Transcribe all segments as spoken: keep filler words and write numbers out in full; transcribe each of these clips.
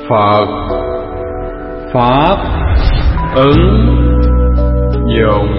Phật Pháp ứng dụng.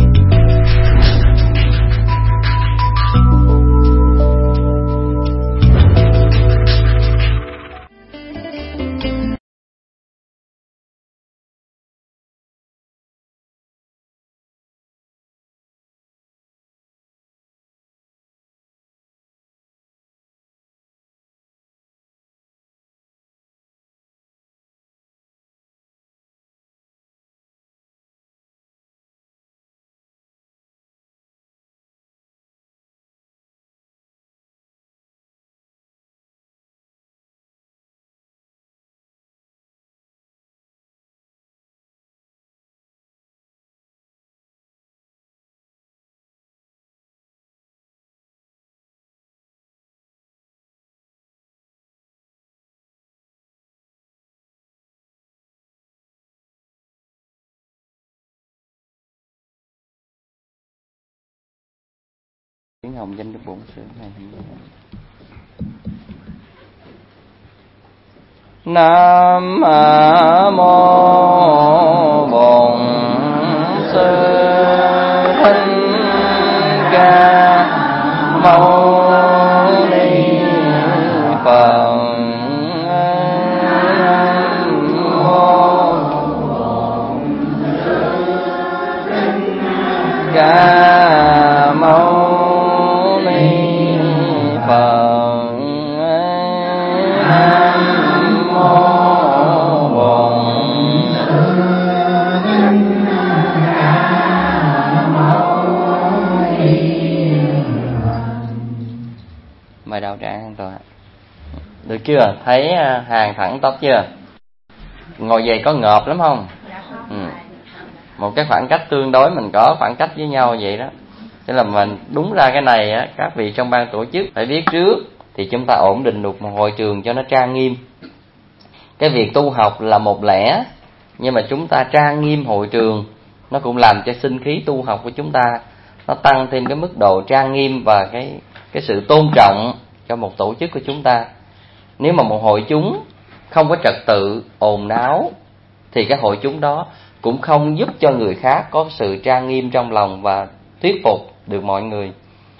Tiếng Hồng danh đức bổn sư này. Nam mô Bổn Sư Thích Ca Mâu Ni Phật. Ca Mâu Ni Phật. Nam mô Bổn Sư Thích Ca Mâu Ni Phật. Mời đạo tràng an toàn. Được chưa? Thấy hàng thẳng tóc chưa? Ngồi về có ngợp lắm không? Ừ. Một cái khoảng cách tương đối mình có khoảng cách với nhau vậy đó. Thế là mình đúng ra cái này á, các vị trong ban tổ chức phải biết trước thì chúng ta ổn định được một hội trường cho nó trang nghiêm. Cái việc tu học là một lẽ, nhưng mà chúng ta trang nghiêm hội trường nó cũng làm cho sinh khí tu học của chúng ta nó tăng thêm cái mức độ trang nghiêm và cái cái sự tôn trọng cho một tổ chức của chúng ta. Nếu mà một hội chúng không có trật tự, ồn náo thì cái hội chúng đó cũng không giúp cho người khác có sự trang nghiêm trong lòng và thuyết phục được mọi người.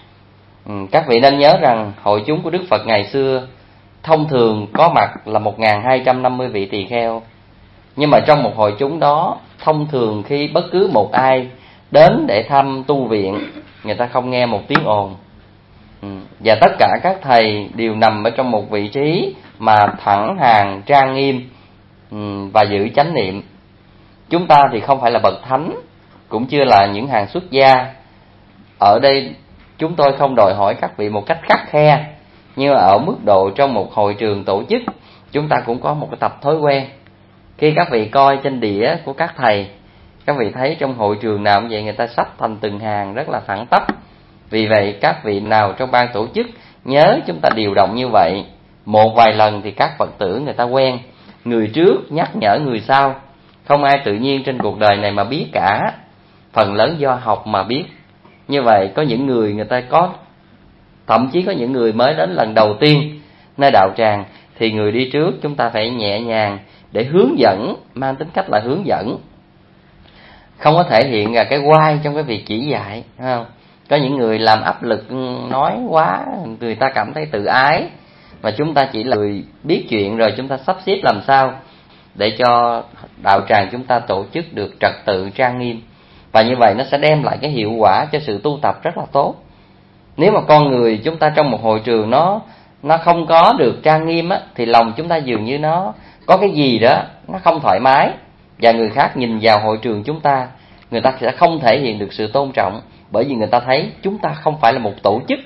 Ừ, các vị nên nhớ rằng hội chúng của Đức Phật ngày xưa thông thường có mặt là một nghìn hai trăm năm mươi vị tỳ kheo. Nhưng mà trong một hội chúng đó, thông thường khi bất cứ một ai đến để thăm tu viện, người ta không nghe một tiếng ồn. Ừ, và tất cả các thầy đều nằm ở trong một vị trí mà thẳng hàng, trang nghiêm ừ, và giữ chánh niệm. Chúng ta thì không phải là bậc thánh, cũng chưa là những hàng xuất gia. Ở đây chúng tôi không đòi hỏi các vị một cách khắt khe, nhưng mà ở mức độ trong một hội trường tổ chức, chúng ta cũng có một cái tập thói quen. Khi các vị coi trên đĩa của các thầy, các vị thấy trong hội trường nào cũng vậy, người ta sắp thành từng hàng rất là thẳng tắp. Vì vậy các vị nào trong ban tổ chức nhớ chúng ta điều động như vậy. Một vài lần thì các Phật tử người ta quen, người trước nhắc nhở người sau. Không ai tự nhiên trên cuộc đời này mà biết cả, phần lớn do học mà biết. Như vậy có những người người ta có, thậm chí có những người mới đến lần đầu tiên nơi đạo tràng, thì người đi trước chúng ta phải nhẹ nhàng để hướng dẫn, mang tính cách là hướng dẫn, không có thể hiện ra cái oai trong cái việc chỉ dạy, phải không? Có những người làm áp lực nói quá, người ta cảm thấy tự ái, và chúng ta chỉ là người biết chuyện rồi chúng ta sắp xếp làm sao để cho đạo tràng chúng ta tổ chức được trật tự trang nghiêm. Và như vậy nó sẽ đem lại cái hiệu quả cho sự tu tập rất là tốt. Nếu mà con người chúng ta trong một hội trường nó nó không có được trang nghiêm á, thì lòng chúng ta dường như nó có cái gì đó nó không thoải mái, và người khác nhìn vào hội trường chúng ta, người ta sẽ không thể hiện được sự tôn trọng, bởi vì người ta thấy chúng ta không phải là một tổ chức,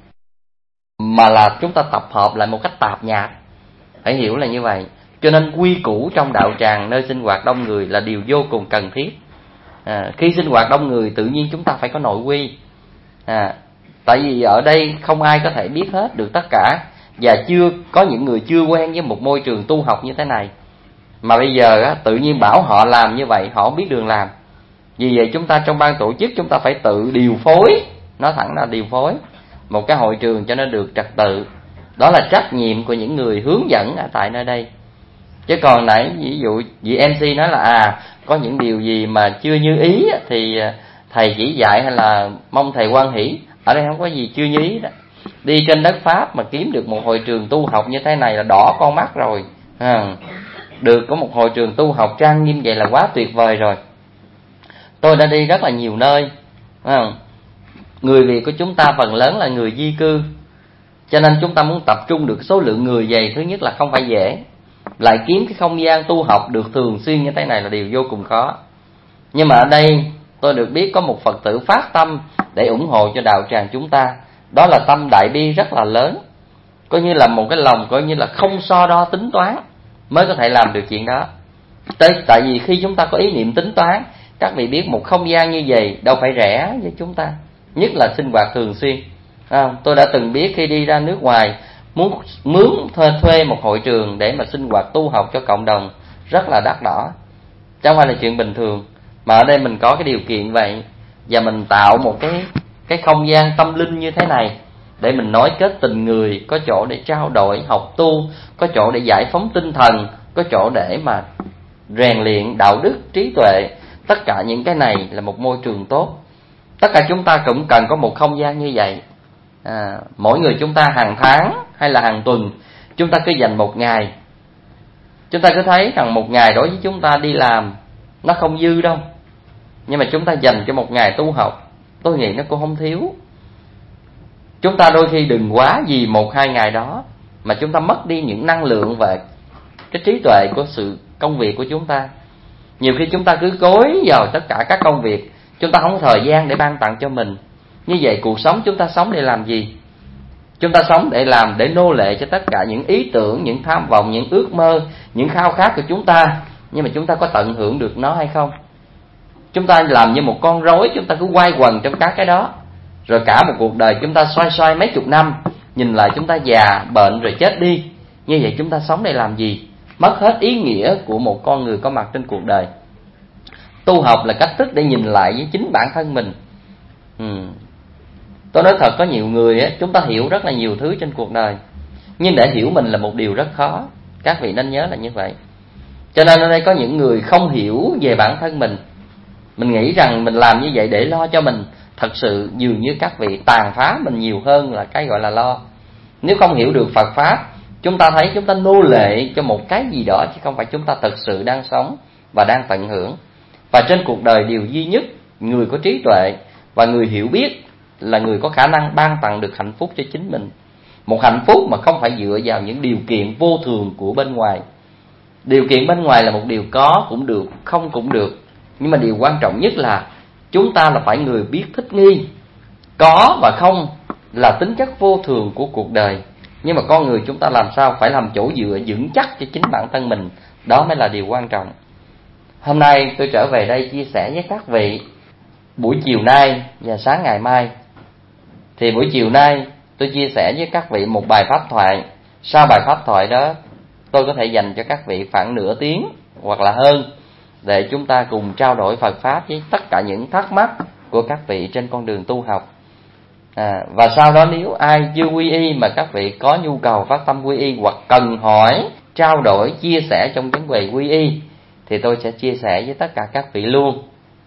mà là chúng ta tập hợp lại một cách tạp nhạp. Phải hiểu là như vậy. Cho nên quy củ trong đạo tràng nơi sinh hoạt đông người là điều vô cùng cần thiết. À, khi sinh hoạt đông người tự nhiên chúng ta phải có nội quy. À, tại vì ở đây không ai có thể biết hết được tất cả, và chưa có những người chưa quen với một môi trường tu học như thế này. Mà bây giờ á, tự nhiên bảo họ làm như vậy, họ không biết đường làm. Vì vậy chúng ta trong ban tổ chức chúng ta phải tự điều phối, nói thẳng là điều phối một cái hội trường cho nó được trật tự. Đó là trách nhiệm của những người hướng dẫn ở tại nơi đây. Chứ còn nãy ví dụ vị em xê nói là à có những điều gì mà chưa như ý thì thầy chỉ dạy hay là mong thầy hoan hỷ. Ở đây không có gì chưa như ý đó. Đi trên đất Pháp mà kiếm được một hội trường tu học như thế này là đỏ con mắt rồi. À, được có một hội trường tu học trang nghiêm vậy là quá tuyệt vời rồi. Tôi đã đi rất là nhiều nơi. À, người Việt của chúng ta phần lớn là người di cư, cho nên chúng ta muốn tập trung được số lượng người dày, thứ nhất là không phải dễ, lại kiếm cái không gian tu học được thường xuyên như thế này là điều vô cùng khó. Nhưng mà ở đây tôi được biết có một Phật tử phát tâm để ủng hộ cho đạo tràng chúng ta. Đó là tâm đại bi rất là lớn, coi như là một cái lòng coi như là không so đo tính toán mới có thể làm được chuyện đó. Tại vì khi chúng ta có ý niệm tính toán, các vị biết một không gian như vậy đâu phải rẻ với chúng ta, nhất là sinh hoạt thường xuyên. À, tôi đã từng biết khi đi ra nước ngoài muốn mướn thuê, thuê một hội trường để mà sinh hoạt tu học cho cộng đồng rất là đắt đỏ, chứ không phải là chuyện bình thường. Mà ở đây mình có cái điều kiện vậy, và mình tạo một cái cái không gian tâm linh như thế này để mình nối kết tình người, có chỗ để trao đổi học tu, có chỗ để giải phóng tinh thần, có chỗ để mà rèn luyện đạo đức, trí tuệ. Tất cả những cái này là một môi trường tốt. Tất cả chúng ta cũng cần có một không gian như vậy. À, mỗi người chúng ta hàng tháng hay là hàng tuần, chúng ta cứ dành một ngày. Chúng ta cứ thấy rằng một ngày đối với chúng ta đi làm nó không dư đâu, nhưng mà chúng ta dành cho một ngày tu học, tôi nghĩ nó cũng không thiếu. Chúng ta đôi khi đừng quá vì một hai ngày đó mà chúng ta mất đi những năng lượng và cái trí tuệ của sự công việc của chúng ta. Nhiều khi chúng ta cứ gối vào tất cả các công việc, chúng ta không có thời gian để ban tặng cho mình. Như vậy cuộc sống chúng ta sống để làm gì? Chúng ta sống để làm, để nô lệ cho tất cả những ý tưởng, những tham vọng, những ước mơ, những khao khát của chúng ta. Nhưng mà chúng ta có tận hưởng được nó hay không? Chúng ta làm như một con rối, chúng ta cứ quay quần trong các cái đó, rồi cả một cuộc đời chúng ta xoay xoay mấy chục năm, nhìn lại chúng ta già, bệnh rồi chết đi. Như vậy chúng ta sống để làm gì? Mất hết ý nghĩa của một con người có mặt trên cuộc đời. Tu học là cách thức để nhìn lại với chính bản thân mình. ừ. Tôi nói thật, có nhiều người á, chúng ta hiểu rất là nhiều thứ trên cuộc đời, nhưng để hiểu mình là một điều rất khó. Các vị nên nhớ là như vậy. Cho nên ở đây có những người không hiểu về bản thân mình. Mình nghĩ rằng mình làm như vậy để lo cho mình. Thật sự dường như các vị tàn phá mình nhiều hơn là cái gọi là lo. Nếu không hiểu được Phật Pháp, chúng ta thấy chúng ta nô lệ cho một cái gì đó, chứ không phải chúng ta thật sự đang sống và đang tận hưởng. Và trên cuộc đời điều duy nhất người có trí tuệ và người hiểu biết là người có khả năng ban tặng được hạnh phúc cho chính mình. Một hạnh phúc mà không phải dựa vào những điều kiện vô thường của bên ngoài. Điều kiện bên ngoài là một điều có cũng được, không cũng được. Nhưng mà điều quan trọng nhất là chúng ta là phải người biết thích nghi. Có và không là tính chất vô thường của cuộc đời, nhưng mà con người chúng ta làm sao phải làm chỗ dựa vững chắc cho chính bản thân mình. Đó mới là điều quan trọng. Hôm nay tôi trở về đây chia sẻ với các vị. Buổi chiều nay và sáng ngày mai, thì buổi chiều nay tôi chia sẻ với các vị một bài pháp thoại. Sau bài pháp thoại đó, tôi có thể dành cho các vị khoảng nửa tiếng hoặc là hơn, để chúng ta cùng trao đổi Phật Pháp với tất cả những thắc mắc của các vị trên con đường tu học. À, và sau đó nếu ai chưa quy y mà các vị có nhu cầu phát tâm quy y hoặc cần hỏi, trao đổi, chia sẻ trong vấn đề quy y, thì tôi sẽ chia sẻ với tất cả các vị luôn.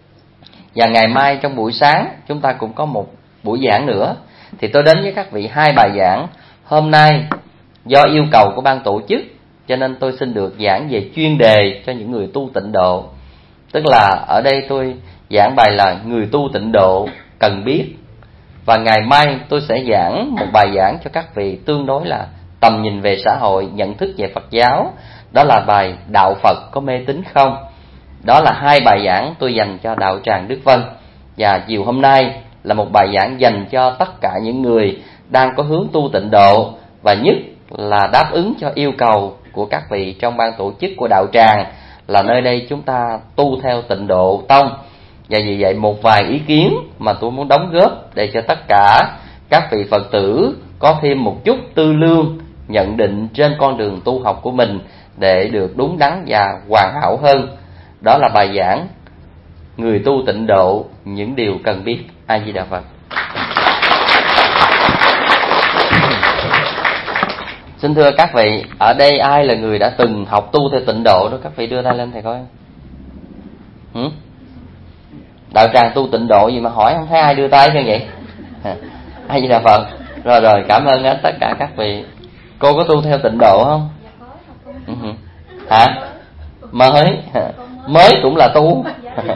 Và ngày mai trong buổi sáng chúng ta cũng có một buổi giảng nữa. Thì tôi đến với các vị hai bài giảng. Hôm nay do yêu cầu của ban tổ chức, cho nên tôi xin được giảng về chuyên đề cho những người tu tịnh độ. Tức là ở đây tôi giảng bài là người tu tịnh độ cần biết. Và ngày mai tôi sẽ giảng một bài giảng cho các vị tương đối là tầm nhìn về xã hội, nhận thức về Phật giáo. Đó là bài Đạo Phật có mê tín không? Đó là hai bài giảng tôi dành cho đạo tràng Đức Vân. Và chiều hôm nay là một bài giảng dành cho tất cả những người đang có hướng tu tịnh độ, và nhất là đáp ứng cho yêu cầu của các vị trong ban tổ chức của đạo tràng, là nơi đây chúng ta tu theo tịnh độ tông. Và vì vậy một vài ý kiến mà tôi muốn đóng góp để cho tất cả các vị Phật tử có thêm một chút tư lương nhận định trên con đường tu học của mình để được đúng đắn và hoàn hảo hơn. Đó là bài giảng người tu tịnh độ, những điều cần biết. A Di Đà Phật. Xin thưa các vị, ở đây ai là người đã từng học tu theo tịnh độ đó? Các vị đưa tay lên thầy coi. Hử? Đạo tràng tu tịnh độ gì mà hỏi không thấy ai đưa tay như vậy? Ai vậy là Phật? Rồi rồi, cảm ơn hết tất cả các vị. Cô có tu theo tịnh độ không? Hả? Mới Mới cũng là tu.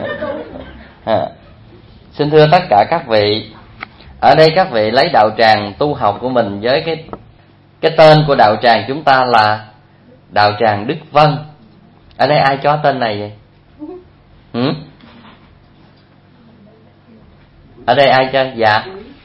Xin thưa tất cả các vị, ở đây các vị lấy đạo tràng tu học của mình với cái cái tên của đạo tràng chúng ta là đạo tràng Đức Vân. Ở đây ai cho tên này vậy? Ừ? Ở đây ai cho? Dạ.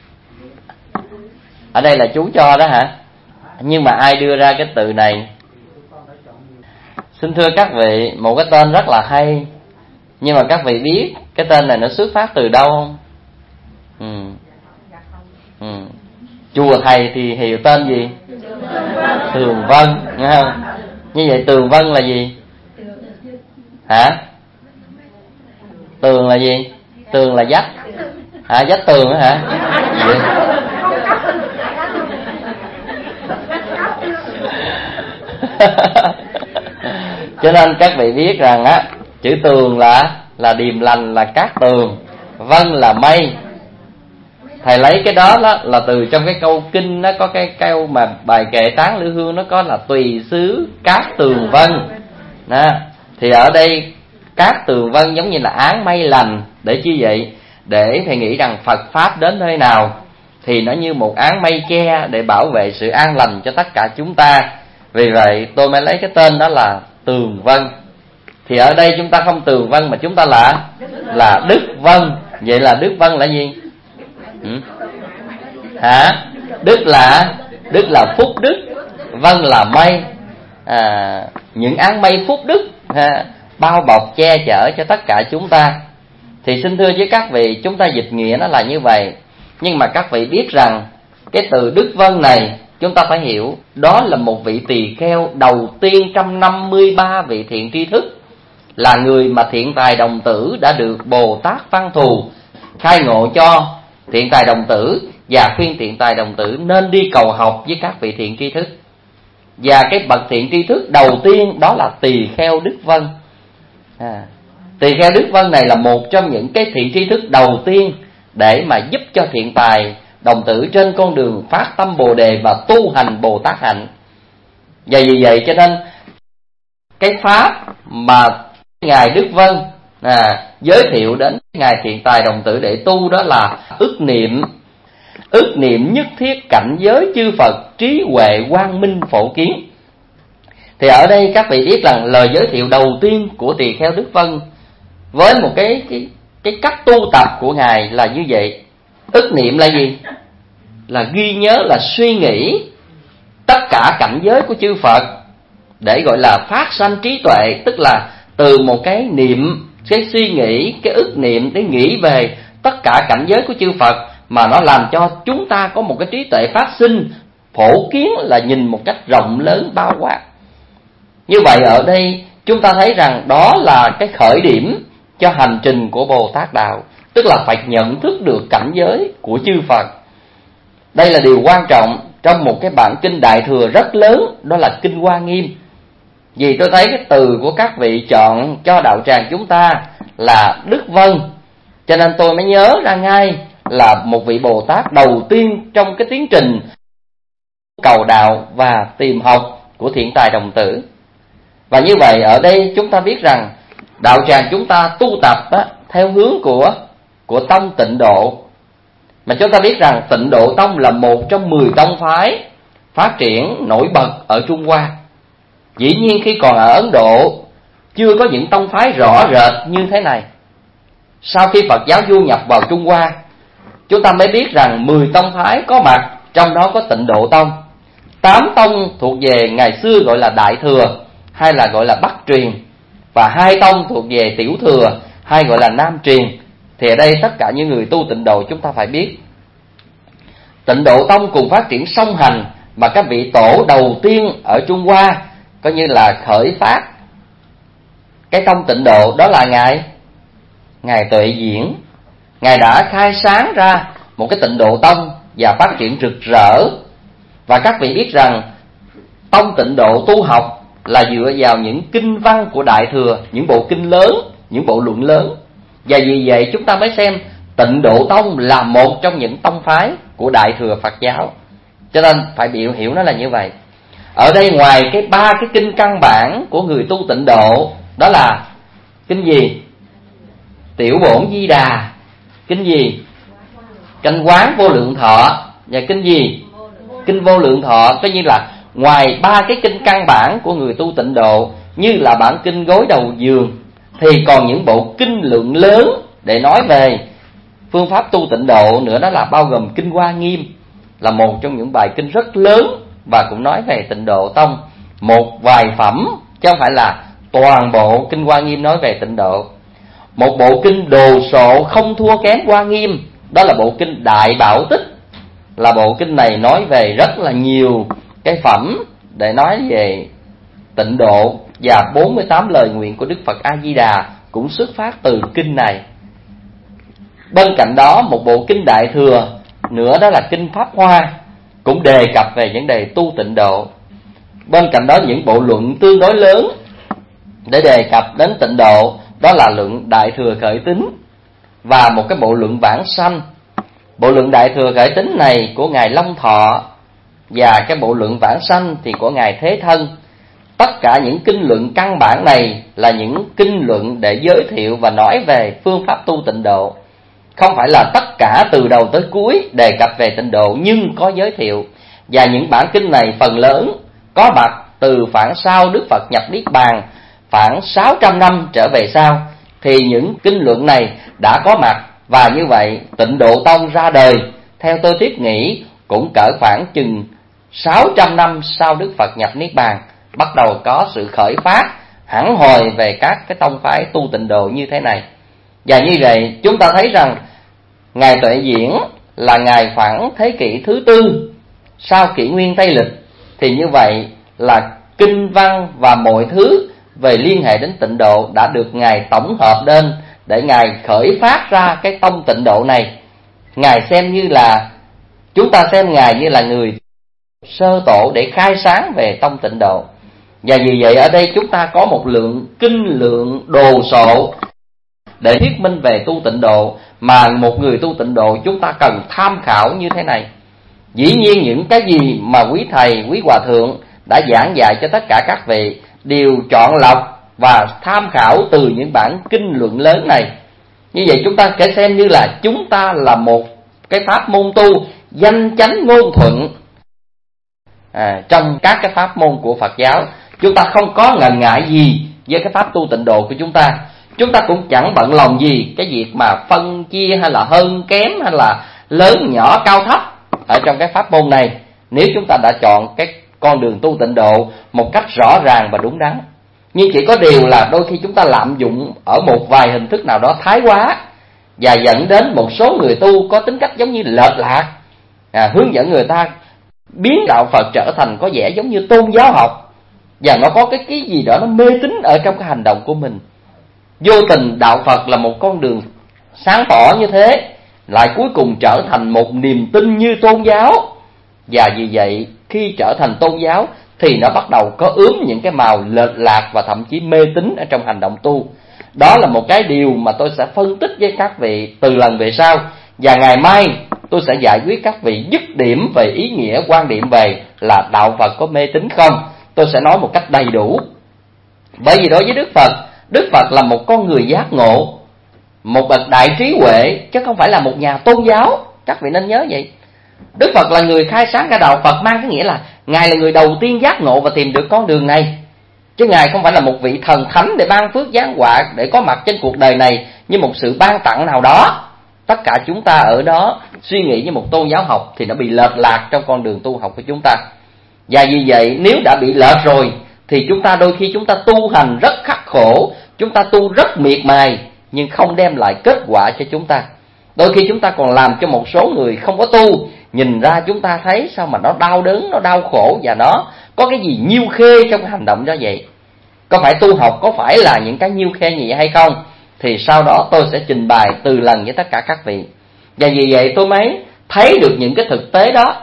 Ở đây là chú cho đó hả? Nhưng mà ai đưa ra cái từ này? Xin thưa các vị, một cái tên rất là hay, nhưng mà các vị biết cái tên này nó xuất phát từ đâu không? Ừ. Ừ. Chùa thầy thì hiệu tên gì? Tường Vân, nghe không? Như vậy Tường Vân là gì? Hả? Tường là gì? Tường là dách. Hả? Dách tường đó hả? Vậy? Cho nên các vị biết rằng á, chữ tường là là điềm lành, là cát tường, vân là mây. Thầy lấy cái đó, đó là từ trong cái câu kinh, nó có cái câu mà bài kệ Tán Lư Hương, nó có là tùy xứ cát tường vân đó. Thì ở đây cát tường vân giống như là áng mây lành. Để chi vậy? Để thầy nghĩ rằng Phật Pháp đến nơi nào thì nó như một áng mây che để bảo vệ sự an lành cho tất cả chúng ta. Vì vậy tôi mới lấy cái tên đó là Tường Vân. Thì ở đây chúng ta không Tường Vân mà chúng ta là là Đức Vân. Vậy là Đức Vân là gì? Ừ? Hả? Đức là Đức là phúc đức, Vân là mây. À, những áng mây phúc đức ha, bao bọc che chở cho tất cả chúng ta. Thì xin thưa với các vị, chúng ta dịch nghĩa nó là như vậy. Nhưng mà các vị biết rằng cái từ Đức Vân này chúng ta phải hiểu, đó là một vị tỳ kheo đầu tiên trong năm mươi ba vị thiện tri thức, là người mà Thiện Tài Đồng Tử đã được Bồ Tát Văn Thù khai ngộ cho Thiện Tài Đồng Tử và khuyên Thiện Tài Đồng Tử nên đi cầu học với các vị thiện tri thức. Và cái bậc thiện tri thức đầu tiên đó là tỳ kheo Đức Vân. À, tỳ kheo Đức Vân này là một trong những cái thiện tri thức đầu tiên để mà giúp cho Thiện Tài Đồng Tử trên con đường phát tâm Bồ Đề và tu hành Bồ Tát hạnh. Và vì vậy cho nên cái pháp mà Ngài Đức Vân à, giới thiệu đến Ngài Thiện Tài Đồng Tử để tu đó là ức niệm. Ức niệm nhất thiết cảnh giới chư Phật, trí huệ quang minh phổ kiến. Thì ở đây các vị biết rằng lời giới thiệu đầu tiên của tỳ kheo Đức Vân với một cái cái cái cách tu tập của Ngài là như vậy. Ức niệm là gì? Là ghi nhớ, là suy nghĩ tất cả cảnh giới của chư Phật để gọi là phát sanh trí tuệ. Tức là từ một cái niệm, cái suy nghĩ, cái ức niệm để nghĩ về tất cả cảnh giới của chư Phật, mà nó làm cho chúng ta có một cái trí tuệ phát sinh phổ kiến, là nhìn một cách rộng lớn bao quát. Như vậy ở đây chúng ta thấy rằng đó là cái khởi điểm cho hành trình của Bồ Tát Đạo. Tức là phải nhận thức được cảnh giới của chư Phật. Đây là điều quan trọng trong một cái bản kinh Đại Thừa rất lớn, đó là Kinh Hoa Nghiêm. Vì tôi thấy cái từ của các vị chọn cho đạo tràng chúng ta là Đức Vân, cho nên tôi mới nhớ ra ngay là một vị Bồ Tát đầu tiên trong cái tiến trình cầu đạo và tìm học của Thiện Tài Đồng Tử. Và như vậy ở đây chúng ta biết rằng đạo tràng chúng ta tu tập á, theo hướng của của tông Tịnh Độ. Mà chúng ta biết rằng Tịnh Độ Tông là một trong mười tông phái phát triển nổi bật ở Trung Hoa. Dĩ nhiên khi còn ở Ấn Độ chưa có những tông phái rõ rệt như thế này. Sau khi Phật giáo du nhập vào Trung Hoa, chúng ta mới biết rằng mười tông phái có mặt, trong đó có Tịnh Độ Tông. Tám tông thuộc về ngày xưa gọi là Đại Thừa, hay là gọi là Bắc Truyền, và hai tông thuộc về Tiểu Thừa, hay gọi là Nam Truyền. Thì ở đây tất cả những người tu Tịnh Độ chúng ta phải biết, Tịnh Độ Tông cùng phát triển song hành, mà các vị tổ đầu tiên ở Trung Hoa coi như là khởi phát cái tông Tịnh Độ đó là ngài ngài Tuệ Diễn. Ngài đã khai sáng ra một cái Tịnh Độ Tông và phát triển rực rỡ. Và các vị biết rằng tông Tịnh Độ tu học là dựa vào những kinh văn của Đại Thừa, những bộ kinh lớn, những bộ luận lớn. Và vì vậy chúng ta mới xem Tịnh Độ Tông là một trong những tông phái của Đại Thừa Phật giáo. Cho nên phải biểu hiểu nó là như vậy. Ở đây ngoài cái ba cái kinh căn bản của người tu Tịnh Độ, đó là kinh gì? Tiểu Bổn Di Đà. Kinh gì? Kinh Quán Vô Lượng Thọ. Và kinh gì? Kinh Vô Lượng Thọ. Coi như là ngoài ba cái kinh căn bản của người tu Tịnh Độ, như là bản kinh Gối Đầu Giường, thì còn những bộ kinh lượng lớn để nói về phương pháp tu Tịnh Độ nữa, đó là bao gồm kinh Hoa Nghiêm, là một trong những bài kinh rất lớn và cũng nói về Tịnh Độ Tông. Một vài phẩm, chứ không phải là toàn bộ kinh Hoa Nghiêm nói về Tịnh Độ. Một bộ kinh đồ sộ không thua kém Hoa Nghiêm, đó là bộ kinh Đại Bảo Tích. Là bộ kinh này nói về rất là nhiều cái phẩm để nói về Tịnh Độ, và bốn mươi tám lời nguyện của Đức Phật A Di Đà cũng xuất phát từ kinh này. Bên cạnh đó, một bộ kinh Đại Thừa nữa, đó là kinh Pháp Hoa, cũng đề cập về vấn đề tu Tịnh Độ. Bên cạnh đó, những bộ luận tương đối lớn để đề cập đến Tịnh Độ, đó là luận Đại Thừa Khởi Tín và một cái bộ luận Vãng Sanh. Bộ luận Đại Thừa Khởi Tín này của Ngài Long Thọ, và cái bộ luận Vãng Sanh thì của Ngài Thế Thân. Tất cả những kinh luận căn bản này là những kinh luận để giới thiệu và nói về phương pháp tu Tịnh Độ. Không phải là tất cả từ đầu tới cuối đề cập về Tịnh Độ, nhưng có giới thiệu. Và những bản kinh này phần lớn có mặt từ khoảng sau Đức Phật nhập Niết Bàn, khoảng sáu trăm năm trở về sau, thì những kinh luận này đã có mặt. Và như vậy Tịnh Độ Tông ra đời, theo tôi thiết nghĩ, cũng cỡ khoảng chừng sáu trăm năm sau Đức Phật nhập Niết Bàn, bắt đầu có sự khởi phát hẳn hồi về các cái tông phái tu Tịnh Độ như thế này. Và như vậy chúng ta thấy rằng Ngài Tuệ Diễn là Ngài khoảng thế kỷ thứ tư sau kỷ nguyên Tây Lịch, thì như vậy là kinh văn và mọi thứ về liên hệ đến Tịnh Độ đã được Ngài tổng hợp lên để Ngài khởi phát ra cái tông Tịnh Độ này. Ngài xem như là, chúng ta xem Ngài như là người sơ tổ để khai sáng về tông Tịnh Độ. Và vì vậy ở đây chúng ta có một lượng kinh lượng đồ sộ để thuyết minh về tu Tịnh Độ, mà một người tu Tịnh Độ chúng ta cần tham khảo như thế này. Dĩ nhiên những cái gì mà quý thầy, quý hòa thượng đã giảng dạy cho tất cả các vị đều chọn lọc và tham khảo từ những bản kinh luận lớn này. Như vậy chúng ta sẽ xem như là chúng ta là một cái pháp môn tu danh chánh ngôn thuận à, trong các cái pháp môn của Phật giáo. Chúng ta không có ngần ngại gì với cái pháp tu Tịnh Độ của chúng ta. Chúng ta cũng chẳng bận lòng gì cái việc mà phân chia hay là hơn kém hay là lớn nhỏ cao thấp ở trong cái pháp môn này, nếu chúng ta đã chọn cái con đường tu Tịnh Độ một cách rõ ràng và đúng đắn. Nhưng chỉ có điều là đôi khi chúng ta lạm dụng ở một vài hình thức nào đó thái quá, và dẫn đến một số người tu có tính cách giống như lệch lạc, à, hướng dẫn người ta biến đạo Phật trở thành có vẻ giống như tôn giáo học, và nó có cái cái gì đó nó mê tín ở trong cái hành động của mình. Vô tình đạo Phật là một con đường sáng tỏ như thế, lại cuối cùng trở thành một niềm tin như tôn giáo. Và vì vậy khi trở thành tôn giáo thì nó bắt đầu có ướm những cái màu lệch lạc và thậm chí mê tín ở trong hành động tu. Đó là một cái điều mà tôi sẽ phân tích với các vị từ lần về sau. Và ngày mai tôi sẽ giải quyết các vị dứt điểm về ý nghĩa quan điểm về là đạo Phật có mê tín không. Tôi sẽ nói một cách đầy đủ. Bởi vì đối với Đức Phật, Đức Phật là một con người giác ngộ, một bậc đại trí huệ, chứ không phải là một nhà tôn giáo. Các vị nên nhớ vậy. Đức Phật là người khai sáng ra đạo Phật, mang cái nghĩa là Ngài là người đầu tiên giác ngộ và tìm được con đường này. Chứ Ngài không phải là một vị thần thánh để ban phước giáng họa, để có mặt trên cuộc đời này như một sự ban tặng nào đó. Tất cả chúng ta ở đó suy nghĩ như một tôn giáo học thì nó bị lệch lạc trong con đường tu học của chúng ta. Và vì vậy nếu đã bị lệch rồi thì chúng ta đôi khi chúng ta tu hành rất khắc khổ, chúng ta tu rất miệt mài, nhưng không đem lại kết quả cho chúng ta. Đôi khi chúng ta còn làm cho một số người không có tu, nhìn ra chúng ta thấy sao mà nó đau đớn, nó đau khổ, và nó có cái gì nhiêu khê trong cái hành động đó vậy. Có phải tu học có phải là những cái nhiêu khê như vậy hay không? Thì sau đó tôi sẽ trình bày từ lần với tất cả các vị. Và vì vậy tôi mới thấy được những cái thực tế đó,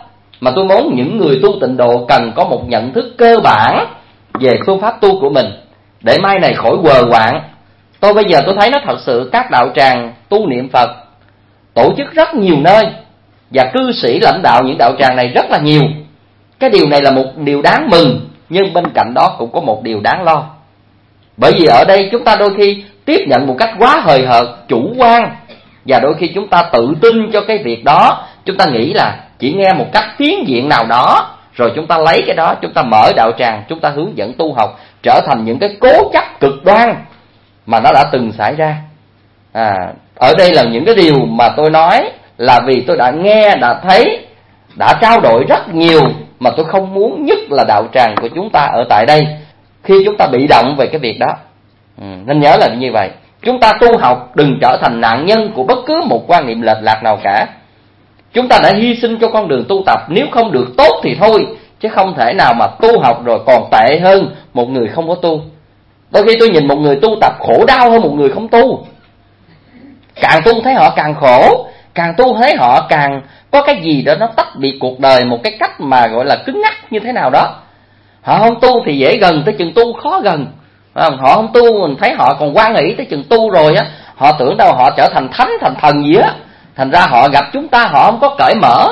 mà tôi muốn những người tu tịnh độ cần có một nhận thức cơ bản về phương pháp tu của mình, để mai này khỏi quờ quạng. Tôi bây giờ tôi thấy nó thật sự các đạo tràng tu niệm Phật tổ chức rất nhiều nơi, và cư sĩ lãnh đạo những đạo tràng này rất là nhiều. Cái điều này là một điều đáng mừng, nhưng bên cạnh đó cũng có một điều đáng lo. Bởi vì ở đây chúng ta đôi khi tiếp nhận một cách quá hời hợt, chủ quan, và đôi khi chúng ta tự tin cho cái việc đó. Chúng ta nghĩ là chỉ nghe một cách phiến diện nào đó, rồi chúng ta lấy cái đó, chúng ta mở đạo tràng, chúng ta hướng dẫn tu học, trở thành những cái cố chấp cực đoan mà nó đã từng xảy ra. À, ở đây là những cái điều mà tôi nói là vì tôi đã nghe, đã thấy, đã trao đổi rất nhiều, mà tôi không muốn nhất là đạo tràng của chúng ta ở tại đây khi chúng ta bị động về cái việc đó. Ừ, nên nhớ là như vậy. Chúng ta tu học đừng trở thành nạn nhân của bất cứ một quan niệm lệch lạc nào cả. Chúng ta đã hy sinh cho con đường tu tập, nếu không được tốt thì thôi, chứ không thể nào mà tu học rồi còn tệ hơn một người không có tu. Đôi khi tôi nhìn một người tu tập khổ đau hơn một người không tu. Càng tu thấy họ càng khổ, càng tu thấy họ càng có cái gì đó nó tách biệt cuộc đời một cái cách mà gọi là cứng nhắc như thế nào đó. Họ không tu thì dễ gần, tới chừng tu khó gần. Họ không tu, mình thấy họ còn hoan hỷ, tới chừng tu rồi á, họ tưởng đâu họ trở thành thánh, thành thần gì á. Thành ra họ gặp chúng ta họ không có cởi mở.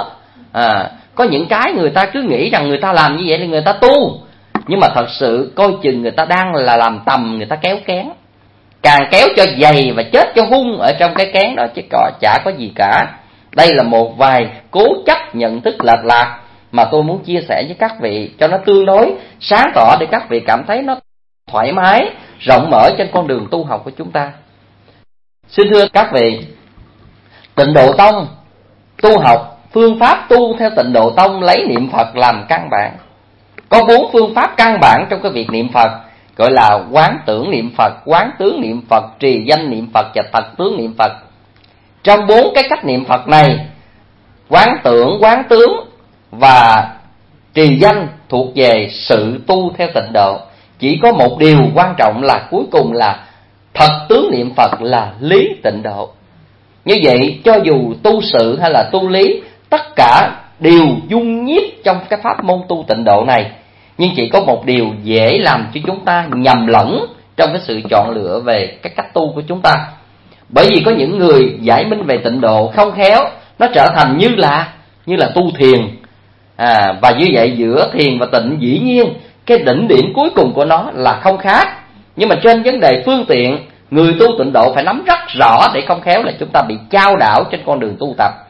À, có những cái người ta cứ nghĩ rằng người ta làm như vậy là người ta tu, nhưng mà thật sự coi chừng người ta đang là làm tầm, người ta kéo kén. Càng kéo cho dày và chết cho hung ở trong cái kén đó, chứ còn chả có gì cả. Đây là một vài cố chấp nhận thức lệch lạc mà tôi muốn chia sẻ với các vị cho nó tương đối sáng tỏ, để các vị cảm thấy nó thoải mái, rộng mở trên con đường tu học của chúng ta. Xin thưa các vị, Tịnh Độ Tông tu học, phương pháp tu theo Tịnh Độ Tông lấy niệm Phật làm căn bản. Có bốn phương pháp căn bản trong cái việc niệm Phật, gọi là quán tưởng niệm Phật, quán tướng niệm Phật, trì danh niệm Phật và thật tướng niệm Phật. Trong bốn cái cách niệm Phật này, quán tưởng, quán tướng và trì danh thuộc về sự tu theo Tịnh Độ. Chỉ có một điều quan trọng là cuối cùng là thật tướng niệm Phật là lý Tịnh Độ. Như vậy cho dù tu sự hay là tu lý, tất cả đều dung nhiếp trong cái pháp môn tu Tịnh Độ này. Nhưng chỉ có một điều dễ làm cho chúng ta nhầm lẫn trong cái sự chọn lựa về cái cách tu của chúng ta. Bởi vì có những người giải minh về Tịnh Độ không khéo, nó trở thành như là như là tu thiền. À, và như vậy giữa thiền và tịnh dĩ nhiên cái đỉnh điểm cuối cùng của nó là không khác. Nhưng mà trên vấn đề phương tiện, người tu Tịnh Độ phải nắm rất rõ, để không khéo là chúng ta bị chao đảo trên con đường tu tập.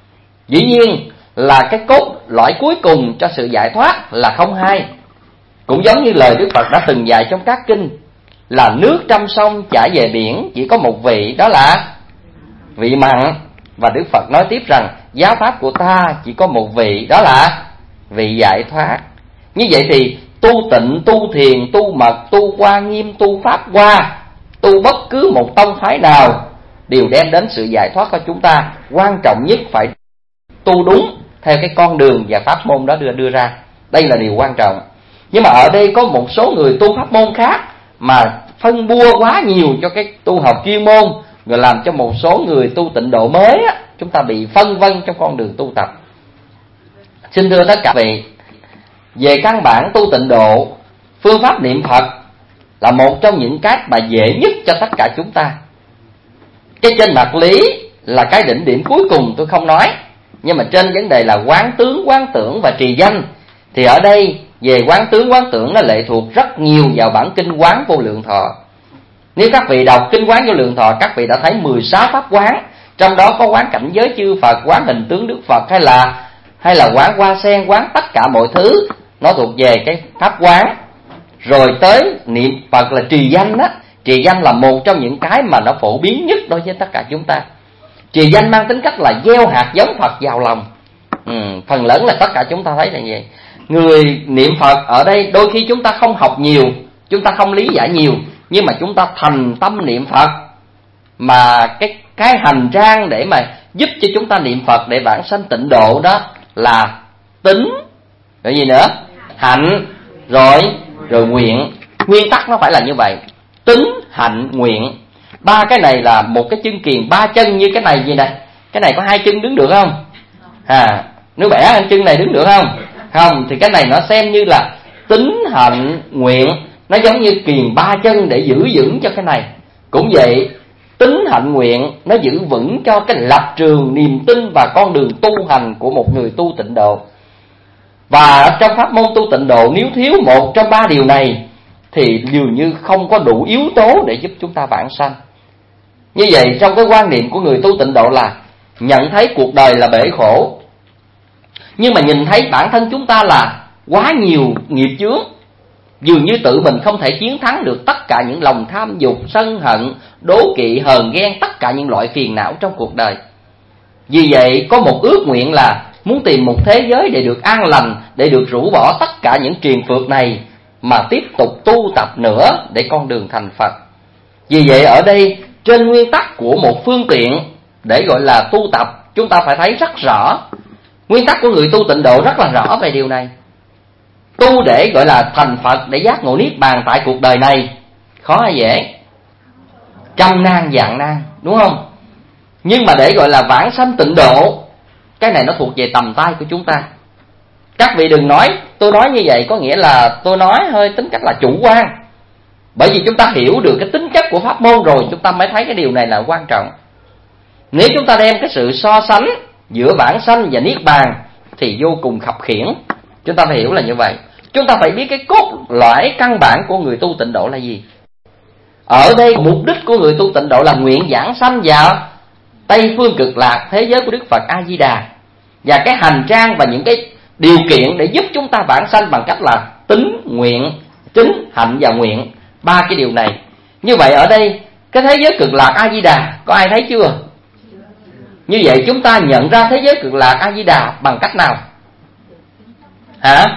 Dĩ nhiên là cái cốt lõi cuối cùng cho sự giải thoát là không hai. Cũng giống như lời Đức Phật đã từng dạy trong các kinh, là nước trăm sông chảy về biển chỉ có một vị, đó là vị mặn. Và Đức Phật nói tiếp rằng giáo pháp của ta chỉ có một vị, đó là vị giải thoát. Như vậy thì tu tịnh, tu thiền, tu mật, tu Hoa Nghiêm, tu Pháp Hoa, tu bất cứ một tông phái nào đều đem đến sự giải thoát của chúng ta. Quan trọng nhất phải tu đúng theo cái con đường và pháp môn đó đưa đưa ra. Đây là điều quan trọng. Nhưng mà ở đây có một số người tu pháp môn khác mà phân bua quá nhiều cho cái tu học chuyên môn, rồi làm cho một số người tu Tịnh Độ mới á, chúng ta bị phân vân trong con đường tu tập. Xin thưa tất cả vị, về căn bản tu Tịnh Độ, phương pháp niệm Phật là một trong những cái mà dễ nhất cho tất cả chúng ta. Cái trên mặt lý là cái đỉnh điểm cuối cùng tôi không nói, nhưng mà trên vấn đề là quán tướng, quán tưởng và trì danh, thì ở đây về quán tướng, quán tưởng nó lệ thuộc rất nhiều vào bản kinh Quán Vô Lượng Thọ. Nếu các vị đọc kinh Quán Vô Lượng Thọ, các vị đã thấy mười sáu pháp quán, trong đó có quán cảnh giới chư Phật, quán hình tướng Đức Phật, hay là hay là quán hoa sen, quán tất cả mọi thứ, nó thuộc về cái pháp quán. Rồi tới niệm Phật là trì danh á, trì danh là một trong những cái mà nó phổ biến nhất đối với tất cả chúng ta. Trì danh mang tính cách là gieo hạt giống Phật vào lòng. Ừ, phần lớn là tất cả chúng ta thấy là vậy. Người niệm Phật ở đây đôi khi chúng ta không học nhiều, chúng ta không lý giải nhiều, nhưng mà chúng ta thành tâm niệm Phật. Mà cái cái hành trang để mà giúp cho chúng ta niệm Phật để vãng sanh Tịnh Độ đó là tính, rồi gì nữa? Hạnh, rồi rồi nguyện. Nguyên tắc nó phải là như vậy. Tính, hạnh, nguyện. Ba cái này là một cái chân kiền ba chân như cái này gì nè. Cái này có hai chân đứng được không? À, Nếu bẻ chân này đứng được không? Không, thì cái này nó xem như là tín hạnh nguyện, nó giống như kiềng ba chân để giữ vững cho cái này. Cũng vậy, tín hạnh nguyện nó giữ vững cho cái lập trường niềm tin và con đường tu hành của một người tu tịnh độ. Và trong pháp môn tu tịnh độ, nếu thiếu một trong ba điều này thì dường như không có đủ yếu tố để giúp chúng ta vãng sanh. Như vậy, trong cái quan niệm của người tu tịnh độ là nhận thấy cuộc đời là bể khổ, nhưng mà nhìn thấy bản thân chúng ta là quá nhiều nghiệp chướng, dường như tự mình không thể chiến thắng được tất cả những lòng tham dục, sân hận, đố kỵ, hờn ghen, tất cả những loại phiền não trong cuộc đời. Vì vậy có một ước nguyện là muốn tìm một thế giới để được an lành, để được rũ bỏ tất cả những triền phược này mà tiếp tục tu tập nữa để con đường thành Phật. Vì vậy ở đây trên nguyên tắc của một phương tiện để gọi là tu tập, chúng ta phải thấy rất rõ. Nguyên tắc của người tu tịnh độ rất là rõ về điều này. Tu để gọi là thành Phật, để giác ngộ niết bàn tại cuộc đời này khó hay dễ? Trăm nan vạn nan, đúng không? Nhưng mà để gọi là vãng sanh tịnh độ, cái này nó thuộc về tầm tay của chúng ta. Các vị đừng nói tôi nói như vậy có nghĩa là tôi nói hơi tính cách là chủ quan. Bởi vì chúng ta hiểu được cái tính chất của pháp môn rồi, chúng ta mới thấy cái điều này là quan trọng. Nếu chúng ta đem cái sự so sánh giữa vãng sanh và niết bàn thì vô cùng khập khiễng. Chúng ta phải hiểu là như vậy. Chúng ta phải biết cái cốt lõi căn bản của người tu tịnh độ là gì. Ở đây mục đích của người tu tịnh độ là nguyện giảng sanh vào Tây phương cực lạc, thế giới của Đức Phật A Di Đà, và cái hành trang và những cái điều kiện để giúp chúng ta vãng sanh bằng cách là tín, nguyện, tín, hạnh và nguyện. Ba cái điều này. Như vậy ở đây cái thế giới cực lạc A Di Đà có ai thấy chưa? Như vậy chúng ta nhận ra thế giới cực lạc A Di Đà bằng cách nào? Hả?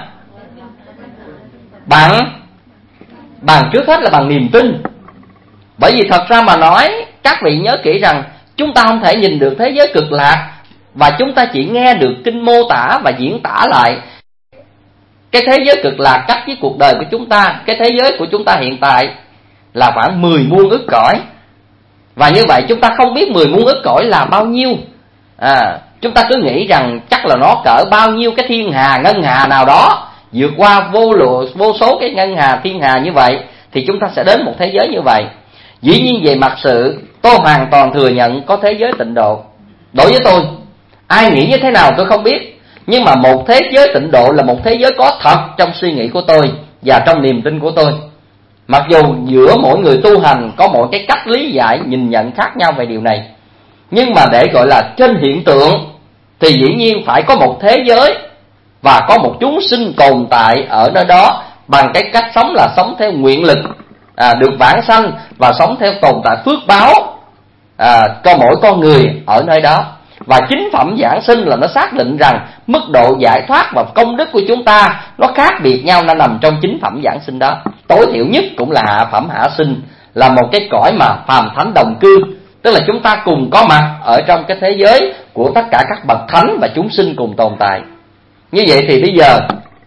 Bằng Bằng trước hết là bằng niềm tin. Bởi vì thật ra mà nói, các vị nhớ kỹ rằng chúng ta không thể nhìn được thế giới cực lạc, và chúng ta chỉ nghe được kinh mô tả và diễn tả lại cái thế giới cực lạc cách với cuộc đời của chúng ta. Cái thế giới của chúng ta hiện tại là khoảng mười muôn ức cõi, và như vậy chúng ta không biết mười muôn ức cõi là bao nhiêu. à, Chúng ta cứ nghĩ rằng chắc là nó cỡ bao nhiêu cái thiên hà, ngân hà nào đó, vượt qua vô lụa, vô số cái ngân hà, thiên hà như vậy thì chúng ta sẽ đến một thế giới như vậy. Dĩ nhiên về mặt sự, tôi hoàn toàn thừa nhận có thế giới tịnh độ. Đối với tôi, ai nghĩ như thế nào tôi không biết, nhưng mà một thế giới tịnh độ là một thế giới có thật trong suy nghĩ của tôi và trong niềm tin của tôi. Mặc dù giữa mỗi người tu hành có mỗi cái cách lý giải, nhìn nhận khác nhau về điều này, nhưng mà để gọi là trên hiện tượng thì dĩ nhiên phải có một thế giới và có một chúng sinh tồn tại ở nơi đó bằng cái cách sống là sống theo nguyện lực, à, được vãng sanh và sống theo tồn tại phước báo à, cho mỗi con người ở nơi đó. Và chính phẩm giảng sinh là nó xác định rằng mức độ giải thoát và công đức của chúng ta nó khác biệt nhau, nó nằm trong chính phẩm giảng sinh đó. Tối thiểu nhất cũng là hạ phẩm hạ sinh, là một cái cõi mà phàm thánh đồng cư, tức là chúng ta cùng có mặt ở trong cái thế giới của tất cả các bậc thánh và chúng sinh cùng tồn tại. Như vậy thì bây giờ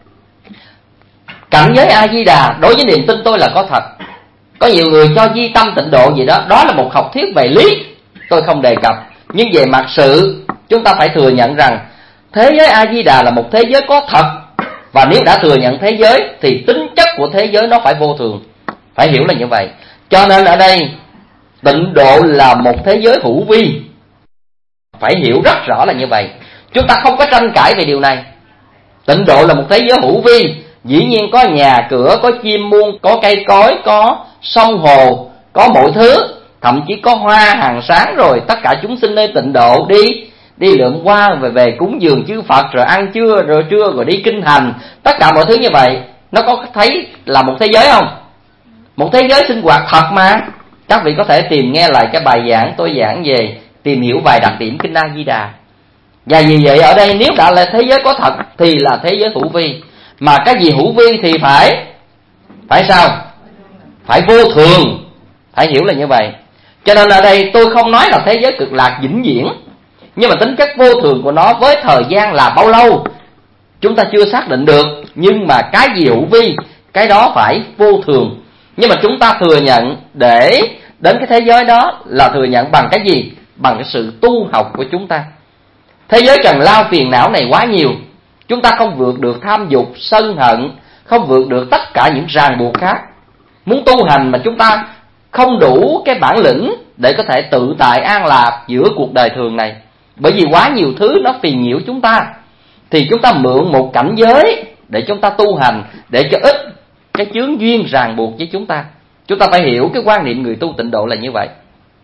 cảnh giới A Di Đà đối với niềm tin tôi là có thật. Có nhiều người cho di tâm tịnh độ gì đó, đó là một học thuyết về lý, tôi không đề cập. Nhưng về mặt sự, chúng ta phải thừa nhận rằng thế giới A Di Đà là một thế giới có thật. Và nếu đã thừa nhận thế giới thì tính chất của thế giới nó phải vô thường. Phải hiểu là như vậy. Cho nên ở đây tịnh độ là một thế giới hữu vi. Phải hiểu rất rõ là như vậy. Chúng ta không có tranh cãi về điều này. Tịnh độ là một thế giới hữu vi. Dĩ nhiên có nhà cửa, có chim muôn, có cây cối, có sông hồ, có mọi thứ. Thậm chí có hoa hàng sáng, rồi tất cả chúng sinh nơi tịnh độ đi Đi lượm hoa về về cúng dường chư Phật, rồi ăn trưa, rồi trưa rồi đi kinh hành. Tất cả mọi thứ như vậy, nó có thấy là một thế giới không? Một thế giới sinh hoạt thật mà. Các vị có thể tìm nghe lại cái bài giảng tôi giảng về tìm hiểu vài đặc điểm kinh A Di Đà. Và vì vậy ở đây nếu đã là thế giới có thật thì là thế giới hữu vi. Mà cái gì hữu vi thì phải Phải sao? Phải vô thường. Phải hiểu là như vậy. Cho nên ở đây tôi không nói là thế giới cực lạc vĩnh viễn, nhưng mà tính chất vô thường của nó với thời gian là bao lâu chúng ta chưa xác định được. Nhưng mà cái gì hữu vi, cái đó phải vô thường. Nhưng mà chúng ta thừa nhận để đến cái thế giới đó là thừa nhận bằng cái gì? Bằng cái sự tu học của chúng ta. Thế giới trần lao phiền não này quá nhiều, chúng ta không vượt được tham dục, sân hận, không vượt được tất cả những ràng buộc khác. Muốn tu hành mà chúng ta không đủ cái bản lĩnh để có thể tự tại an lạc giữa cuộc đời thường này, bởi vì quá nhiều thứ nó phiền nhiễu chúng ta, thì chúng ta mượn một cảnh giới để chúng ta tu hành, để cho ít cái chướng duyên ràng buộc với chúng ta. Chúng ta phải hiểu cái quan niệm người tu tịnh độ là như vậy.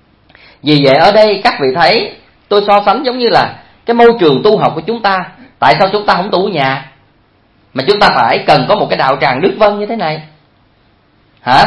Vì vậy ở đây các vị thấy tôi so sánh giống như là cái môi trường tu học của chúng ta. Tại sao chúng ta không tu ở nhà, mà chúng ta phải cần có một cái đạo tràng Đức Vân như thế này? Hả?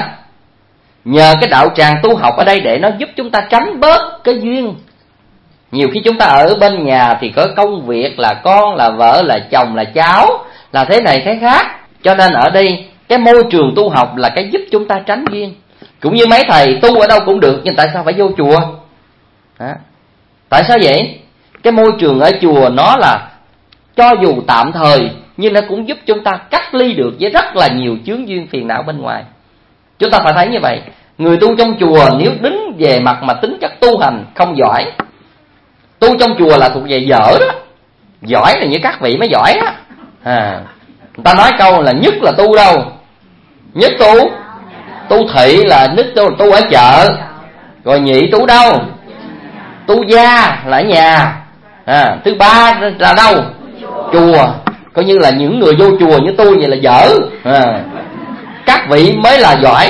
Nhờ cái đạo tràng tu học ở đây để nó giúp chúng ta tránh bớt cái duyên. Nhiều khi chúng ta ở bên nhà thì có công việc, là con, là vợ, là chồng, là cháu, là thế này thế khác. Cho nên ở đây cái môi trường tu học là cái giúp chúng ta tránh duyên. Cũng như mấy thầy tu ở đâu cũng được, nhưng tại sao phải vô chùa? Hả? Tại sao vậy? Cái môi trường ở chùa nó là cho dù tạm thời, nhưng nó cũng giúp chúng ta cách ly được với rất là nhiều chướng duyên phiền não bên ngoài. Chúng ta phải thấy như vậy. Người tu trong chùa nếu đứng về mặt mà tính chất tu hành không giỏi, tu trong chùa là thuộc về dở đó. Giỏi là như các vị mới giỏi đó. À, người ta nói câu là nhất là tu đâu? Nhất tu Tu thị là nhất tu, tu ở chợ. Rồi nhị tu đâu? Tu gia là ở nhà. À, thứ ba là đâu? Chùa. Coi như là những người vô chùa như tôi vậy là dở. À, các vị mới là giỏi.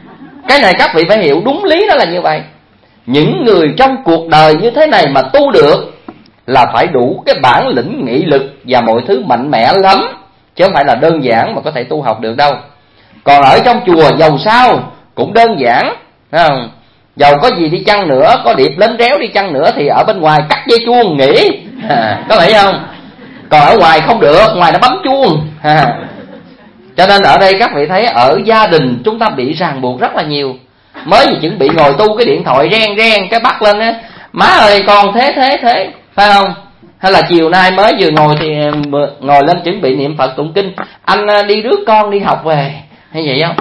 Cái này các vị phải hiểu đúng lý đó là như vậy. Những người trong cuộc đời như thế này mà tu được là phải đủ cái bản lĩnh, nghị lực và mọi thứ mạnh mẽ lắm, chứ không phải là đơn giản mà có thể tu học được đâu. Còn ở trong chùa dầu sao cũng đơn giản, thấy không? Dầu có gì đi chăng nữa, có điệp lên réo đi chăng nữa thì ở bên ngoài cắt dây chuông nghỉ, à, có phải không? Còn ở ngoài không được, ngoài nó bấm chuông. À, cho nên ở đây các vị thấy ở gia đình chúng ta bị ràng buộc rất là nhiều. Mới vừa chuẩn bị ngồi tu cái điện thoại reng reng cái bắt lên á, má ơi con thế thế thế, phải không? Hay là chiều nay mới vừa ngồi thì ngồi lên chuẩn bị niệm Phật tụng kinh, anh đi rước con đi học về, hay vậy không?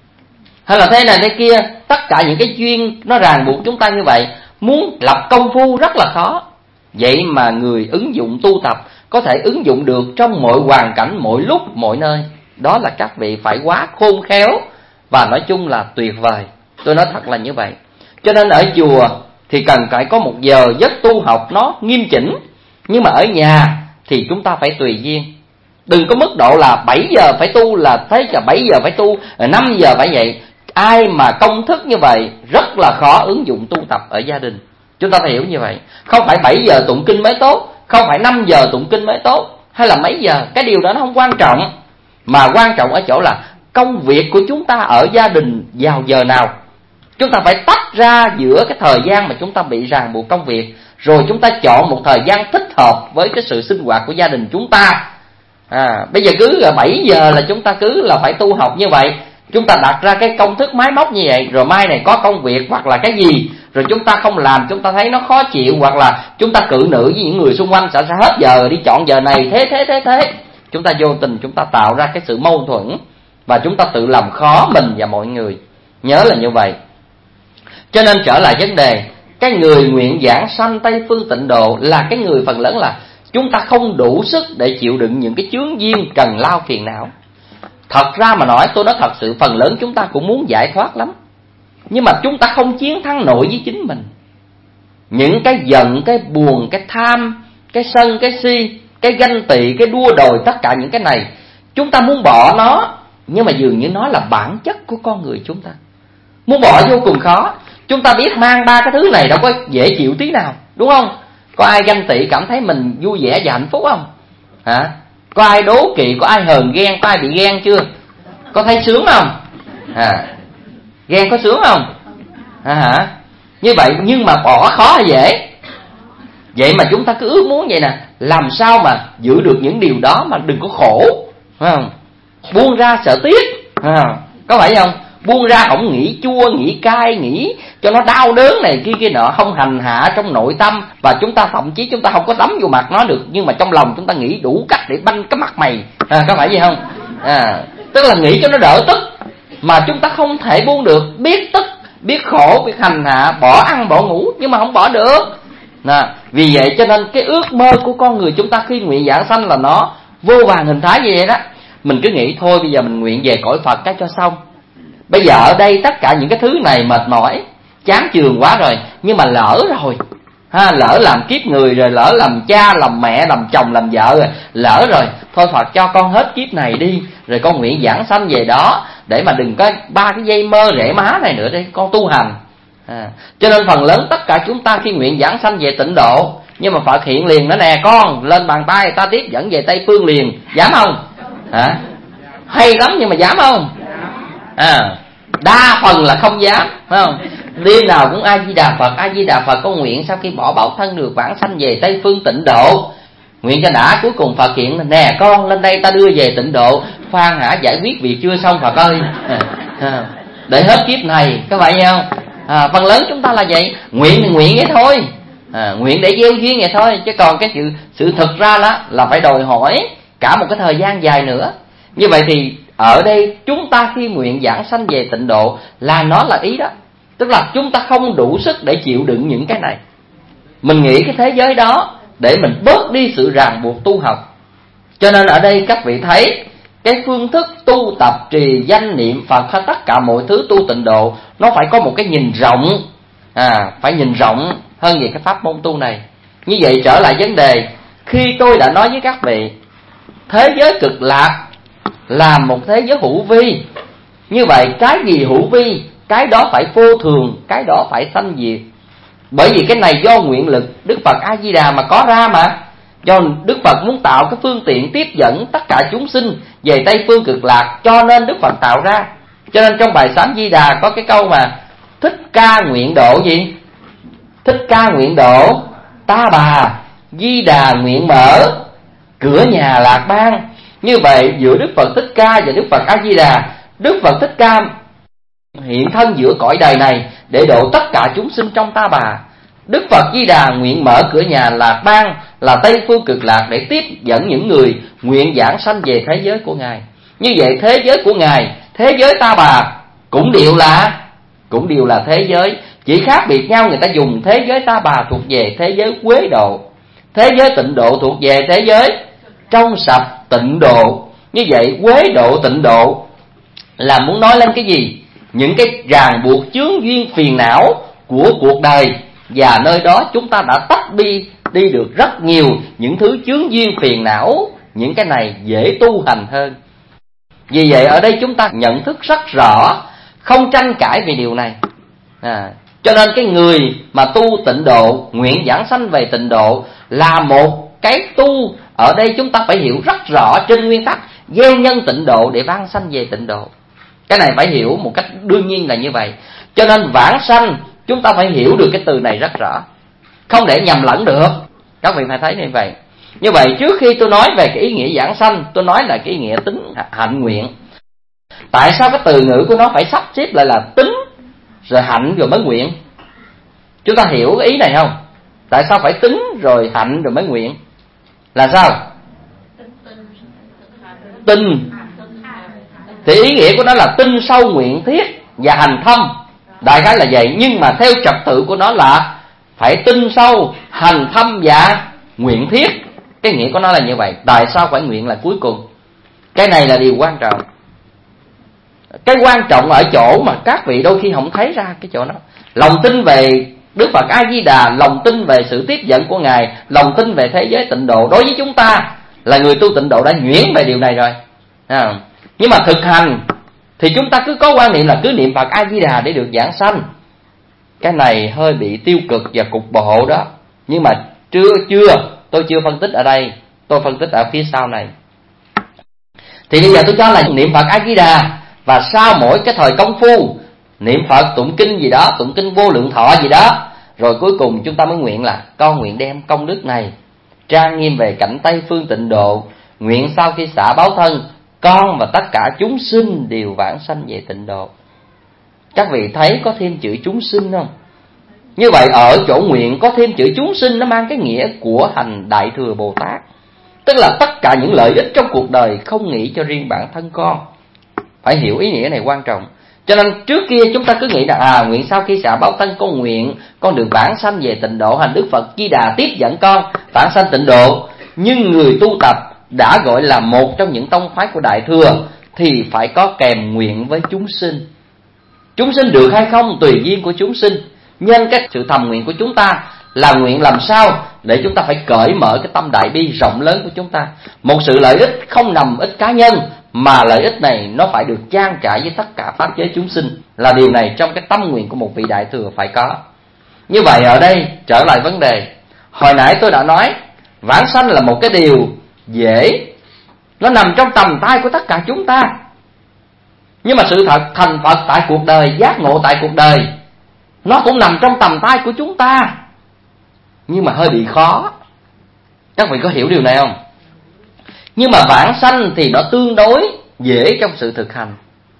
Hay là thế này thế kia, tất cả những cái duyên nó ràng buộc chúng ta như vậy, muốn lập công phu rất là khó. Vậy mà người ứng dụng tu tập có thể ứng dụng được trong mọi hoàn cảnh, mọi lúc, mọi nơi. Đó là các vị phải quá khôn khéo và nói chung là tuyệt vời. Tôi nói thật là như vậy. Cho nên ở chùa thì cần phải có một giờ giấc tu học nó nghiêm chỉnh. Nhưng mà ở nhà thì chúng ta phải tùy duyên. Đừng có mức độ là bảy giờ phải tu là thấy là bảy giờ phải tu, năm giờ phải vậy. Ai mà công thức như vậy rất là khó ứng dụng tu tập ở gia đình. Chúng ta phải hiểu như vậy. Không phải bảy giờ tụng kinh mới tốt, không phải năm giờ tụng kinh mới tốt, hay là mấy giờ. Cái điều đó nó không quan trọng. Mà quan trọng ở chỗ là công việc của chúng ta ở gia đình vào giờ nào. Chúng ta phải tách ra giữa cái thời gian mà chúng ta bị ràng buộc công việc, rồi chúng ta chọn một thời gian thích hợp với cái sự sinh hoạt của gia đình chúng ta. À, bây giờ cứ bảy giờ là chúng ta cứ là phải tu học như vậy. Chúng ta đặt ra cái công thức máy móc như vậy, rồi mai này có công việc hoặc là cái gì, rồi chúng ta không làm, chúng ta thấy nó khó chịu, hoặc là chúng ta cự nữ với những người xung quanh sẽ hết giờ đi chọn giờ này thế thế thế thế. Chúng ta vô tình chúng ta tạo ra cái sự mâu thuẫn và chúng ta tự làm khó mình và mọi người. Nhớ là như vậy. Cho nên trở lại vấn đề, cái người nguyện giảng sanh Tây Phương Tịnh Độ là cái người phần lớn là chúng ta không đủ sức để chịu đựng những cái chướng duyên trần lao phiền não. Thật ra mà nói, tôi nói thật sự, phần lớn chúng ta cũng muốn giải thoát lắm, nhưng mà chúng ta không chiến thắng nổi với chính mình. Những cái giận, cái buồn, cái tham, cái sân, cái si, cái ganh tị, cái đua đòi, tất cả những cái này chúng ta muốn bỏ nó, nhưng mà dường như nó là bản chất của con người chúng ta. Muốn bỏ vô cùng khó. Chúng ta biết mang ba cái thứ này đâu có dễ chịu tí nào, đúng không? Có ai ganh tị cảm thấy mình vui vẻ và hạnh phúc không? Hả? Có ai đố kỵ, có ai hờn ghen, có ai bị ghen chưa? Có thấy sướng không? À, ghen có sướng không? À, hả? Như vậy, nhưng mà bỏ khó hay dễ? Vậy mà chúng ta cứ ước muốn vậy nè, làm sao mà giữ được những điều đó mà đừng có khổ, phải không? Buông ra sợ tiếc, à, có phải không? Buông ra không nghĩ chua, nghĩ cay, nghĩ cho nó đau đớn này kia kia nọ, không hành hạ trong nội tâm. Và chúng ta thậm chí chúng ta không có đấm vô mặt nó được, nhưng mà trong lòng chúng ta nghĩ đủ cách để banh cái mặt mày, à, có phải vậy không? À, tức là nghĩ cho nó đỡ tức, mà chúng ta không thể buông được. Biết tức, biết khổ, biết hành hạ, bỏ ăn bỏ ngủ, nhưng mà không bỏ được. Nè, vì vậy cho nên cái ước mơ của con người chúng ta khi nguyện giảng sanh là nó vô vàn hình thái như vậy đó. Mình cứ nghĩ thôi bây giờ mình nguyện về cõi Phật cái cho xong. Bây giờ ở đây tất cả những cái thứ này mệt mỏi, chán chường quá rồi, nhưng mà lỡ rồi ha, lỡ làm kiếp người rồi, lỡ làm cha, làm mẹ, làm chồng, làm vợ rồi, lỡ rồi, thôi Phật cho con hết kiếp này đi, rồi con nguyện giảng sanh về đó, để mà đừng có ba cái dây mơ rễ má này nữa đi, con tu hành. À, cho nên phần lớn tất cả chúng ta khi nguyện giảng sanh về tịnh độ, nhưng mà Phật hiện liền nữa nè, con lên bàn tay ta tiếp dẫn về Tây Phương liền, dám không? Hả? Hay lắm nhưng mà dám không? À, đa phần là không dám, phải không? Đêm nào cũng A Di Đà Phật, A Di Đà Phật, con nguyện sau khi bỏ báo thân được vãng sanh về Tây Phương tịnh độ. Nguyện cho đã, cuối cùng Phật hiện nè, con lên đây ta đưa về tịnh độ. Khoan hả, giải quyết việc chưa xong Phật ơi. À, à, để hết kiếp này, có phải không? À, phần lớn chúng ta là vậy, nguyện thì nguyện vậy thôi, à, nguyện để gieo duyên vậy thôi, chứ còn cái sự sự thực ra đó là phải đòi hỏi cả một cái thời gian dài nữa. Như vậy thì ở đây chúng ta khi nguyện giảng sanh về tịnh độ là nó là ý đó, tức là chúng ta không đủ sức để chịu đựng những cái này. Mình nghĩ cái thế giới đó để mình bớt đi sự ràng buộc tu học. Cho nên ở đây các vị thấy cái phương thức tu tập trì danh niệm Phật hay tất cả mọi thứ tu tịnh độ nó phải có một cái nhìn rộng, à, phải nhìn rộng hơn về cái pháp môn tu này. Như vậy trở lại vấn đề, khi tôi đã nói với các vị thế giới cực lạc là một thế giới hữu vi, như vậy cái gì hữu vi cái đó phải vô thường, cái đó phải sanh diệt. Bởi vì cái này do nguyện lực Đức Phật A Di Đà mà có ra mà. Do Đức Phật muốn tạo cái phương tiện tiếp dẫn tất cả chúng sinh về Tây Phương cực lạc, cho nên Đức Phật tạo ra. Cho nên trong bài Sám Di Đà có cái câu mà Thích Ca nguyện độ gì? Thích Ca nguyện độ Ta Bà, Di Đà nguyện mở cửa nhà lạc bang. Như vậy giữa Đức Phật Thích Ca và Đức Phật A Di Đà, Đức Phật Thích Ca hiện thân giữa cõi đời này để độ tất cả chúng sinh trong Ta Bà. Đức Phật Di Đà nguyện mở cửa nhà lạc bang là Tây Phương cực lạc để tiếp dẫn những người nguyện giảng sanh về thế giới của Ngài. Như vậy thế giới của Ngài, thế giới Ta Bà cũng đều là cũng đều là thế giới, chỉ khác biệt nhau người ta dùng thế giới Ta Bà thuộc về thế giới Quế Độ, thế giới Tịnh Độ thuộc về thế giới trong sạch Tịnh Độ. Như vậy Quế Độ, Tịnh Độ là muốn nói lên cái gì? Những cái ràng buộc chướng duyên phiền não của cuộc đời, và nơi đó chúng ta đã tách đi đi được rất nhiều những thứ chướng duyên phiền não, những cái này dễ tu hành hơn. Vì vậy ở đây chúng ta nhận thức rất rõ, không tranh cãi về điều này. À, cho nên cái người mà tu tịnh độ, nguyện giảng sanh về tịnh độ là một cái tu. Ở đây chúng ta phải hiểu rất rõ trên nguyên tắc gieo nhân tịnh độ để vãng sanh về tịnh độ. Cái này phải hiểu một cách đương nhiên là như vậy. Cho nên vãng sanh chúng ta phải hiểu được cái từ này rất rõ, không để nhầm lẫn được. Các vị phải thấy như vậy. Như vậy trước khi tôi nói về cái ý nghĩa giảng sanh, tôi nói là cái ý nghĩa tính hạnh nguyện. Tại sao cái từ ngữ của nó phải sắp xếp lại là tính rồi hạnh rồi mới nguyện? Chúng ta hiểu cái ý này không? Tại sao phải tính rồi hạnh rồi mới nguyện? Là sao? Tin thì ý nghĩa của nó là tin sâu nguyện thiết và hành thâm, đại khái là vậy. Nhưng mà theo trật tự của nó là phải tin sâu, hành thâm và nguyện thiết. Cái nghĩa của nó là như vậy. Tại sao phải nguyện là cuối cùng? Cái này là điều quan trọng. Cái quan trọng ở chỗ mà các vị đôi khi không thấy ra cái chỗ đó. Lòng tin về Đức Phật A Di Đà, lòng tin về sự tiếp dẫn của Ngài, lòng tin về thế giới tịnh độ, đối với chúng ta là người tu tịnh độ đã nhuyễn về điều này rồi. À, nhưng mà thực hành thì chúng ta cứ có quan niệm là cứ niệm Phật A Di Đà để được giảng sanh. Cái này hơi bị tiêu cực và cục bộ đó. Nhưng mà chưa chưa tôi chưa phân tích ở đây, tôi phân tích ở phía sau này. Thì bây giờ tôi cho là niệm Phật A Di Đà, và sau mỗi cái thời công phu niệm Phật tụng kinh gì đó, tụng kinh Vô Lượng Thọ gì đó, rồi cuối cùng chúng ta mới nguyện là con nguyện đem công đức này trang nghiêm về cảnh Tây Phương tịnh độ, nguyện sau khi xả báo thân, con và tất cả chúng sinh đều vãng sanh về tịnh độ. Các vị thấy có thêm chữ chúng sinh không? Như vậy ở chỗ nguyện có thêm chữ chúng sinh, nó mang cái nghĩa của hành Đại Thừa Bồ Tát, tức là tất cả những lợi ích trong cuộc đời không nghĩ cho riêng bản thân con. Phải hiểu ý nghĩa này quan trọng. Cho nên trước kia chúng ta cứ nghĩ là à nguyện sau khi xả báo thân con nguyện con được vãng sanh về tịnh độ, hành Đức Phật Di Đà tiếp dẫn con vãng sanh tịnh độ. Nhưng người tu tập đã gọi là một trong những tông phái của Đại Thừa thì phải có kèm nguyện với chúng sinh. Chúng sinh được hay không tùy duyên của chúng sinh. Nhân cái sự thầm nguyện của chúng ta là nguyện làm sao để chúng ta phải cởi mở cái tâm đại bi rộng lớn của chúng ta. Một sự lợi ích không nằm ích cá nhân, mà lợi ích này nó phải được trang trải với tất cả pháp giới chúng sinh. Là điều này trong cái tâm nguyện của một vị Đại Thừa phải có. Như vậy ở đây trở lại vấn đề, hồi nãy tôi đã nói vãng sanh là một cái điều dễ, nó nằm trong tầm tay của tất cả chúng ta. Nhưng mà sự thật thành Phật tại cuộc đời, giác ngộ tại cuộc đời, nó cũng nằm trong tầm tay của chúng ta, nhưng mà hơi bị khó. Các vị có hiểu điều này không? Nhưng mà vãng sanh thì nó tương đối dễ trong sự thực hành.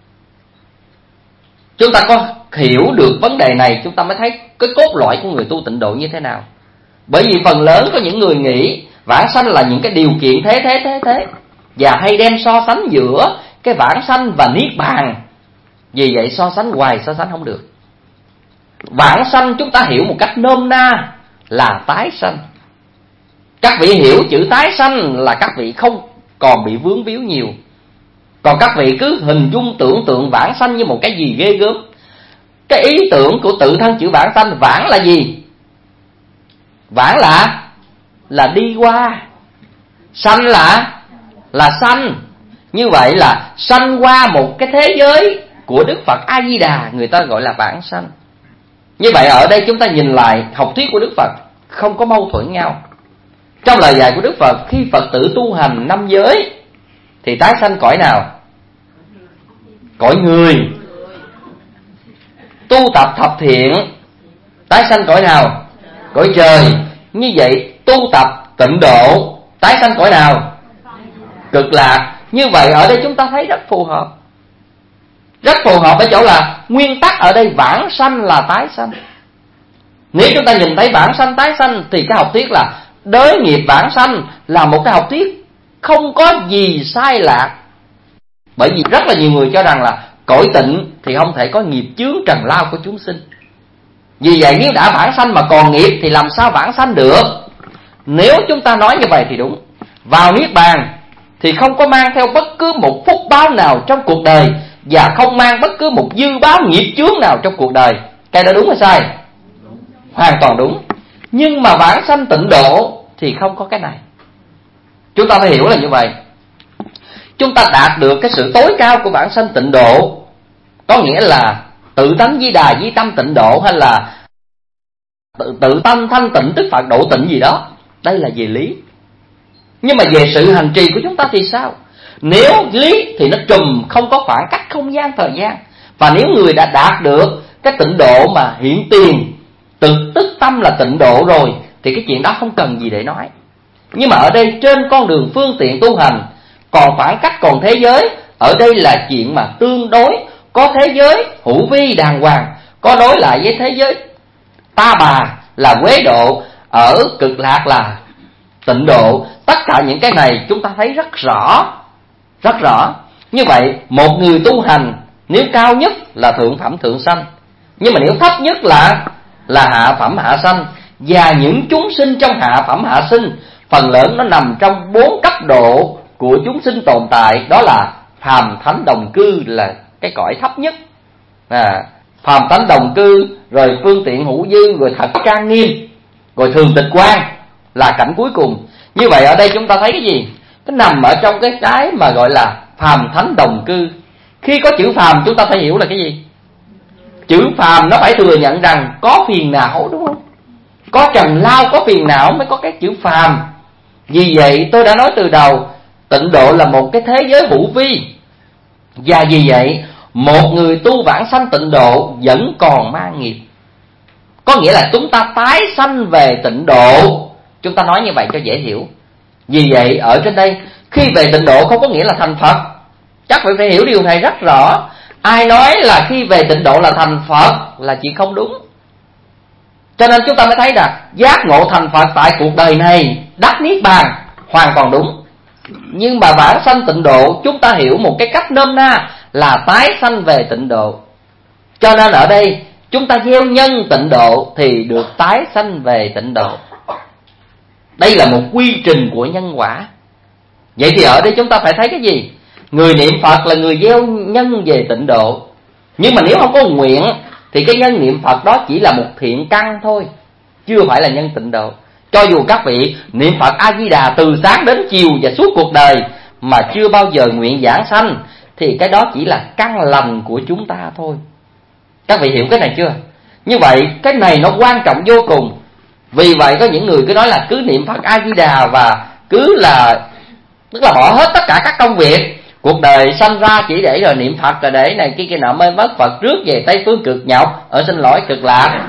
Chúng ta có hiểu được vấn đề này, chúng ta mới thấy cái cốt lõi của người tu tịnh độ như thế nào. Bởi vì phần lớn có những người nghĩ vãng sanh là những cái điều kiện thế thế thế thế, và hay đem so sánh giữa cái vãng sanh và niết bàn. Vì vậy so sánh hoài so sánh không được. Vãng sanh chúng ta hiểu một cách nôm na là tái sanh. Các vị hiểu chữ tái sanh là các vị không còn bị vướng víu nhiều. Còn các vị cứ hình dung tưởng tượng vãng sanh như một cái gì ghê gớm. Cái ý tưởng của tự thân chữ vãng sanh, vãng là gì? Vãng là là đi qua, sanh là là sanh. Như vậy là sanh qua một cái thế giới của Đức Phật A Di Đà, người ta gọi là vãng sanh. Như vậy ở đây chúng ta nhìn lại học thuyết của Đức Phật không có mâu thuẫn nhau. Trong lời dạy của Đức Phật, khi Phật tử tu hành năm giới thì tái sanh cõi nào? Cõi người. Tu tập thập thiện tái sanh cõi nào? Cõi trời. Như vậy tu tập tịnh độ tái sanh cõi nào? Cực lạc. Như vậy ở đây chúng ta thấy rất phù hợp. Rất phù hợp ở chỗ là nguyên tắc ở đây vãng sanh là tái sanh. Nếu chúng ta nhìn thấy vãng sanh tái sanh thì cái học thuyết là đới nghiệp vãng sanh là một cái học thuyết không có gì sai lạc. Bởi vì rất là nhiều người cho rằng là cõi tịnh thì không thể có nghiệp chướng trần lao của chúng sinh. Vì vậy nếu đã vãng sanh mà còn nghiệp thì làm sao vãng sanh được? Nếu chúng ta nói như vậy thì đúng. Vào niết bàn thì không có mang theo bất cứ một phúc báo nào trong cuộc đời, và không mang bất cứ một dư báo nghiệp chướng nào trong cuộc đời. Cái đó đúng hay sai? Hoàn toàn đúng. Nhưng mà vãng sanh tịnh độ thì không có cái này. Chúng ta phải hiểu là như vậy. Chúng ta đạt được cái sự tối cao của vãng sanh tịnh độ, có nghĩa là tự tánh Di Đà di tâm tịnh độ, hay là tự, tự tâm thanh tịnh tức Phật độ tịnh gì đó. Đây là về lý. Nhưng mà về sự hành trì của chúng ta thì sao? Nếu lý thì nó trùm, không có khoảng cách không gian thời gian. Và nếu người đã đạt được cái tịnh độ mà hiện tiền, tự tức tâm là tịnh độ rồi, thì cái chuyện đó không cần gì để nói. Nhưng mà ở đây trên con đường phương tiện tu hành, còn khoảng cách còn thế giới, ở đây là chuyện mà tương đối. Có thế giới hữu vi đàng hoàng, có đối lại với thế giới ta bà là quế độ, ở cực lạc là tịnh độ. Tất cả những cái này chúng ta thấy rất rõ, rất rõ. Như vậy một người tu hành, nếu cao nhất là thượng phẩm thượng sanh, nhưng mà nếu thấp nhất là là hạ phẩm hạ sanh. Và những chúng sinh trong hạ phẩm hạ sinh, phần lớn nó nằm trong bốn cấp độ của chúng sinh tồn tại. Đó là phàm thánh đồng cư là cái cõi thấp nhất, à, phàm thánh đồng cư, rồi phương tiện hữu dư, rồi thật trang nghiêm, rồi thường tịch quan là cảnh cuối cùng. Như vậy ở đây chúng ta thấy cái gì? Cái nằm ở trong cái cái mà gọi là phàm thánh đồng cư. Khi có chữ phàm chúng ta phải hiểu là cái gì? Chữ phàm nó phải thừa nhận rằng có phiền não, đúng không? Có trần lao, có phiền não mới có cái chữ phàm. Vì vậy tôi đã nói từ đầu, tịnh độ là một cái thế giới hữu vi. Và vì vậy một người tu vãng sanh tịnh độ vẫn còn mang nghiệp. Có nghĩa là chúng ta tái sanh về tịnh độ. Chúng ta nói như vậy cho dễ hiểu. Vì vậy ở trên đây, khi về tịnh độ không có nghĩa là thành Phật. Chắc phải phải hiểu điều này rất rõ. Ai nói là khi về tịnh độ là thành Phật là chuyện không đúng. Cho nên chúng ta mới thấy là giác ngộ thành Phật tại cuộc đời này, đắc niết bàn, hoàn toàn đúng. Nhưng mà vãng sanh tịnh độ chúng ta hiểu một cái cách nôm na là tái sanh về tịnh độ. Cho nên ở đây chúng ta gieo nhân tịnh độ thì được tái sanh về tịnh độ. Đây là một quy trình của nhân quả. Vậy thì ở đây chúng ta phải thấy cái gì? Người niệm Phật là người gieo nhân về tịnh độ. Nhưng mà nếu không có nguyện thì cái nhân niệm Phật đó chỉ là một thiện căn thôi, chưa phải là nhân tịnh độ. Cho dù các vị niệm Phật A-di-đà từ sáng đến chiều và suốt cuộc đời mà chưa bao giờ nguyện giảng sanh, thì cái đó chỉ là căn lành của chúng ta thôi. Các vị hiểu cái này chưa? Như vậy cái này nó quan trọng vô cùng. Vì vậy có những người cứ nói là cứ niệm Phật A-di-đà và cứ là tức là bỏ hết tất cả các công việc, cuộc đời sanh ra chỉ để rồi niệm Phật là để này kia kia nọ, mới mất Phật rước về Tây Phương cực nhọc, ở xin lỗi cực lạc.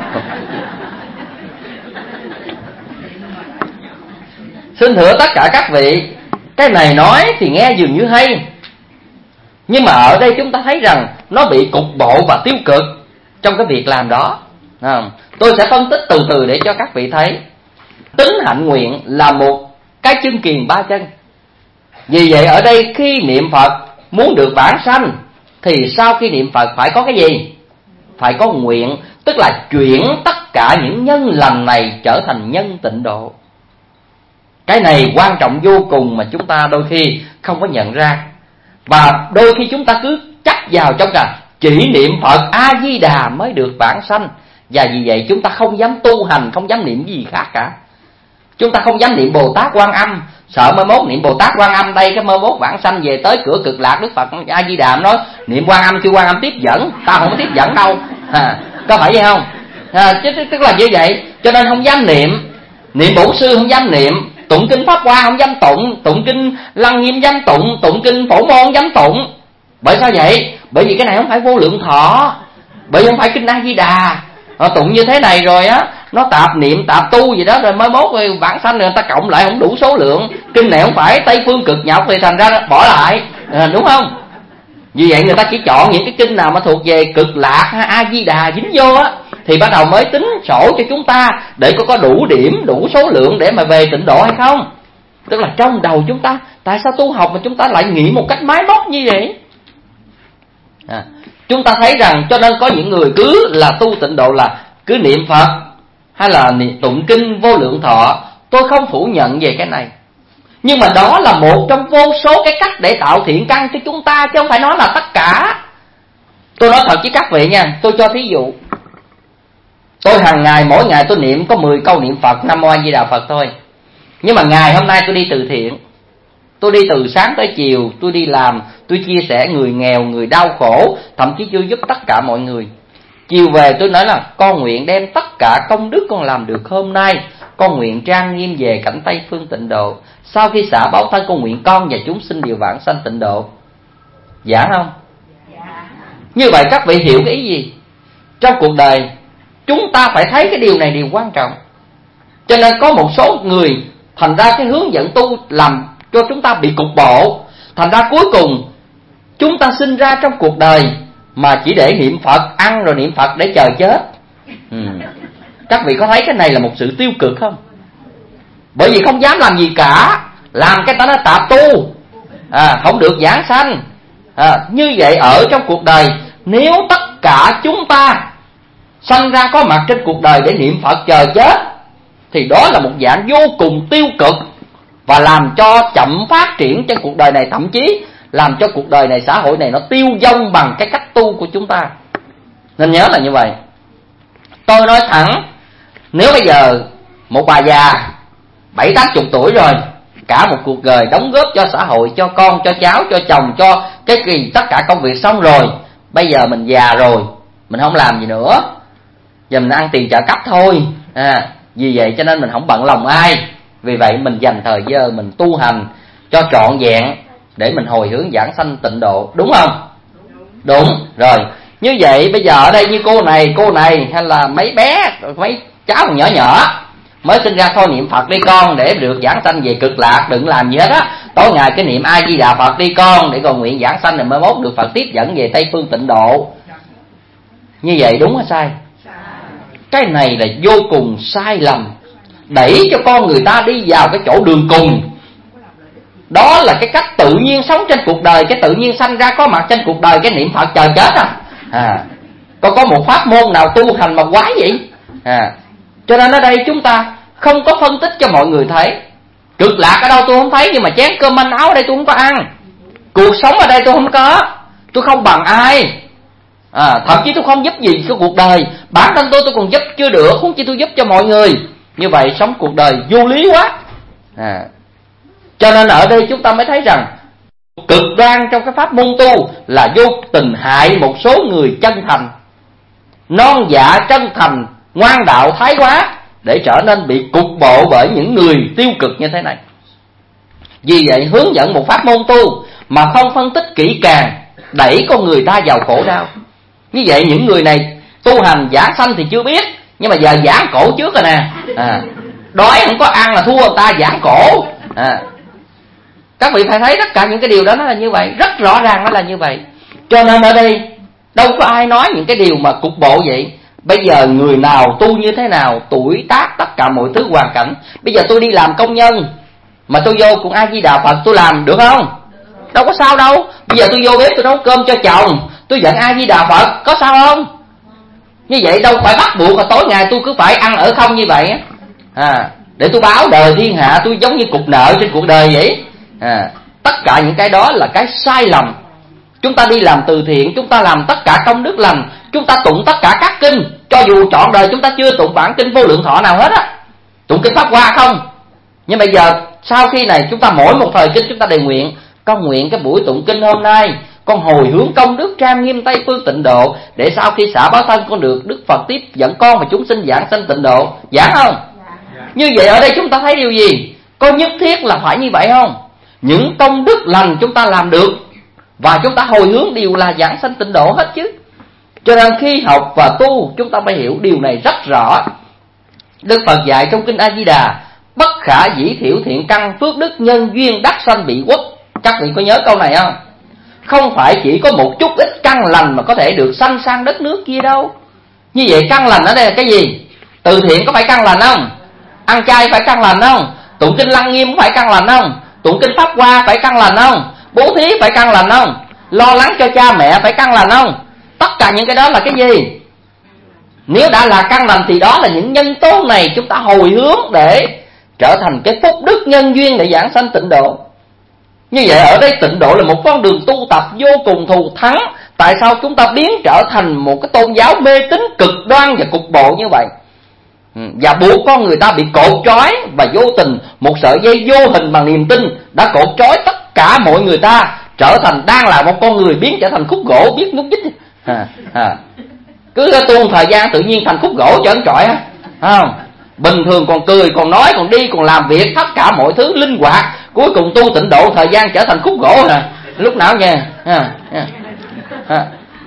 Xin thưa tất cả các vị, cái này nói thì nghe dường như hay, nhưng mà ở đây chúng ta thấy rằng nó bị cục bộ và tiêu cực trong cái việc làm đó. Tôi sẽ phân tích từ từ để cho các vị thấy. Tính hạnh nguyện là một cái chân kiền ba chân. Vì vậy ở đây khi niệm Phật muốn được vãng sanh thì sau khi niệm Phật phải có cái gì? Phải có nguyện, tức là chuyển tất cả những nhân lành này trở thành nhân tịnh độ. Cái này quan trọng vô cùng mà chúng ta đôi khi không có nhận ra. Và đôi khi chúng ta cứ chắc vào trong rằng chỉ niệm Phật A-di-đà mới được vãng sanh. Và vì vậy chúng ta không dám tu hành, không dám niệm gì khác cả. Chúng ta không dám niệm Bồ Tát Quan Âm, sợ mai mốt niệm Bồ Tát Quan Âm đây cái mai mốt vãng sanh về tới cửa cực lạc, Đức Phật A-di-đà nói niệm Quan Âm chưa Quan Âm tiếp dẫn, ta không có tiếp dẫn đâu. À, có phải vậy không? À, chứ tức là như vậy, cho nên không dám niệm. Niệm Bổn Sư không dám niệm, tụng kinh Pháp Hoa không dám tụng, tụng kinh Lăng Nghiêm dám tụng, tụng kinh Phổ Môn không dám tụng. Bởi sao vậy? Bởi vì cái này không phải vô lượng thọ, bởi vì không phải kinh A-di-đà. Họ tụng như thế này rồi á, nó tạp niệm tạp tu gì đó, rồi mới mốt rồi vãng sanh rồi người ta cộng lại không đủ số lượng. Kinh này không phải Tây Phương cực nhọc thì thành ra bỏ lại, à, đúng không? Vì vậy người ta chỉ chọn những cái kinh nào mà thuộc về cực lạc, A-di-đà dính vô á, thì bắt đầu mới tính sổ cho chúng ta để có có đủ điểm, đủ số lượng để mà về tịnh độ hay không. Tức là trong đầu chúng ta, tại sao tu học mà chúng ta lại nghĩ một cách máy móc như vậy? À, chúng ta thấy rằng cho nên có những người cứ là tu tịnh độ là cứ niệm Phật hay là niệm tụng kinh vô lượng thọ. Tôi không phủ nhận về cái này, nhưng mà đó là một trong vô số cái cách để tạo thiện căn cho chúng ta, chứ không phải nói là tất cả. Tôi nói thật với các vị nha, tôi cho thí dụ. Tôi hàng ngày mỗi ngày tôi niệm có mười câu niệm Phật Nam Mô A Di Đà Phật thôi. Nhưng mà ngày hôm nay tôi đi từ thiện, tôi đi từ sáng tới chiều, tôi đi làm, tôi chia sẻ người nghèo, người đau khổ, thậm chí tôi giúp tất cả mọi người. Chiều về tôi nói là con nguyện đem tất cả công đức con làm được hôm nay, con nguyện trang nghiêm về cảnh Tây Phương tịnh độ. Sau khi xả báo thân, con nguyện con và chúng sinh đều vãng sanh tịnh độ. Dạ không? Như vậy các vị hiểu cái ý gì? Trong cuộc đời chúng ta phải thấy cái điều này điều quan trọng. Cho nên có một số người thành ra cái hướng dẫn tu làm cho chúng ta bị cục bộ. Thành ra cuối cùng chúng ta sinh ra trong cuộc đời mà chỉ để niệm Phật, ăn rồi niệm Phật để chờ chết. ừ. Các vị có thấy cái này là một sự tiêu cực không? Bởi vì không dám làm gì cả, làm cái ta nó tạp tu, à, không được giảng sanh. à, Như vậy ở trong cuộc đời, nếu tất cả chúng ta sanh ra có mặt trên cuộc đời để niệm Phật chờ chết, thì đó là một dạng vô cùng tiêu cực, và làm cho chậm phát triển trên cuộc đời này, thậm chí làm cho cuộc đời này, xã hội này nó tiêu vong bằng cái cách tu của chúng ta. Nên nhớ là như vậy. Tôi nói thẳng, nếu bây giờ một bà già bảy tám chục tuổi rồi, cả một cuộc đời đóng góp cho xã hội, cho con, cho cháu, cho chồng, cho cái gì tất cả công việc xong rồi, bây giờ mình già rồi, mình không làm gì nữa, giờ mình ăn tiền trợ cấp thôi. à, Vì vậy cho nên mình không bận lòng ai. Vì vậy mình dành thời giờ mình tu hành cho trọn vẹn để mình hồi hướng giảng sanh tịnh độ. Đúng không? Đúng. Rồi, như vậy bây giờ ở đây như cô này, cô này hay là mấy bé, mấy cháu nhỏ nhỏ mới sinh ra, thôi niệm Phật đi con để được giảng sanh về cực lạc, đừng làm gì hết á. Tối ngày cái niệm A Di Đà Phật đi con để cầu nguyện giảng sanh, rồi mới mốt được Phật tiếp dẫn về Tây Phương tịnh độ. Như vậy đúng hay sai? Cái này là vô cùng sai lầm, đẩy cho con người ta đi vào cái chỗ đường cùng. Đó là cái cách tự nhiên sống trên cuộc đời, cái tự nhiên sanh ra có mặt trên cuộc đời, cái niệm Phật chờ chết à. à Có có một pháp môn nào tu hành mà quái vậy? À, cho nên ở đây chúng ta không có phân tích cho mọi người thấy. Cực lạc ở đâu tôi không thấy, nhưng mà chén cơm manh áo ở đây tôi không có ăn. Cuộc sống ở đây tôi không có, tôi không bằng ai. À, thậm chí tôi không giúp gì cho cuộc đời. Bản thân tôi tôi còn giúp chưa được, không chỉ tôi giúp cho mọi người. Như vậy sống cuộc đời vô lý quá. À, cho nên ở đây chúng ta mới thấy rằng cực đoan trong cái pháp môn tu là vô tình hại một số người chân thành, non dạ chân thành, ngoan đạo thái quá, để trở nên bị cục bộ bởi những người tiêu cực như thế này. Vì vậy hướng dẫn một pháp môn tu mà không phân tích kỹ càng, đẩy con người ta vào khổ đau. Như vậy những người này tu hành giảng sanh thì chưa biết, nhưng mà giờ giảng cổ trước rồi nè. À, đói không có ăn là thua người ta giảng cổ. À, các vị phải thấy tất cả những cái điều đó nó là như vậy, rất rõ ràng nó là như vậy. Cho nên ở đây đâu có ai nói những cái điều mà cục bộ vậy. Bây giờ người nào tu như thế nào, tuổi tác, tất cả mọi thứ hoàn cảnh. Bây giờ tôi đi làm công nhân mà tôi vô cùng A Di Đà Phật tôi làm được không? Đâu có sao đâu. Bây giờ tôi vô bếp tôi nấu cơm cho chồng, tôi giận A Di Đà Phật, có sao không? Như vậy đâu phải bắt buộc là tối ngày tôi cứ phải ăn ở không như vậy. À, để tôi báo đời thiên hạ tôi giống như cục nợ trên cuộc đời vậy. À, tất cả những cái đó là cái sai lầm. Chúng ta đi làm từ thiện, chúng ta làm tất cả công đức lành, chúng ta tụng tất cả các kinh, cho dù trọn đời chúng ta chưa tụng bản kinh Vô Lượng Thọ nào hết á, tụng kinh Pháp Hoa không. Nhưng bây giờ sau khi này chúng ta mỗi một thời kinh chúng ta đề nguyện, con nguyện cái buổi tụng kinh hôm nay con hồi hướng công đức trang nghiêm Tây Phương Tịnh Độ, để sau khi xả báo thân con được Đức Phật tiếp dẫn con và chúng sinh giảng sanh tịnh độ. Giảng không? Như vậy ở đây chúng ta thấy điều gì? Có nhất thiết là phải như vậy không? Những công đức lành chúng ta làm được và chúng ta hồi hướng đều là giảng sanh tịnh độ hết chứ. Cho nên khi học và tu chúng ta phải hiểu điều này rất rõ. Đức Phật dạy trong kinh A Di Đà, bất khả dĩ thiểu thiện căn phước đức nhân duyên đắc sanh bị quốc. Các vị có nhớ câu này không? Không phải chỉ có một chút ít căn lành mà có thể được sanh sang đất nước kia đâu. Như vậy căn lành ở đây là cái gì? Từ thiện có phải căn lành không? Ăn chay phải căn lành không? Tụng kinh Lăng Nghiêm phải căn lành không? Tụng kinh Pháp Hoa phải căn lành không? Bố thí phải căn lành không? Lo lắng cho cha mẹ phải căn lành không? Tất cả những cái đó là cái gì? Nếu đã là căn lành thì đó là những nhân tố này chúng ta hồi hướng để trở thành cái phúc đức nhân duyên để giảng sanh tịnh độ. Như vậy ở đây tịnh độ là một con đường tu tập vô cùng thù thắng. Tại sao chúng ta biến trở thành một cái tôn giáo mê tín cực đoan và cục bộ như vậy? Và buộc con người ta bị cột trói, và vô tình một sợi dây vô hình bằng niềm tin đã cột trói tất cả mọi người ta, trở thành đang là một con người biến trở thành khúc gỗ biết nhúc nhích. À, à. Cứ tu thời gian tự nhiên thành khúc gỗ trơn trọi á, không? Bình thường còn cười, còn nói, còn đi, còn làm việc, tất cả mọi thứ linh hoạt, cuối cùng tu tịnh độ thời gian trở thành khúc gỗ rồi. Lúc nào nghe à, à, à.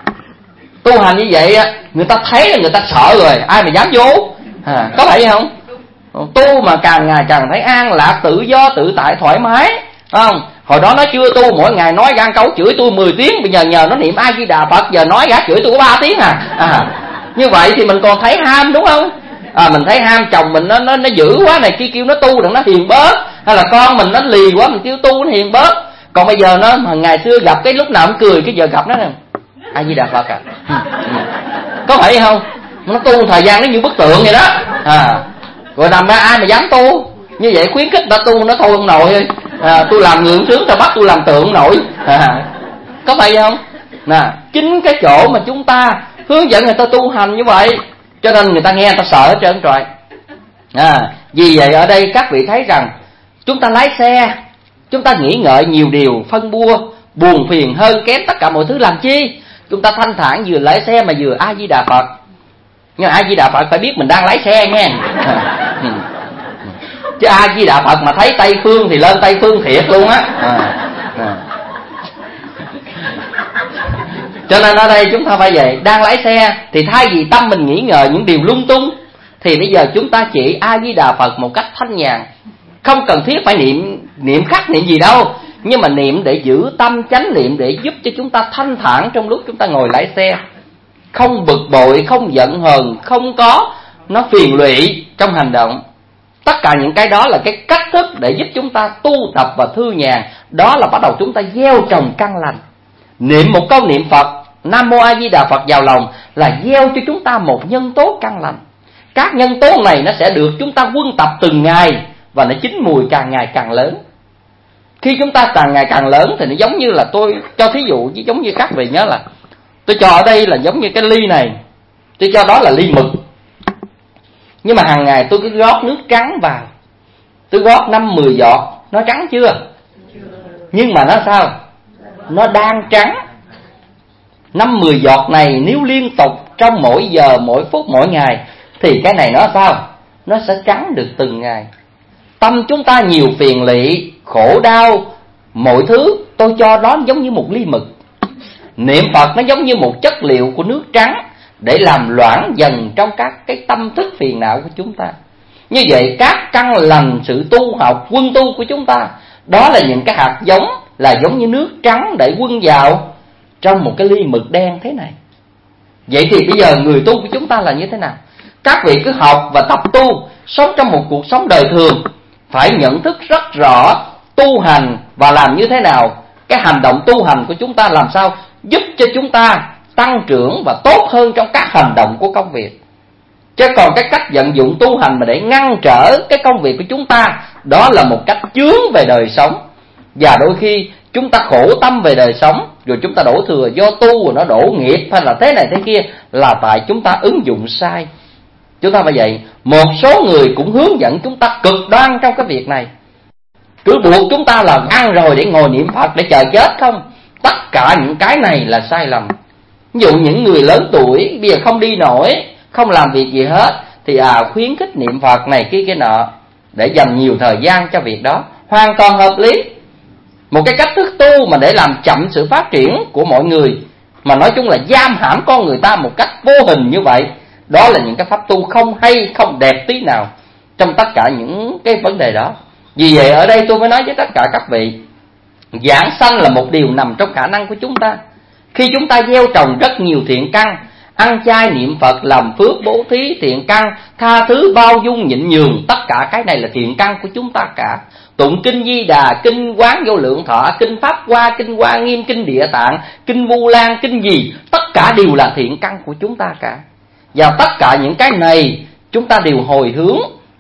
Tu hành như vậy á, người ta thấy là người ta sợ rồi, ai mà dám vô. À, có phải không? Tu mà càng ngày càng thấy an lạc, tự do, tự tại, thoải mái, không? Hồi đó nó chưa tu, mỗi ngày nói gan cấu chửi tôi mười tiếng, bây giờ nhờ nó niệm A Di Đà Phật, giờ nói gã chửi tôi có ba tiếng à. À, như vậy thì mình còn thấy ham đúng không? À, mình thấy ham chồng mình nó nó nó dữ quá này kia, kêu nó tu đừng nó hiền bớt, hay là con mình nó lì quá mình kêu tu nó hiền bớt. Còn bây giờ nó mà ngày xưa gặp cái lúc nào cũng cười, cái giờ gặp nó nè A Di Đà Phật à. Ừ, ừ. Có phải không? Nó tu thời gian nó như bức tượng vậy đó. À, rồi nằm ra ai mà dám tu? Như vậy khuyến khích ta tu nó thôi ông nội. À, tôi làm ngưỡng sướng ta bắt tôi làm tượng ông nội. À, có phải không? Nè, chính cái chỗ mà chúng ta hướng dẫn người ta tu hành như vậy, cho nên người ta nghe người ta sợ hết trơn rồi. À, vì vậy ở đây các vị thấy rằng chúng ta lái xe, chúng ta nghĩ ngợi nhiều điều, phân bua, buồn phiền hơn kém tất cả mọi thứ làm chi? Chúng ta thanh thản vừa lái xe mà vừa A Di Đà Phật. Nhưng A Di Đà Phật phải biết mình đang lái xe nghe. À, chứ A Di Đà Phật mà thấy Tây Phương thì lên Tây Phương thiệt luôn á. À, à. Cho nên ở đây chúng ta phải vậy, đang lái xe thì thay vì tâm mình nghĩ ngợi những điều lung tung, thì bây giờ chúng ta chỉ A Di Đà Phật một cách thanh nhàn, không cần thiết phải niệm niệm khắc niệm gì đâu, nhưng mà niệm để giữ tâm chánh niệm, để giúp cho chúng ta thanh thản trong lúc chúng ta ngồi lái xe, không bực bội, không giận hờn, không có nó phiền lụy trong hành động. Tất cả những cái đó là cái cách thức để giúp chúng ta tu tập và thư nhàn. Đó là bắt đầu chúng ta gieo trồng căn lành. Niệm một câu niệm Phật Nam Mô A Di Đà Phật vào lòng là gieo cho chúng ta một nhân tố căn lành. Các nhân tố này nó sẽ được chúng ta quân tập từng ngày, và nó chín mùi càng ngày càng lớn. Khi chúng ta càng ngày càng lớn thì nó giống như là, tôi cho thí dụ, giống như các vị nhớ là tôi cho ở đây là giống như cái ly này, tôi cho đó là ly mực. Nhưng mà hàng ngày tôi cứ rót nước trắng vào, tôi rót năm mười giọt, nó trắng chưa? Nhưng mà nó sao? Nó đang trắng. Năm mười giọt này nếu liên tục trong mỗi giờ, mỗi phút, mỗi ngày thì cái này nó sao? Nó sẽ trắng được từng ngày. Tâm chúng ta nhiều phiền lụy, khổ đau, mọi thứ, tôi cho đó giống như một ly mực. Niệm Phật nó giống như một chất liệu của nước trắng để làm loãng dần trong các cái tâm thức phiền não của chúng ta. Như vậy các căn lành, sự tu học, quân tu của chúng ta, đó là những cái hạt giống, là giống như nước trắng để quân vào trong một cái ly mực đen thế này. Vậy thì bây giờ người tu của chúng ta là như thế nào? Các vị cứ học và tập tu, sống trong một cuộc sống đời thường, phải nhận thức rất rõ tu hành và làm như thế nào. Cái hành động tu hành của chúng ta làm sao giúp cho chúng ta tăng trưởng và tốt hơn trong các hành động của công việc. Chứ còn cái cách vận dụng tu hành mà để ngăn trở cái công việc của chúng ta, đó là một cách chướng về đời sống. Và đôi khi chúng ta khổ tâm về đời sống, rồi chúng ta đổ thừa do tu rồi nó đổ nghiệp hay là thế này thế kia, là tại chúng ta ứng dụng sai. Chúng ta phải vậy. Một số người cũng hướng dẫn chúng ta cực đoan trong cái việc này, cứ buộc chúng ta là ăn rồi để ngồi niệm Phật để chờ chết không. Tất cả những cái này là sai lầm. Ví dụ những người lớn tuổi bây giờ không đi nổi, không làm việc gì hết, thì à khuyến khích niệm Phật này kia kia nọ, để dành nhiều thời gian cho việc đó, hoàn toàn hợp lý. Một cái cách thức tu mà để làm chậm sự phát triển của mọi người, mà nói chung là giam hãm con người ta một cách vô hình như vậy, đó là những cái pháp tu không hay, không đẹp tí nào trong tất cả những cái vấn đề đó. Vì vậy ở đây tôi mới nói với tất cả các vị, giảng sanh là một điều nằm trong khả năng của chúng ta. Khi chúng ta gieo trồng rất nhiều thiện căn, ăn chay niệm Phật, làm phước bố thí, thiện căn, tha thứ bao dung nhịn nhường, tất cả cái này là thiện căn của chúng ta cả. Tụng kinh Di Đà, kinh Quán Vô Lượng Thọ, kinh Pháp Hoa, kinh Hoa Nghiêm, kinh Địa Tạng, kinh Vu Lan, kinh gì, tất cả đều là thiện căn của chúng ta cả. Và tất cả những cái này chúng ta đều hồi hướng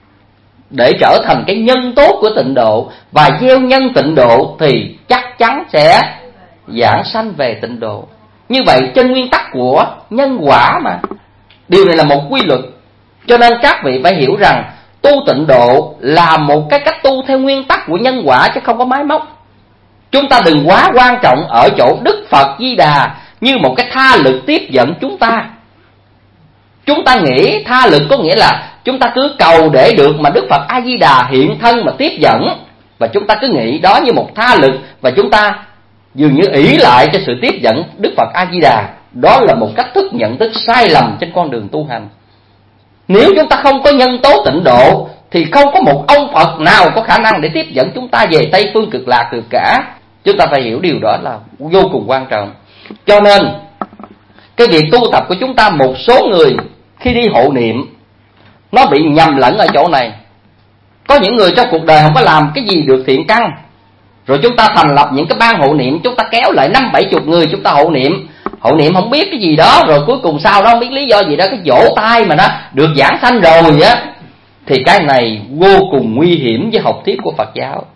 để trở thành cái nhân tố của tịnh độ, và gieo nhân tịnh độ thì chắc chắn sẽ giảng sanh về tịnh độ. Như vậy trên nguyên tắc của nhân quả mà, điều này là một quy luật. Cho nên các vị phải hiểu rằng tu tịnh độ là một cái cách tu theo nguyên tắc của nhân quả, chứ không có máy móc. Chúng ta đừng quá quan trọng ở chỗ Đức Phật Di Đà như một cái tha lực tiếp dẫn chúng ta. Chúng ta nghĩ tha lực có nghĩa là chúng ta cứ cầu để được mà Đức Phật A Di Đà hiện thân mà tiếp dẫn, và chúng ta cứ nghĩ đó như một tha lực, và chúng ta dường như ỷ lại cho sự tiếp dẫn Đức Phật A Di Đà. Đó là một cách thức nhận thức sai lầm trên con đường tu hành. Nếu chúng ta không có nhân tố tịnh độ thì không có một ông Phật nào có khả năng để tiếp dẫn chúng ta về Tây Phương Cực Lạc được cả. Chúng ta phải hiểu điều đó là vô cùng quan trọng. Cho nên cái việc tu tập của chúng ta, một số người khi đi hộ niệm nó bị nhầm lẫn ở chỗ này. Có những người trong cuộc đời không có làm cái gì được thiện căn, rồi chúng ta thành lập những cái ban hộ niệm, chúng ta kéo lại năm bảy chục người chúng ta hộ niệm. Hộ niệm không biết cái gì đó, rồi cuối cùng sau đó không biết lý do gì đó, cái vỗ tay mà nó được giảng sanh rồi á, thì cái này vô cùng nguy hiểm với học thuyết của Phật giáo.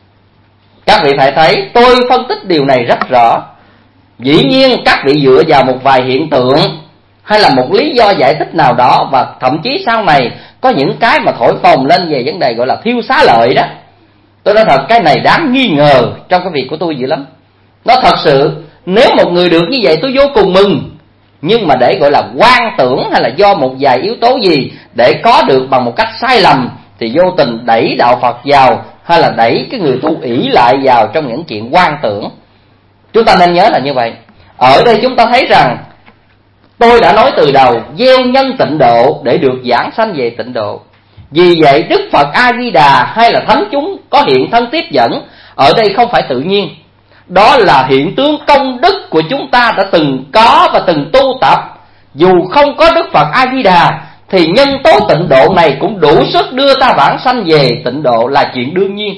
Các vị phải thấy tôi phân tích điều này rất rõ. Dĩ nhiên các vị dựa vào một vài hiện tượng hay là một lý do giải thích nào đó, và thậm chí sau này có những cái mà thổi phồng lên về vấn đề gọi là thiêu xá lợi đó. Tôi nói thật, cái này đáng nghi ngờ trong cái việc của tôi dữ lắm. Nó thật sự, nếu một người được như vậy tôi vô cùng mừng. Nhưng mà để gọi là quan tưởng hay là do một vài yếu tố gì để có được bằng một cách sai lầm, thì vô tình đẩy đạo Phật vào, hay là đẩy cái người tu ỷ lại vào trong những chuyện quan tưởng. Chúng ta nên nhớ là như vậy. Ở đây chúng ta thấy rằng tôi đã nói từ đầu, gieo nhân tịnh độ để được giảng sanh về tịnh độ. Vì vậy Đức Phật A Di Đà hay là thánh chúng có hiện thân tiếp dẫn ở đây không phải tự nhiên. Đó là hiện tướng công đức của chúng ta đã từng có và từng tu tập. Dù không có Đức Phật A Di Đà thì nhân tố tịnh độ này cũng đủ sức đưa ta vãng sanh về tịnh độ, là chuyện đương nhiên.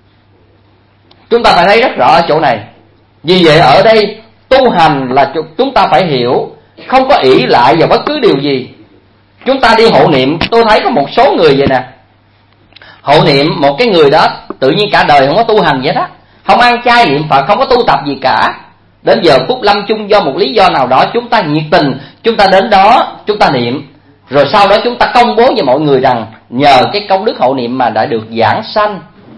Chúng ta phải thấy rất rõ ở chỗ này. Vì vậy ở đây tu hành là chúng ta phải hiểu không có ỷ lại vào bất cứ điều gì. Chúng ta đi hộ niệm, tôi thấy có một số người vậy nè, hộ niệm một cái người đó tự nhiên cả đời không có tu hành vậy đó, không ăn chay niệm Phật, không có tu tập gì cả. Đến giờ phút lâm chung do một lý do nào đó, chúng ta nhiệt tình, chúng ta đến đó, chúng ta niệm, rồi sau đó chúng ta công bố với mọi người rằng nhờ cái công đức hộ niệm mà đã được giảng sanh.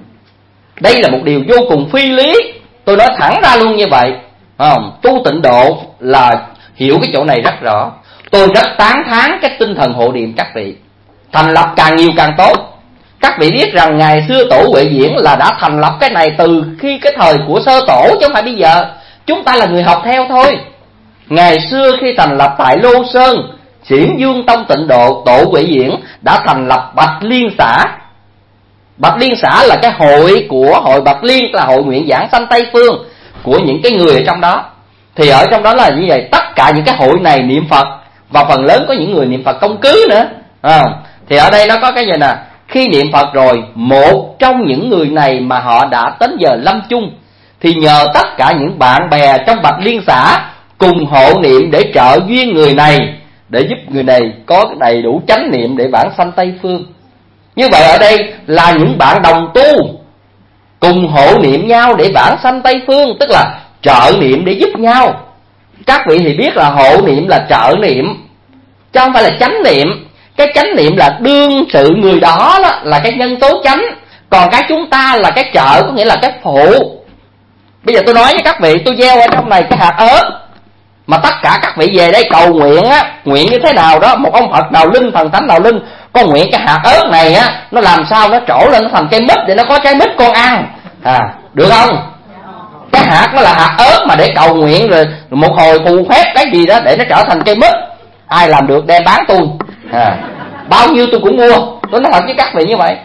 Đây là một điều vô cùng phi lý, tôi nói thẳng ra luôn như vậy. À, tu tịnh độ là hiểu cái chỗ này rất rõ. Tôi rất tán thán cái tinh thần hộ niệm các vị, thành lập càng nhiều càng tốt. Các vị biết rằng ngày xưa tổ Huệ Diễn là đã thành lập cái này từ khi cái thời của sơ tổ, chứ không phải bây giờ. Chúng ta là người học theo thôi. Ngày xưa khi thành lập tại Lô Sơn, Xiển Dương Tông Tịnh Độ, tổ Huệ Diễn đã thành lập Bạch Liên xã. Bạch Liên xã là cái hội của hội Bạch Liên, là hội nguyện giảng sanh Tây Phương của những cái người ở trong đó. Thì ở trong đó là như vậy, tất cả những cái hội này niệm Phật, và phần lớn có những người niệm Phật công cứ nữa. À, thì ở đây nó có cái gì nè, khi niệm Phật rồi, một trong những người này mà họ đã đến giờ lâm chung, thì nhờ tất cả những bạn bè trong Bạch Liên xã cùng hộ niệm để trợ duyên người này, để giúp người này có đầy đủ chánh niệm để vãng sanh Tây Phương. Như vậy ở đây là những bạn đồng tu cùng hộ niệm nhau để vãng sanh Tây Phương, tức là trợ niệm để giúp nhau. Các vị thì biết là hộ niệm là trợ niệm, chứ không phải là chánh niệm. Cái chánh niệm là đương sự người đó, đó là cái nhân tố chánh, còn cái chúng ta là cái trợ, có nghĩa là cái phụ. Bây giờ tôi nói với các vị, tôi gieo ở trong này cái hạt ớt, mà tất cả các vị về đây cầu nguyện á, nguyện như thế nào đó, một ông Phật nào linh, thần thánh nào linh, con nguyện cái hạt ớt này á, nó làm sao nó trổ lên nó thành cây mít để nó có trái mít con ăn, à, được không? Cái hạt nó là hạt ớt mà để cầu nguyện, rồi một hồi phù phép cái gì đó để nó trở thành cây mít. Ai làm được đem bán tôi, à, bao nhiêu tôi cũng mua. Tôi nói thật với các vị như vậy.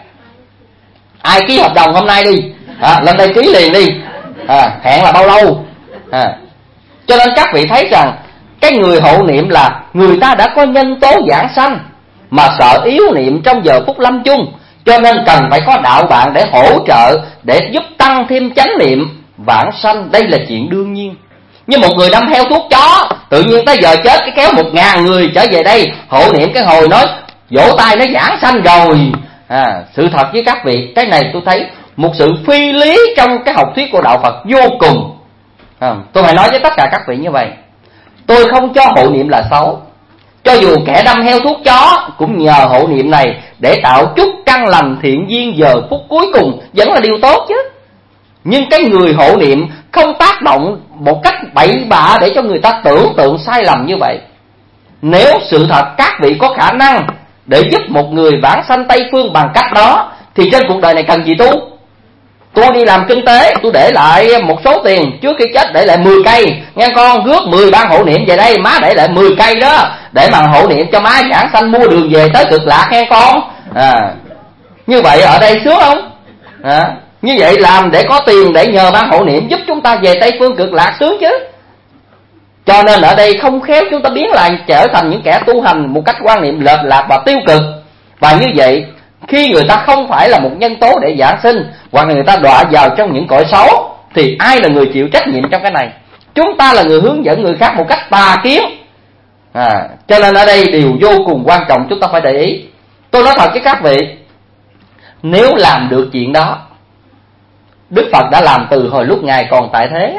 Ai ký hợp đồng hôm nay đi, à, lên đây ký liền đi, à, hẹn là bao lâu, à. Cho nên các vị thấy rằng cái người hộ niệm là người ta đã có nhân tố giảng sanh, mà sợ yếu niệm trong giờ phút lâm chung, cho nên cần phải có đạo bạn để hỗ trợ, để giúp tăng thêm chánh niệm vãng sanh. Đây là chuyện đương nhiên. Như một người đâm theo thuốc chó, tự nhiên tới giờ chết cái kéo một ngàn người trở về đây hộ niệm, cái hồi nói vỗ tay nó giảng sanh rồi. À, sự thật với các vị, cái này tôi thấy một sự phi lý trong cái học thuyết của đạo Phật vô cùng. À, tôi phải nói với tất cả các vị như vậy. Tôi không cho hộ niệm là xấu. Cho dù kẻ đâm heo thuốc chó cũng nhờ hộ niệm này để tạo chút căn lành thiện duyên giờ phút cuối cùng, vẫn là điều tốt chứ. Nhưng cái người hộ niệm không tác động một cách bậy bạ để cho người ta tưởng tượng sai lầm như vậy. Nếu sự thật các vị có khả năng để giúp một người vãng sanh Tây Phương bằng cách đó, thì trên cuộc đời này cần gì tu? Tôi đi làm kinh tế, tôi để lại một số tiền, trước khi chết để lại mười cây, nghe con, rước mười ban hộ niệm về đây, má để lại mười cây đó, để mà hộ niệm cho má giảng sanh mua đường về tới cực lạc, nghe con. À, như vậy ở đây sướng không? À, như vậy làm để có tiền để nhờ ban hộ niệm giúp chúng ta về Tây Phương cực lạc, sướng chứ. Cho nên ở đây không khéo chúng ta biến lại trở thành những kẻ tu hành một cách quan niệm lệch lạc và tiêu cực. Và như vậy khi người ta không phải là một nhân tố để giảng sinh, hoặc là người ta đọa vào trong những cõi xấu, thì ai là người chịu trách nhiệm trong cái này? Chúng ta là người hướng dẫn người khác một cách tà kiến. À, cho nên ở đây điều vô cùng quan trọng chúng ta phải để ý. Tôi nói thật với các vị, nếu làm được chuyện đó, Đức Phật đã làm từ hồi lúc Ngài còn tại thế.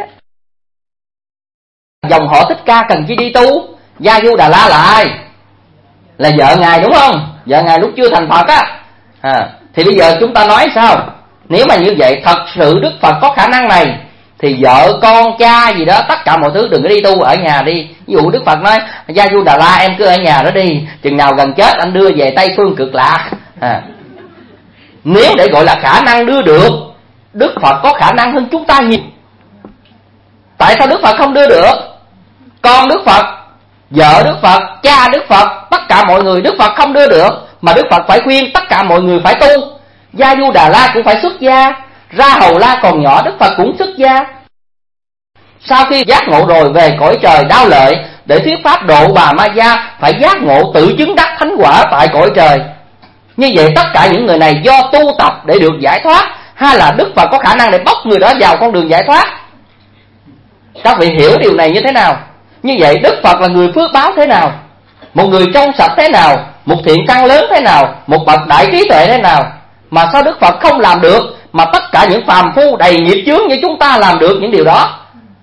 Dòng họ Thích Ca cần chi đi tu? Gia Du Đà La là ai? Là vợ Ngài đúng không? Vợ Ngài lúc chưa thành Phật á. À, thì bây giờ chúng ta nói sao? Nếu mà như vậy thật sự Đức Phật có khả năng này, thì vợ con cha gì đó tất cả mọi thứ đừng có đi tu, ở nhà đi. Ví dụ Đức Phật nói Gia Du Đà La em cứ ở nhà đó đi, chừng nào gần chết anh đưa về Tây Phương cực lạc. À, nếu để gọi là khả năng đưa được, Đức Phật có khả năng hơn chúng ta nhiều. Tại sao Đức Phật không đưa được? Con Đức Phật, vợ Đức Phật, cha Đức Phật, tất cả mọi người Đức Phật không đưa được, mà Đức Phật phải khuyên tất cả mọi người phải tu. Gia Du Đà La cũng phải xuất gia, Ra Hầu La còn nhỏ Đức Phật cũng xuất gia. Sau khi giác ngộ rồi về cõi trời Đao Lợi để thuyết pháp độ Bà Ma Gia, phải giác ngộ tự chứng đắc thánh quả tại cõi trời. Như vậy tất cả những người này do tu tập để được giải thoát, hay là Đức Phật có khả năng để bóc người đó vào con đường giải thoát? Các vị hiểu điều này như thế nào? Như vậy Đức Phật là người phước báo thế nào, một người trong sạch thế nào, một thiện căn lớn thế nào, một bậc đại trí tuệ thế nào, mà sao Đức Phật không làm được, mà tất cả những phàm phu đầy nghiệp chướng như chúng ta làm được những điều đó.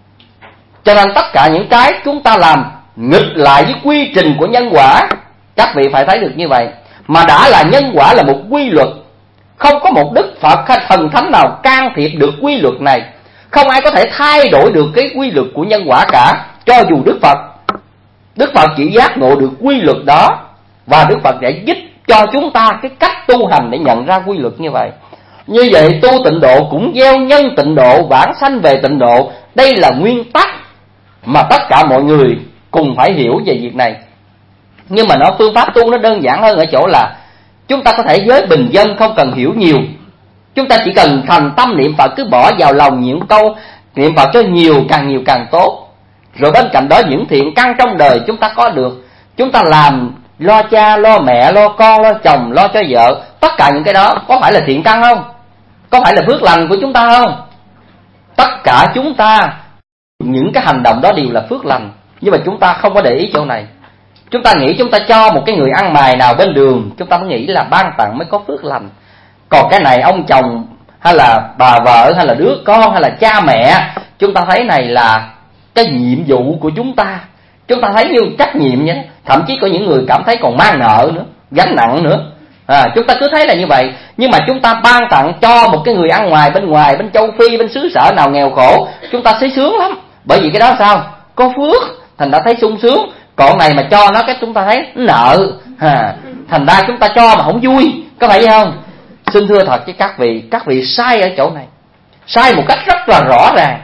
Cho nên tất cả những cái chúng ta làm nghịch lại với quy trình của nhân quả. Các vị phải thấy được như vậy. Mà đã là nhân quả là một quy luật, không có một Đức Phật hay thần thánh nào can thiệp được quy luật này. Không ai có thể thay đổi được cái quy luật của nhân quả cả, cho dù Đức Phật. Đức Phật chỉ giác ngộ được quy luật đó, và Đức Phật sẽ giúp cho chúng ta cái cách tu hành để nhận ra quy luật như vậy. Như vậy tu tịnh độ cũng gieo nhân tịnh độ, vãng sanh về tịnh độ. Đây là nguyên tắc mà tất cả mọi người cùng phải hiểu về việc này. Nhưng mà nó phương pháp tu nó đơn giản hơn ở chỗ là chúng ta có thể với bình dân không cần hiểu nhiều. Chúng ta chỉ cần thành tâm niệm Phật, cứ bỏ vào lòng những câu niệm Phật cho nhiều, càng nhiều càng tốt. Rồi bên cạnh đó những thiện căn trong đời chúng ta có được, chúng ta làm lo cha, lo mẹ, lo con, lo chồng, lo cho vợ. Tất cả những cái đó có phải là thiện căn không? Có phải là phước lành của chúng ta không? Tất cả chúng ta, những cái hành động đó đều là phước lành. Nhưng mà chúng ta không có để ý chỗ này. Chúng ta nghĩ chúng ta cho một cái người ăn mày nào bên đường, chúng ta mới nghĩ là ban tặng mới có phước lành. Còn cái này ông chồng hay là bà vợ hay là đứa con hay là cha mẹ, chúng ta thấy này là cái nhiệm vụ của chúng ta. Chúng ta thấy như trách nhiệm vậy. Thậm chí có những người cảm thấy còn mang nợ nữa, gánh nặng nữa. À, chúng ta cứ thấy là như vậy. Nhưng mà chúng ta ban tặng cho một cái người ăn ngoài bên ngoài, bên châu Phi, bên xứ sở nào nghèo khổ, chúng ta thấy sướng lắm. Bởi vì cái đó sao? Có phước, thành đã thấy sung sướng. Còn này mà cho nó cái chúng ta thấy nợ, à, thành ra chúng ta cho mà không vui. Có phải vậy không? Xin thưa thật với các vị, các vị sai ở chỗ này, sai một cách rất là rõ ràng.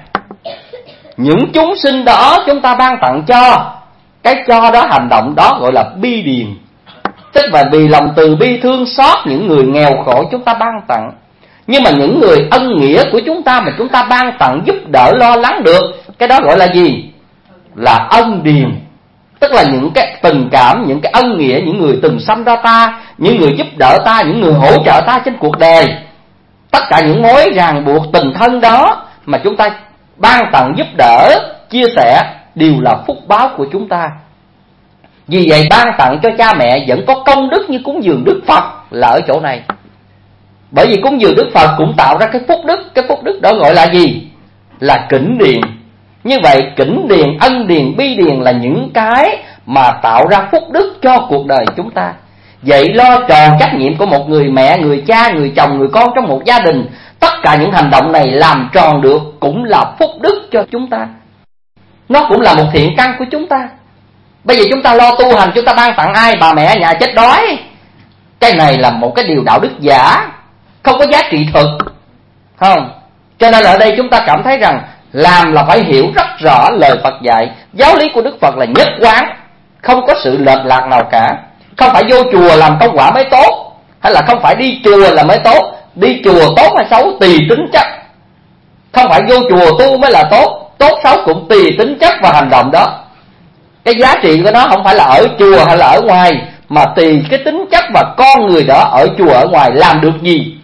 Những chúng sinh đó chúng ta ban tặng cho, cái cho đó, hành động đó gọi là bi điền. Tức là vì lòng từ bi thương xót những người nghèo khổ chúng ta ban tặng. Nhưng mà những người ân nghĩa của chúng ta mà chúng ta ban tặng giúp đỡ lo lắng được, cái đó gọi là gì? Là ân điền. Tức là những cái tình cảm, những cái ân nghĩa, những người từng sanh ra ta, những người giúp đỡ ta, những người hỗ trợ ta trên cuộc đời. Tất cả những mối ràng buộc tình thân đó mà chúng ta ban tặng giúp đỡ, chia sẻ đều là phúc báo của chúng ta. Vì vậy ban tặng cho cha mẹ vẫn có công đức như cúng dường Đức Phật là ở chỗ này. Bởi vì cúng dường Đức Phật cũng tạo ra cái phúc đức. Cái phúc đức đó gọi là gì? Là kỉnh điền. Như vậy kỉnh điền, ân điền, bi điền là những cái mà tạo ra phúc đức cho cuộc đời chúng ta. Vậy lo tròn trách nhiệm của một người mẹ, người cha, người chồng, người con trong một gia đình, tất cả những hành động này làm tròn được cũng là phúc đức cho chúng ta. Nó cũng là một thiện căn của chúng ta. Bây giờ chúng ta lo tu hành, chúng ta ban tặng ai? Bà mẹ nhà chết đói. Cái này là một cái điều đạo đức giả, không có giá trị thực, không? Cho nên ở đây chúng ta cảm thấy rằng làm là phải hiểu rất rõ lời Phật dạy. Giáo lý của Đức Phật là nhất quán, không có sự lệch lạc nào cả. Không phải vô chùa làm công quả mới tốt, hay là không phải đi chùa là mới tốt. Đi chùa tốt hay xấu tùy tính chất. Không phải vô chùa tu mới là tốt, tốt xấu cũng tùy tính chất và hành động đó. Cái giá trị của nó không phải là ở chùa hay là ở ngoài, mà tùy cái tính chất và con người đó ở chùa ở ngoài làm được gì.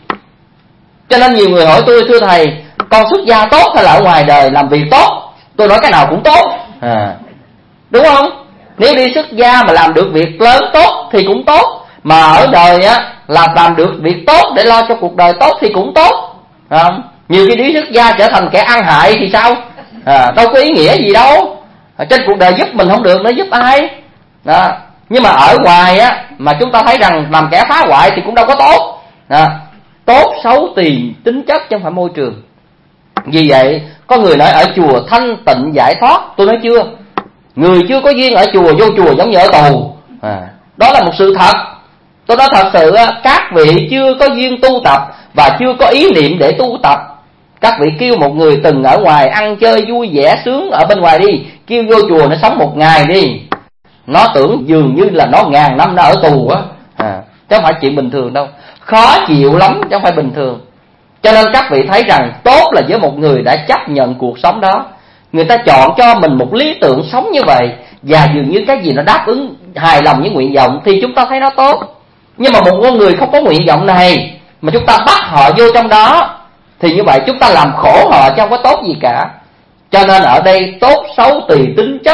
Cho nên nhiều người hỏi tôi, thưa thầy, con xuất gia tốt hay là ở ngoài đời làm việc tốt? Tôi nói cái nào cũng tốt, à, đúng không? Nếu đi xuất gia mà làm được việc lớn tốt thì cũng tốt, mà ở đời á là làm được việc tốt để lo cho cuộc đời tốt thì cũng tốt, à, nhiều khi đi xuất gia trở thành kẻ ăn hại thì sao? À, đâu có ý nghĩa gì đâu. Ở trên cuộc đời giúp mình không được, nó giúp ai? Đó. Nhưng mà ở ngoài á mà chúng ta thấy rằng làm kẻ phá hoại thì cũng đâu có tốt. Đó. Tốt xấu tùy tính chất chứ không phải môi trường. Vì vậy có người nói ở chùa thanh tịnh giải thoát. Tôi nói chưa, người chưa có duyên ở chùa vô chùa giống như ở tù, à, đó là một sự thật. Tôi nói thật sự các vị chưa có duyên tu tập và chưa có ý niệm để tu tập. Các vị kêu một người từng ở ngoài ăn chơi vui vẻ sướng ở bên ngoài đi, kêu vô chùa nó sống một ngày đi, nó tưởng dường như là nó ngàn năm nó ở tù á, à, chứ không phải chuyện bình thường đâu. Khó chịu lắm chứ không phải bình thường. Cho nên các vị thấy rằng tốt là với một người đã chấp nhận cuộc sống đó, người ta chọn cho mình một lý tưởng sống như vậy, và dường như cái gì nó đáp ứng hài lòng với nguyện vọng thì chúng ta thấy nó tốt. Nhưng mà một con người không có nguyện vọng này mà chúng ta bắt họ vô trong đó thì như vậy chúng ta làm khổ họ chứ không có tốt gì cả. Cho nên ở đây tốt xấu tùy tính chất,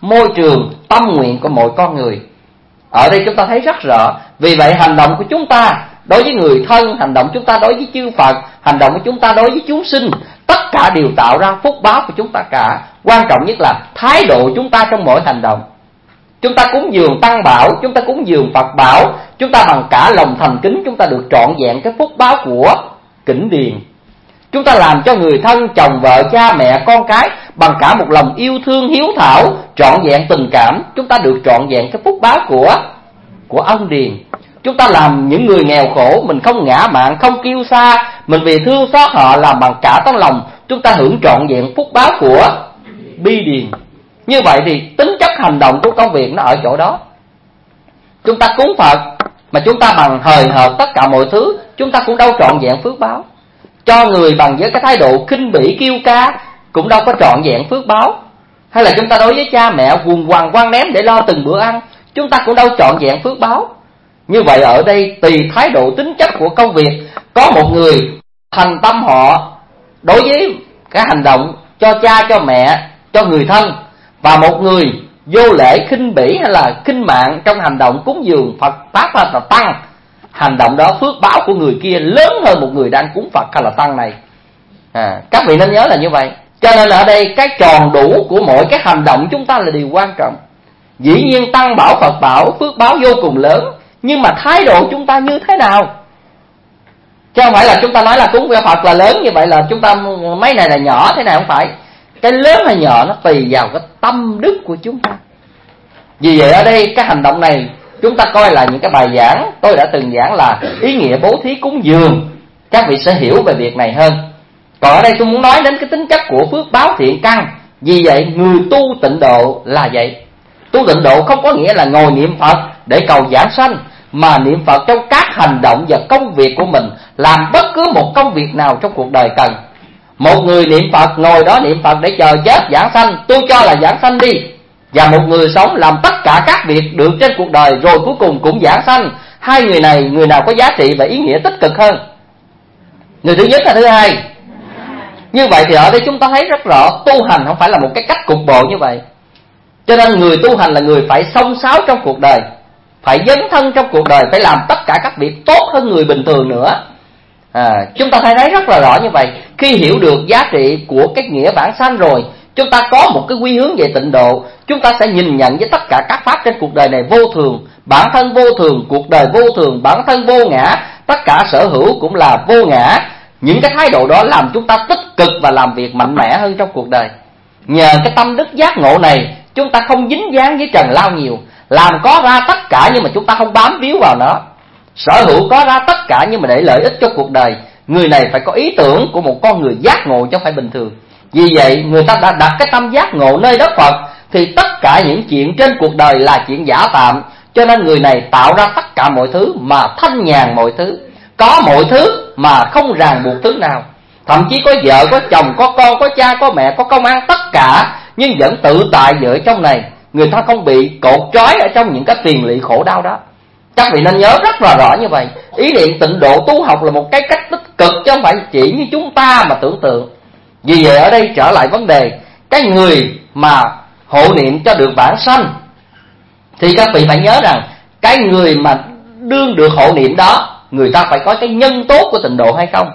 môi trường, tâm nguyện của mỗi con người. Ở đây chúng ta thấy rất rõ. Vì vậy hành động của chúng ta đối với người thân, hành động chúng ta đối với chư Phật, hành động của chúng ta đối với chúng sinh, tất cả đều tạo ra phúc báo của chúng ta cả. Quan trọng nhất là thái độ chúng ta trong mỗi hành động. Chúng ta cúng dường Tăng Bảo, chúng ta cúng dường Phật Bảo, chúng ta bằng cả lòng thành kính, chúng ta được trọn vẹn cái phúc báo của Kỉnh Điền. Chúng ta làm cho người thân, chồng vợ, cha mẹ, con cái bằng cả một lòng yêu thương hiếu thảo, trọn vẹn tình cảm, chúng ta được trọn vẹn cái phúc báo của của ông Điền. Chúng ta làm những người nghèo khổ, mình không ngã mạn, không kiêu sa, mình vì thương xót họ, làm bằng cả tấm lòng, chúng ta hưởng trọn vẹn phúc báo của Bi Điền. Như vậy thì tính chất hành động của công việc nó ở chỗ đó. Chúng ta cúng Phật mà chúng ta bằng hời hợt tất cả mọi thứ, chúng ta cũng đâu trọn vẹn phước báo. Cho người bằng với cái thái độ khinh bỉ kiêu ca cũng đâu có trọn vẹn phước báo. Hay là chúng ta đối với cha mẹ quần quằng quăng ném để lo từng bữa ăn, chúng ta cũng đâu trọn vẹn phước báo. Như vậy ở đây tùy thái độ tính chất của công việc. Có một người thành tâm họ đối với cái hành động cho cha, cho mẹ, cho người thân, và một người vô lễ khinh bỉ hay là khinh mạng trong hành động cúng dường Phật Pháp hay là Tăng, hành động đó phước báo của người kia lớn hơn một người đang cúng Phật hay là Tăng này. à, Các vị nên nhớ là như vậy. Cho nên ở đây cái tròn đủ của mỗi cái hành động chúng ta là điều quan trọng. Dĩ nhiên Tăng Bảo Phật Bảo phước báo vô cùng lớn, nhưng mà thái độ chúng ta như thế nào? Chứ không phải là chúng ta nói là cúng Phật là lớn, như vậy là chúng ta mấy này là nhỏ, thế này không phải. Cái lớn hay nhỏ nó tùy vào cái tâm đức của chúng ta. Vì vậy ở đây cái hành động này chúng ta coi là những cái bài giảng tôi đã từng giảng là ý nghĩa bố thí cúng dường, các vị sẽ hiểu về việc này hơn. Còn ở đây tôi muốn nói đến cái tính chất của phước báo thiện căn. Vì vậy người tu tịnh độ là vậy. Tu tịnh độ không có nghĩa là ngồi niệm Phật để cầu giảng sanh, mà niệm Phật trong các hành động và công việc của mình, làm bất cứ một công việc nào trong cuộc đời cần. Một người niệm Phật ngồi đó niệm Phật để chờ chết giảng sanh, tôi cho là giảng sanh đi. Và một người sống làm tất cả các việc được trên cuộc đời rồi cuối cùng cũng giảng sanh. Hai người này, người nào có giá trị và ý nghĩa tích cực hơn? Người thứ nhất là thứ hai. Như vậy thì ở đây chúng ta thấy rất rõ, tu hành không phải là một cái cách cục bộ như vậy. Cho nên người tu hành là người phải xông xáo trong cuộc đời, phải dấn thân trong cuộc đời, phải làm tất cả các việc tốt hơn người bình thường nữa. à, Chúng ta thấy rất là rõ như vậy. Khi hiểu được giá trị của cái nghĩa vãng sanh rồi, chúng ta có một cái quy hướng về tịnh độ. Chúng ta sẽ nhìn nhận với tất cả các pháp trên cuộc đời này vô thường, bản thân vô thường, cuộc đời vô thường, bản thân vô ngã, tất cả sở hữu cũng là vô ngã. Những cái thái độ đó làm chúng ta tích cực và làm việc mạnh mẽ hơn trong cuộc đời. Nhờ cái tâm đức giác ngộ này, chúng ta không dính dáng với trần lao nhiều. Làm có ra tất cả nhưng mà chúng ta không bám víu vào nó. Sở hữu có ra tất cả nhưng mà để lợi ích cho cuộc đời. Người này phải có ý tưởng của một con người giác ngộ chứ không phải bình thường. Vì vậy người ta đã đặt cái tâm giác ngộ nơi đất Phật, thì tất cả những chuyện trên cuộc đời là chuyện giả tạm. Cho nên người này tạo ra tất cả mọi thứ mà thanh nhàn mọi thứ, có mọi thứ mà không ràng buộc thứ nào. Thậm chí có vợ, có chồng, có con, có cha, có mẹ, có công ăn tất cả, nhưng vẫn tự tại vợ trong này. Người ta không bị cột trói ở trong những cái tiền lỵ khổ đau đó. Các vị nên nhớ rất là rõ như vậy. Ý niệm tịnh độ tu học là một cái cách tích cực, chứ không phải chỉ như chúng ta mà tưởng tượng. Vì vậy ở đây trở lại vấn đề, cái người mà hộ niệm cho được vãng sanh, thì các vị phải nhớ rằng cái người mà đương được hộ niệm đó, người ta phải có cái nhân tốt của tịnh độ hay không.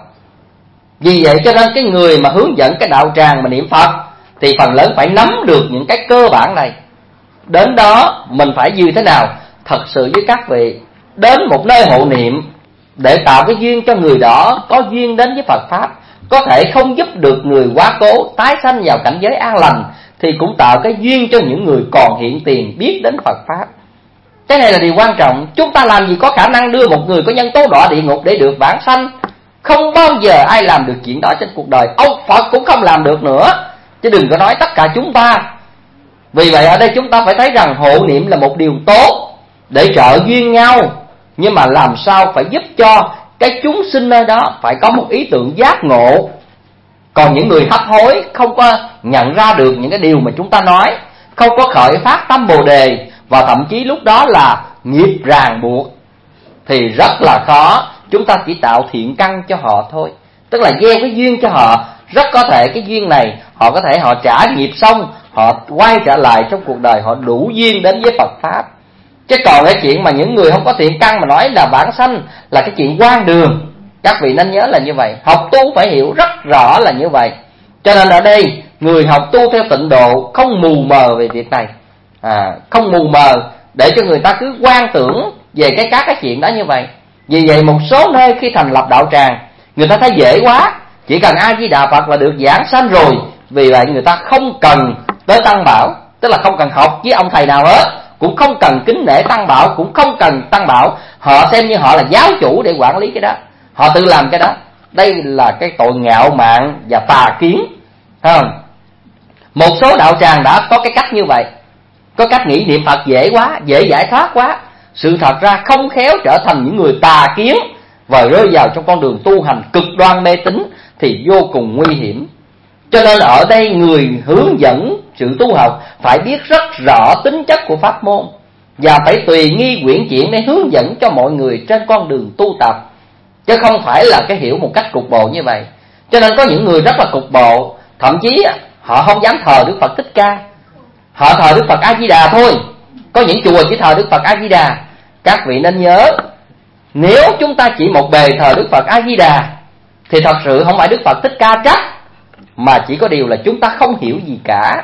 Vì vậy cho nên cái người mà hướng dẫn cái đạo tràng mà niệm Phật thì phần lớn phải nắm được những cái cơ bản này. Đến đó mình phải như thế nào? Thật sự với các vị, đến một nơi hộ niệm để tạo cái duyên cho người đó có duyên đến với Phật Pháp, có thể không giúp được người quá cố tái sanh vào cảnh giới an lành, thì cũng tạo cái duyên cho những người còn hiện tiền biết đến Phật Pháp. Cái này là điều quan trọng. Chúng ta làm gì có khả năng đưa một người có nhân tố đọa địa ngục để được vãng sanh. Không bao giờ ai làm được chuyện đó trên cuộc đời. Ông Phật cũng không làm được nữa, chứ đừng có nói tất cả chúng ta. Vì vậy ở đây chúng ta phải thấy rằng hộ niệm là một điều tốt để trợ duyên nhau, nhưng mà làm sao phải giúp cho cái chúng sinh nơi đó phải có một ý tưởng giác ngộ. Còn những người hấp hối không có nhận ra được những cái điều mà chúng ta nói, không có khởi phát tâm Bồ Đề, và thậm chí lúc đó là nghiệp ràng buộc, thì rất là khó. Chúng ta chỉ tạo thiện căn cho họ thôi, tức là gieo cái duyên cho họ. Rất có thể cái duyên này họ có thể họ trả nghiệp xong, họ quay trở lại trong cuộc đời, họ đủ duyên đến với Phật Pháp. Chứ còn cái chuyện mà những người không có thiện căn mà nói là vãng sanh là cái chuyện hoang đường. Các vị nên nhớ là như vậy. Học tu phải hiểu rất rõ là như vậy. Cho nên ở đây người học tu theo tịnh độ không mù mờ về việc này, à, không mù mờ để cho người ta cứ quan tưởng về cái các cái chuyện đó như vậy. Vì vậy một số nơi khi thành lập đạo tràng, người ta thấy dễ quá, chỉ cần A Di Đà Phật là được giảng sanh rồi. Vì vậy người ta không cần tới Tăng Bảo, tức là không cần học với ông thầy nào hết, cũng không cần kính nể Tăng Bảo, cũng không cần Tăng Bảo. Họ xem như họ là giáo chủ để quản lý cái đó, họ tự làm cái đó. Đây là cái tội ngạo mạn và tà kiến, thấy không? Một số đạo tràng đã có cái cách như vậy, có cách nghĩ niệm Phật dễ quá, dễ giải thoát quá. Sự thật ra không khéo trở thành những người tà kiến và rơi vào trong con đường tu hành cực đoan mê tín thì vô cùng nguy hiểm. Cho nên ở đây người hướng dẫn sự tu học phải biết rất rõ tính chất của pháp môn và phải tùy nghi quyển chuyển để hướng dẫn cho mọi người trên con đường tu tập, chứ không phải là cái hiểu một cách cục bộ như vậy. Cho nên có những người rất là cục bộ, thậm chí họ không dám thờ Đức Phật Thích Ca, họ thờ Đức Phật A Di Đà thôi. Có những chùa chỉ thờ Đức Phật A Di Đà. Các vị nên nhớ, nếu chúng ta chỉ một bề thờ Đức Phật A Di Đà thì thật sự không phải Đức Phật Thích Ca trách, mà chỉ có điều là chúng ta không hiểu gì cả.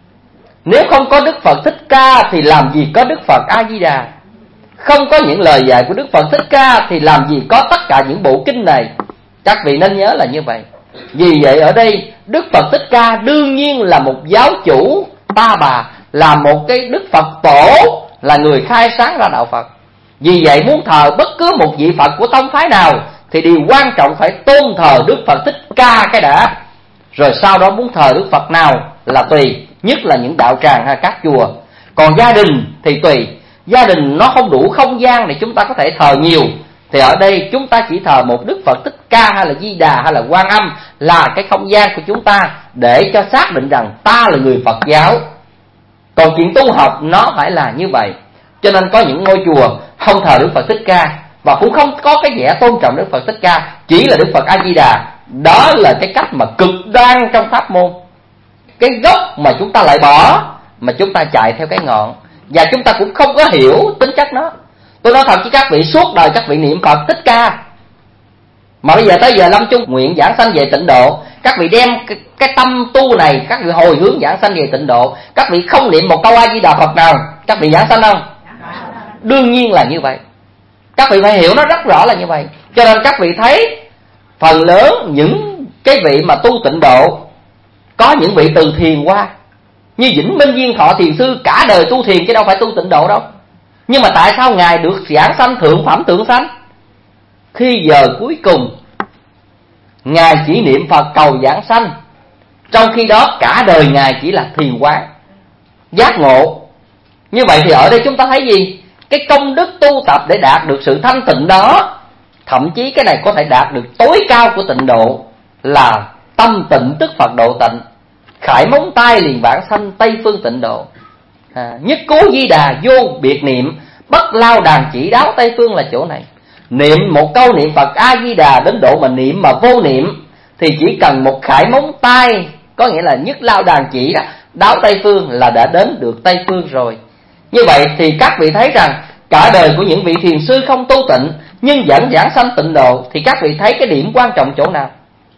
Nếu không có Đức Phật Thích Ca thì làm gì có Đức Phật A Di Đà. Không có những lời dạy của Đức Phật Thích Ca thì làm gì có tất cả những bộ kinh này. Các vị nên nhớ là như vậy. Vì vậy ở đây Đức Phật Thích Ca đương nhiên là một giáo chủ ta bà, là một cái Đức Phật tổ, là người khai sáng ra đạo Phật. Vì vậy muốn thờ bất cứ một vị Phật của tông phái nào thì điều quan trọng phải tôn thờ Đức Phật Thích Ca cái đã. Rồi sau đó muốn thờ Đức Phật nào là tùy, nhất là những đạo tràng hay các chùa. Còn gia đình thì tùy, gia đình nó không đủ không gian để chúng ta có thể thờ nhiều, thì ở đây chúng ta chỉ thờ một Đức Phật Thích Ca hay là Di Đà hay là Quan Âm là cái không gian của chúng ta, để cho xác định rằng ta là người Phật giáo. Còn chuyện tu học nó phải là như vậy. Cho nên có những ngôi chùa không thờ Đức Phật Thích Ca và cũng không có cái vẻ tôn trọng Đức Phật Thích Ca, chỉ là Đức Phật A Di Đà. Đó là cái cách mà cực đoan trong pháp môn. Cái gốc mà chúng ta lại bỏ, mà chúng ta chạy theo cái ngọn, và chúng ta cũng không có hiểu tính chất nó. Tôi nói thật với các vị, suốt đời các vị niệm Phật Thích Ca, mà bây giờ tới giờ lâm chung nguyện giảng sanh về tịnh độ, các vị đem cái, cái tâm tu này, các vị hồi hướng giảng sanh về tịnh độ, các vị không niệm một câu A Di Đà Phật nào, các vị giảng sanh không? Đương nhiên là như vậy. Các vị phải hiểu nó rất rõ là như vậy. Cho nên các vị thấy phần lớn những cái vị mà tu tịnh độ, có những vị từ thiền qua, như Vĩnh Minh Viên Thọ Thiền Sư cả đời tu thiền chứ đâu phải tu tịnh độ đâu. Nhưng mà tại sao Ngài được giảng sanh thượng phẩm tượng sanh? Khi giờ cuối cùng Ngài chỉ niệm Phật cầu giảng sanh, trong khi đó cả đời Ngài chỉ là thiền quán giác ngộ. Như vậy thì ở đây chúng ta thấy gì? Cái công đức tu tập để đạt được sự thanh tịnh đó, thậm chí cái này có thể đạt được tối cao của tịnh độ, là tâm tịnh tức Phật độ tịnh. Khải móng tay liền vãng sanh Tây phương tịnh độ, à, nhất cố Di Đà vô biệt niệm, bất lao đàn chỉ đáo Tây phương là chỗ này. Niệm một câu niệm Phật A Di Đà đến độ mà niệm mà vô niệm thì chỉ cần một khải móng tay, có nghĩa là nhất lao đàn chỉ đó, đáo Tây phương là đã đến được Tây phương rồi. Như vậy thì các vị thấy rằng cả đời của những vị thiền sư không tu tịnh nhưng vẫn giảng sanh tịnh độ, thì các vị thấy cái điểm quan trọng chỗ nào?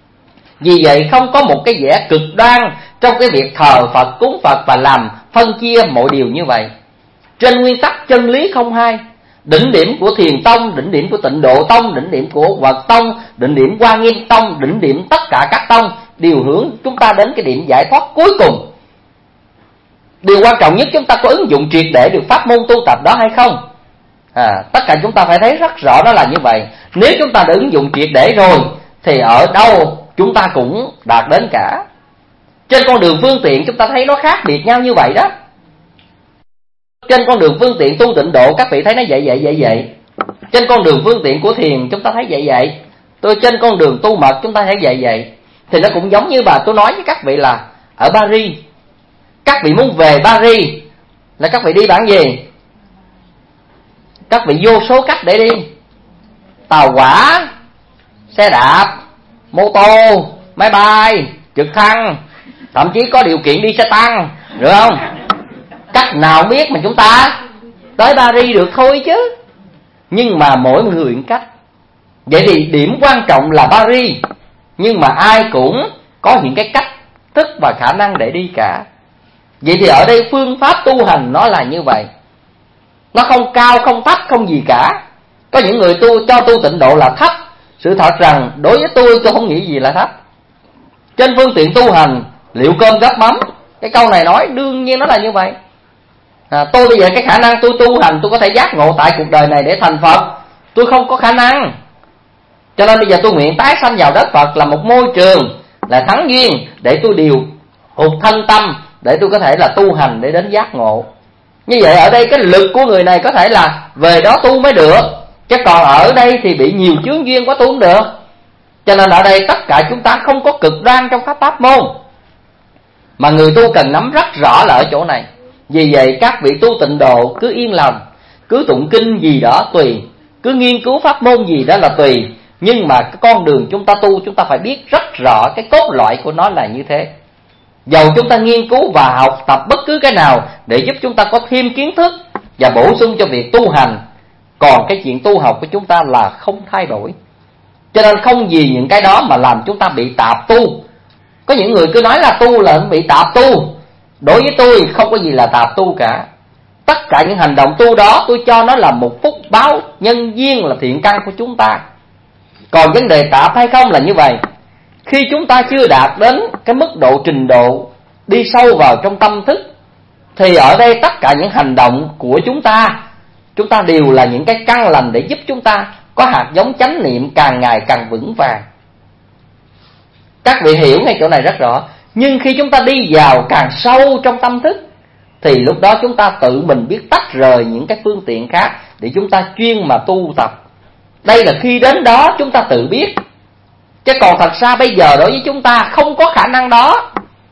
Vì vậy không có một cái vẻ cực đoan trong cái việc thờ Phật, cúng Phật và làm phân chia mọi điều như vậy. Trên nguyên tắc chân lý không hai, đỉnh điểm của Thiền Tông, đỉnh điểm của Tịnh Độ Tông, đỉnh điểm của Phật Tông, đỉnh điểm Quan Nghiêm Tông, đỉnh điểm tất cả các tông đều hướng chúng ta đến cái điểm giải thoát cuối cùng. Điều quan trọng nhất chúng ta có ứng dụng triệt để được pháp môn tu tập đó hay không? À, tất cả chúng ta phải thấy rất rõ đó là như vậy. Nếu chúng ta đã ứng dụng triệt để rồi thì ở đâu chúng ta cũng đạt đến cả. Trên con đường phương tiện chúng ta thấy nó khác biệt nhau như vậy đó. Trên con đường phương tiện tu tịnh độ các vị thấy nó vậy vậy vậy vậy. Trên con đường phương tiện của thiền chúng ta thấy vậy vậy. Tôi trên con đường tu mật chúng ta thấy vậy vậy. Thì nó cũng giống như bà tôi nói với các vị là ở Paris, các vị muốn về Paris là các vị đi bằng gì? Các vị vô số cách để đi: tàu hỏa, xe đạp, mô tô, máy bay, trực thăng, thậm chí có điều kiện đi xe tăng. được không? Cách nào biết mà chúng ta tới Paris được thôi chứ. Nhưng mà mỗi người một cách. Vậy thì điểm quan trọng là Paris, nhưng mà ai cũng có những cái cách thức và khả năng để đi cả. Vậy thì ở đây phương pháp tu hành nó là như vậy. Nó không cao, không thấp, không gì cả. Có những người tu cho tu tịnh độ là thấp. Sự thật rằng đối với tôi, tôi không nghĩ gì là thấp. Trên phương tiện tu hành, liệu cơm gắp mắm, cái câu này nói đương nhiên nó là như vậy. à, Tôi bây giờ cái khả năng tôi tu hành, tôi có thể giác ngộ tại cuộc đời này để thành Phật, tôi không có khả năng. Cho nên bây giờ tôi nguyện tái sanh vào đất Phật là một môi trường, là thắng duyên để tôi điều hụt thân tâm, để tôi có thể là tu hành để đến giác ngộ. Như vậy ở đây cái lực của người này có thể là về đó tu mới được, chứ còn ở đây thì bị nhiều chướng duyên quá tu không được. Cho nên ở đây tất cả chúng ta không có cực đoan trong pháp pháp môn, mà người tu cần nắm rất rõ là ở chỗ này. Vì vậy các vị tu tịnh độ cứ yên lòng, cứ tụng kinh gì đó tùy, cứ nghiên cứu pháp môn gì đó là tùy. Nhưng mà cái con đường chúng ta tu, chúng ta phải biết rất rõ cái cốt lõi của nó là như thế. Dầu chúng ta nghiên cứu và học tập bất cứ cái nào để giúp chúng ta có thêm kiến thức và bổ sung cho việc tu hành, còn cái chuyện tu học của chúng ta là không thay đổi. Cho nên không vì những cái đó mà làm chúng ta bị tạp tu. Có những người cứ nói là tu là bị tạp tu. Đối với tôi không có gì là tạp tu cả. Tất cả những hành động tu đó tôi cho nó là một phúc báo nhân duyên, là thiện căn của chúng ta. Còn vấn đề tạp hay không là như vậy. Khi chúng ta chưa đạt đến cái mức độ trình độ đi sâu vào trong tâm thức, thì ở đây tất cả những hành động của chúng ta, chúng ta đều là những cái căn lành để giúp chúng ta có hạt giống chánh niệm càng ngày càng vững vàng. Các vị hiểu ngay chỗ này rất rõ. Nhưng khi chúng ta đi vào càng sâu trong tâm thức, thì lúc đó chúng ta tự mình biết tách rời những cái phương tiện khác để chúng ta chuyên mà tu tập. Đây là khi đến đó chúng ta tự biết. Chứ còn thật ra bây giờ đối với chúng ta không có khả năng đó.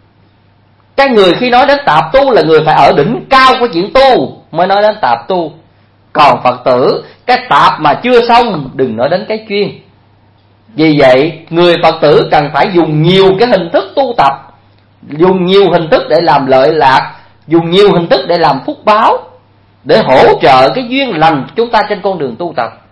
Cái người khi nói đến tạp tu là người phải ở đỉnh cao của chuyện tu mới nói đến tạp tu. Còn Phật tử, cái tạp mà chưa xong đừng nói đến cái chuyên. Vì vậy người Phật tử cần phải dùng nhiều cái hình thức tu tập, dùng nhiều hình thức để làm lợi lạc, dùng nhiều hình thức để làm phúc báo, để hỗ trợ cái duyên lành chúng ta trên con đường tu tập.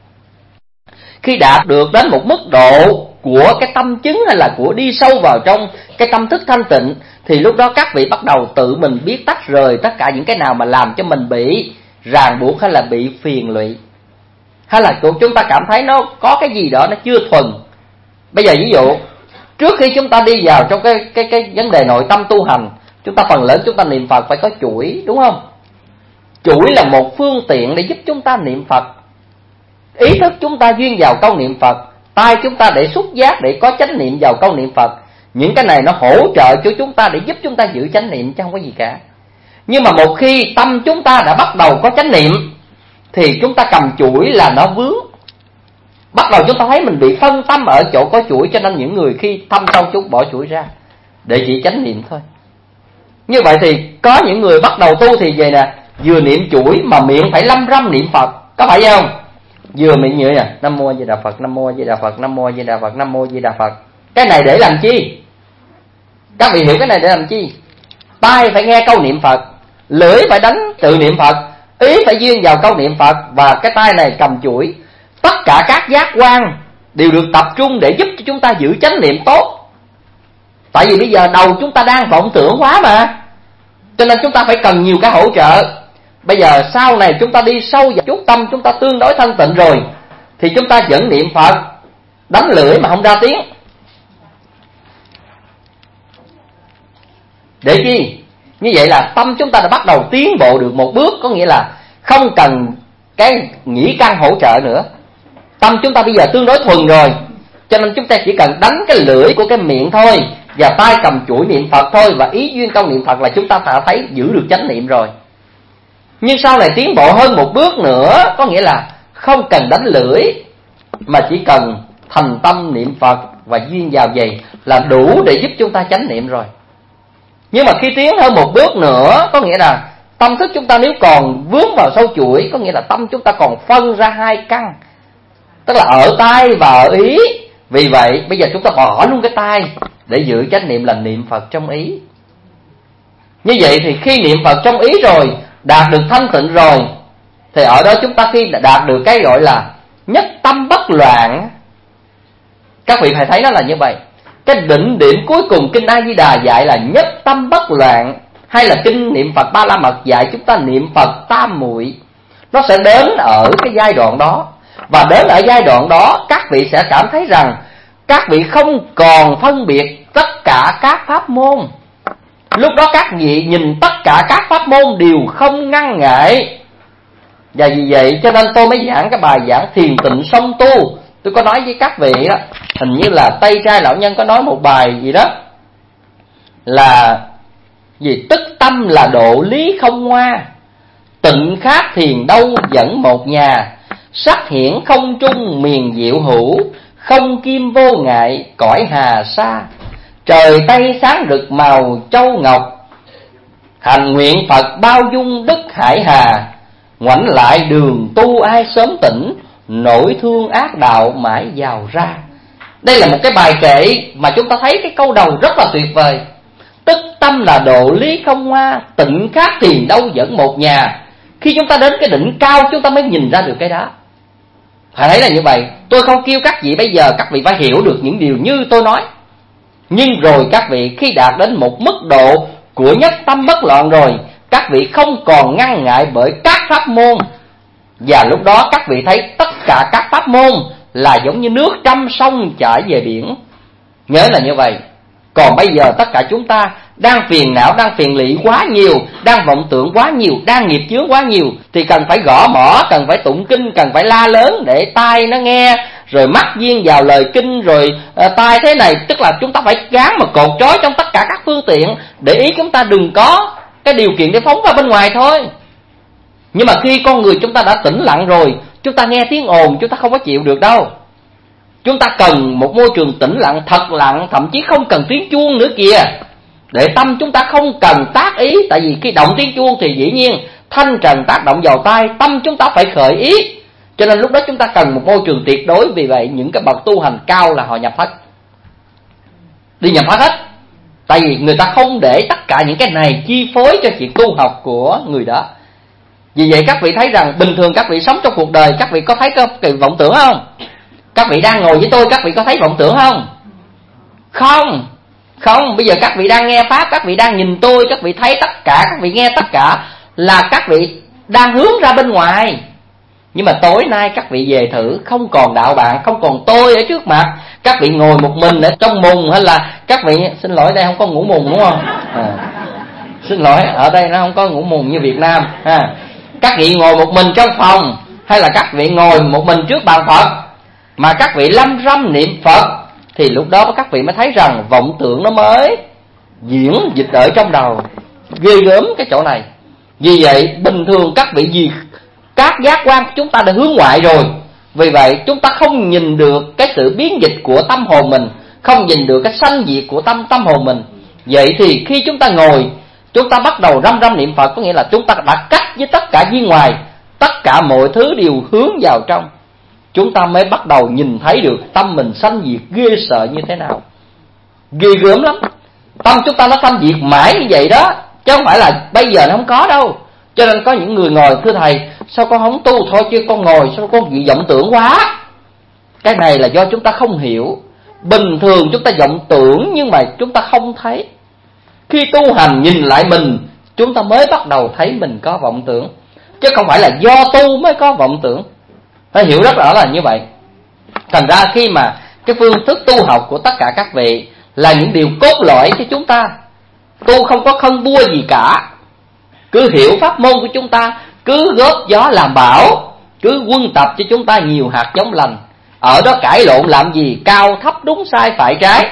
Khi đạt được đến một mức độ của cái tâm chứng hay là của đi sâu vào trong cái tâm thức thanh tịnh, thì lúc đó các vị bắt đầu tự mình biết tách rời tất cả những cái nào mà làm cho mình bị ràng buộc hay là bị phiền lụy, hay là chúng ta cảm thấy nó có cái gì đó nó chưa thuần. Bây giờ ví dụ, trước khi chúng ta đi vào trong cái cái cái vấn đề nội tâm tu hành, chúng ta phần lớn chúng ta niệm Phật phải có chuỗi, đúng không? Chuỗi là một phương tiện để giúp chúng ta niệm Phật. Ý thức chúng ta duyên vào câu niệm Phật, tai chúng ta để xúc giác, để có chánh niệm vào câu niệm Phật. Những cái này nó hỗ trợ cho chúng ta để giúp chúng ta giữ chánh niệm chứ không có gì cả. Nhưng mà một khi tâm chúng ta đã bắt đầu có chánh niệm, thì chúng ta cầm chuỗi là nó vướng. Bắt đầu chúng ta thấy mình bị phân tâm ở chỗ có chuỗi, cho nên những người khi thâm sâu chút bỏ chuỗi ra để chỉ chánh niệm thôi. Như vậy thì có những người bắt đầu tu thì vậy nè, vừa niệm chuỗi mà miệng phải lâm râm niệm Phật, có phải không? Vừa miệng như vậy nè, Nam Mô A Di Đà Phật, Nam Mô A Di Đà Phật, Nam Mô A Di Đà Phật, Nam Mô A Di Đà Phật. Cái này để làm chi? Các vị hiểu cái này để làm chi? Tai phải nghe câu niệm Phật, lưỡi phải đánh tự niệm Phật, ý phải duyên vào câu niệm Phật, và cái tai này cầm chuỗi. Tất cả các giác quan đều được tập trung để giúp cho chúng ta giữ chánh niệm tốt. Tại vì bây giờ đầu chúng ta đang vọng tưởng quá mà, cho nên chúng ta phải cần nhiều cái hỗ trợ. Bây giờ sau này chúng ta đi sâu vào chút, tâm chúng ta tương đối thanh tịnh rồi, thì chúng ta vẫn niệm Phật, đánh lưỡi mà không ra tiếng. Để chi? Như vậy là tâm chúng ta đã bắt đầu tiến bộ được một bước, có nghĩa là không cần cái nghĩ căn hỗ trợ nữa. Tâm chúng ta bây giờ tương đối thuần rồi, cho nên chúng ta chỉ cần đánh cái lưỡi của cái miệng thôi, và tay cầm chuỗi niệm Phật thôi, và ý duyên câu niệm Phật là chúng ta đã thấy giữ được chánh niệm rồi. Nhưng sau này tiến bộ hơn một bước nữa, có nghĩa là không cần đánh lưỡi, mà chỉ cần thành tâm niệm Phật và duyên vào vậy là đủ để giúp chúng ta chánh niệm rồi. Nhưng mà khi tiến hơn một bước nữa, có nghĩa là tâm thức chúng ta nếu còn vướng vào sâu chuỗi, có nghĩa là tâm chúng ta còn phân ra hai căn, tức là ở tai và ở ý. Vì vậy bây giờ chúng ta bỏ luôn cái tai để giữ chánh niệm là niệm Phật trong ý. Như vậy thì khi niệm Phật trong ý rồi, đạt được thanh tịnh rồi, thì ở đó chúng ta khi đạt được cái gọi là nhất tâm bất loạn. Các vị phải thấy nó là như vậy. Cái đỉnh điểm cuối cùng kinh A Di Đà dạy là nhất tâm bất loạn, hay là kinh niệm Phật Ba La Mật dạy chúng ta niệm Phật tam muội. Nó sẽ đến ở cái giai đoạn đó, và đến ở giai đoạn đó các vị sẽ cảm thấy rằng các vị không còn phân biệt tất cả các pháp môn. Lúc đó các vị nhìn tất cả các pháp môn đều không ngăn ngại. Và vì vậy cho nên tôi mới giảng cái bài giảng thiền tịnh song tu. Tôi có nói với các vị đó, hình như là Tây Trai Lão Nhân có nói một bài gì đó là gì tức tâm là độ lý không hoa, tịnh khác thiền đâu dẫn một nhà, sắc hiển không trung miền diệu hữu, không kim vô ngại cõi hà sa. Trời Tây sáng rực màu châu ngọc, hành nguyện Phật bao dung đức hải hà, ngoảnh lại đường tu ai sớm tỉnh, nỗi thương ác đạo mãi vào ra. Đây là một cái bài kệ mà chúng ta thấy cái câu đầu rất là tuyệt vời. Tức tâm là độ lý không hoa, tịnh khác thiền đâu dẫn một nhà. Khi chúng ta đến cái đỉnh cao chúng ta mới nhìn ra được cái đó. Phải thấy là như vậy. Tôi không kêu các vị bây giờ các vị phải hiểu được những điều như tôi nói, nhưng rồi các vị khi đạt đến một mức độ của nhất tâm bất loạn rồi, các vị không còn ngăn ngại bởi các pháp môn. Và lúc đó các vị thấy tất cả các pháp môn là giống như nước trăm sông chảy về biển. Nhớ là như vậy. Còn bây giờ tất cả chúng ta đang phiền não, đang phiền lụy quá nhiều, đang vọng tưởng quá nhiều, đang nghiệp chướng quá nhiều, thì cần phải gõ mõ, cần phải tụng kinh, cần phải la lớn để tai nó nghe, rồi mắt duyên vào lời kinh, rồi à, tai thế này. Tức là chúng ta phải gán mà cột trói trong tất cả các phương tiện, để ý chúng ta đừng có cái điều kiện để phóng ra bên ngoài thôi. Nhưng mà khi con người chúng ta đã tĩnh lặng rồi, chúng ta nghe tiếng ồn chúng ta không có chịu được đâu. Chúng ta cần một môi trường tĩnh lặng, thật lặng, thậm chí không cần tiếng chuông nữa kìa, để tâm chúng ta không cần tác ý. Tại vì khi động tiếng chuông thì dĩ nhiên thanh trần tác động vào tai, tâm chúng ta phải khởi ý. Cho nên lúc đó chúng ta cần một môi trường tuyệt đối. Vì vậy những cái bậc tu hành cao là họ nhập thất, đi nhập thất hết. Tại vì người ta không để tất cả những cái này chi phối cho chuyện tu học của người đó. Vì vậy các vị thấy rằng bình thường các vị sống trong cuộc đời, các vị có thấy có cái vọng tưởng không? Các vị đang ngồi với tôi, các vị có thấy vọng tưởng không? Không. Không, bây giờ các vị đang nghe Pháp, các vị đang nhìn tôi, các vị thấy tất cả, các vị nghe tất cả, là các vị đang hướng ra bên ngoài. Nhưng mà tối nay các vị về thử, không còn đạo bạn, không còn tôi ở trước mặt, các vị ngồi một mình ở trong mùng, hay là các vị, xin lỗi đây không có ngủ mùng đúng không? À, xin lỗi, ở đây nó không có ngủ mùng như Việt Nam. À, các vị ngồi một mình trong phòng, hay là các vị ngồi một mình trước bàn Phật, mà các vị lâm râm niệm Phật, thì lúc đó các vị mới thấy rằng vọng tưởng nó mới diễn dịch ở trong đầu. Ghê gớm cái chỗ này. Vì vậy bình thường các vị gì các giác quan của chúng ta đã hướng ngoại rồi. Vì vậy chúng ta không nhìn được cái sự biến dịch của tâm hồn mình, không nhìn được cái sanh diệt của tâm tâm hồn mình. Vậy thì khi chúng ta ngồi, chúng ta bắt đầu râm râm niệm Phật, có nghĩa là chúng ta đã cắt với tất cả bên ngoài, tất cả mọi thứ đều hướng vào trong. Chúng ta mới bắt đầu nhìn thấy được tâm mình sanh diệt ghê sợ như thế nào. Ghê gớm lắm. Tâm chúng ta nó sanh diệt mãi như vậy đó, chứ không phải là bây giờ nó không có đâu. Cho nên có những người ngồi, thưa thầy, sao con không tu thôi chứ con ngồi, sao con bị vọng tưởng quá. Cái này là do chúng ta không hiểu. Bình thường chúng ta vọng tưởng nhưng mà chúng ta không thấy. Khi tu hành nhìn lại mình, chúng ta mới bắt đầu thấy mình có vọng tưởng, chứ không phải là do tu mới có vọng tưởng. Phải hiểu rất rõ là như vậy. Thành ra khi mà cái phương thức tu học của tất cả các vị là những điều cốt lõi cho chúng ta. Tu không có khân bua gì cả. Cứ hiểu pháp môn của chúng ta, cứ góp gió làm bão, cứ quân tập cho chúng ta nhiều hạt giống lành. Ở đó cãi lộn làm gì, cao thấp đúng sai phải trái.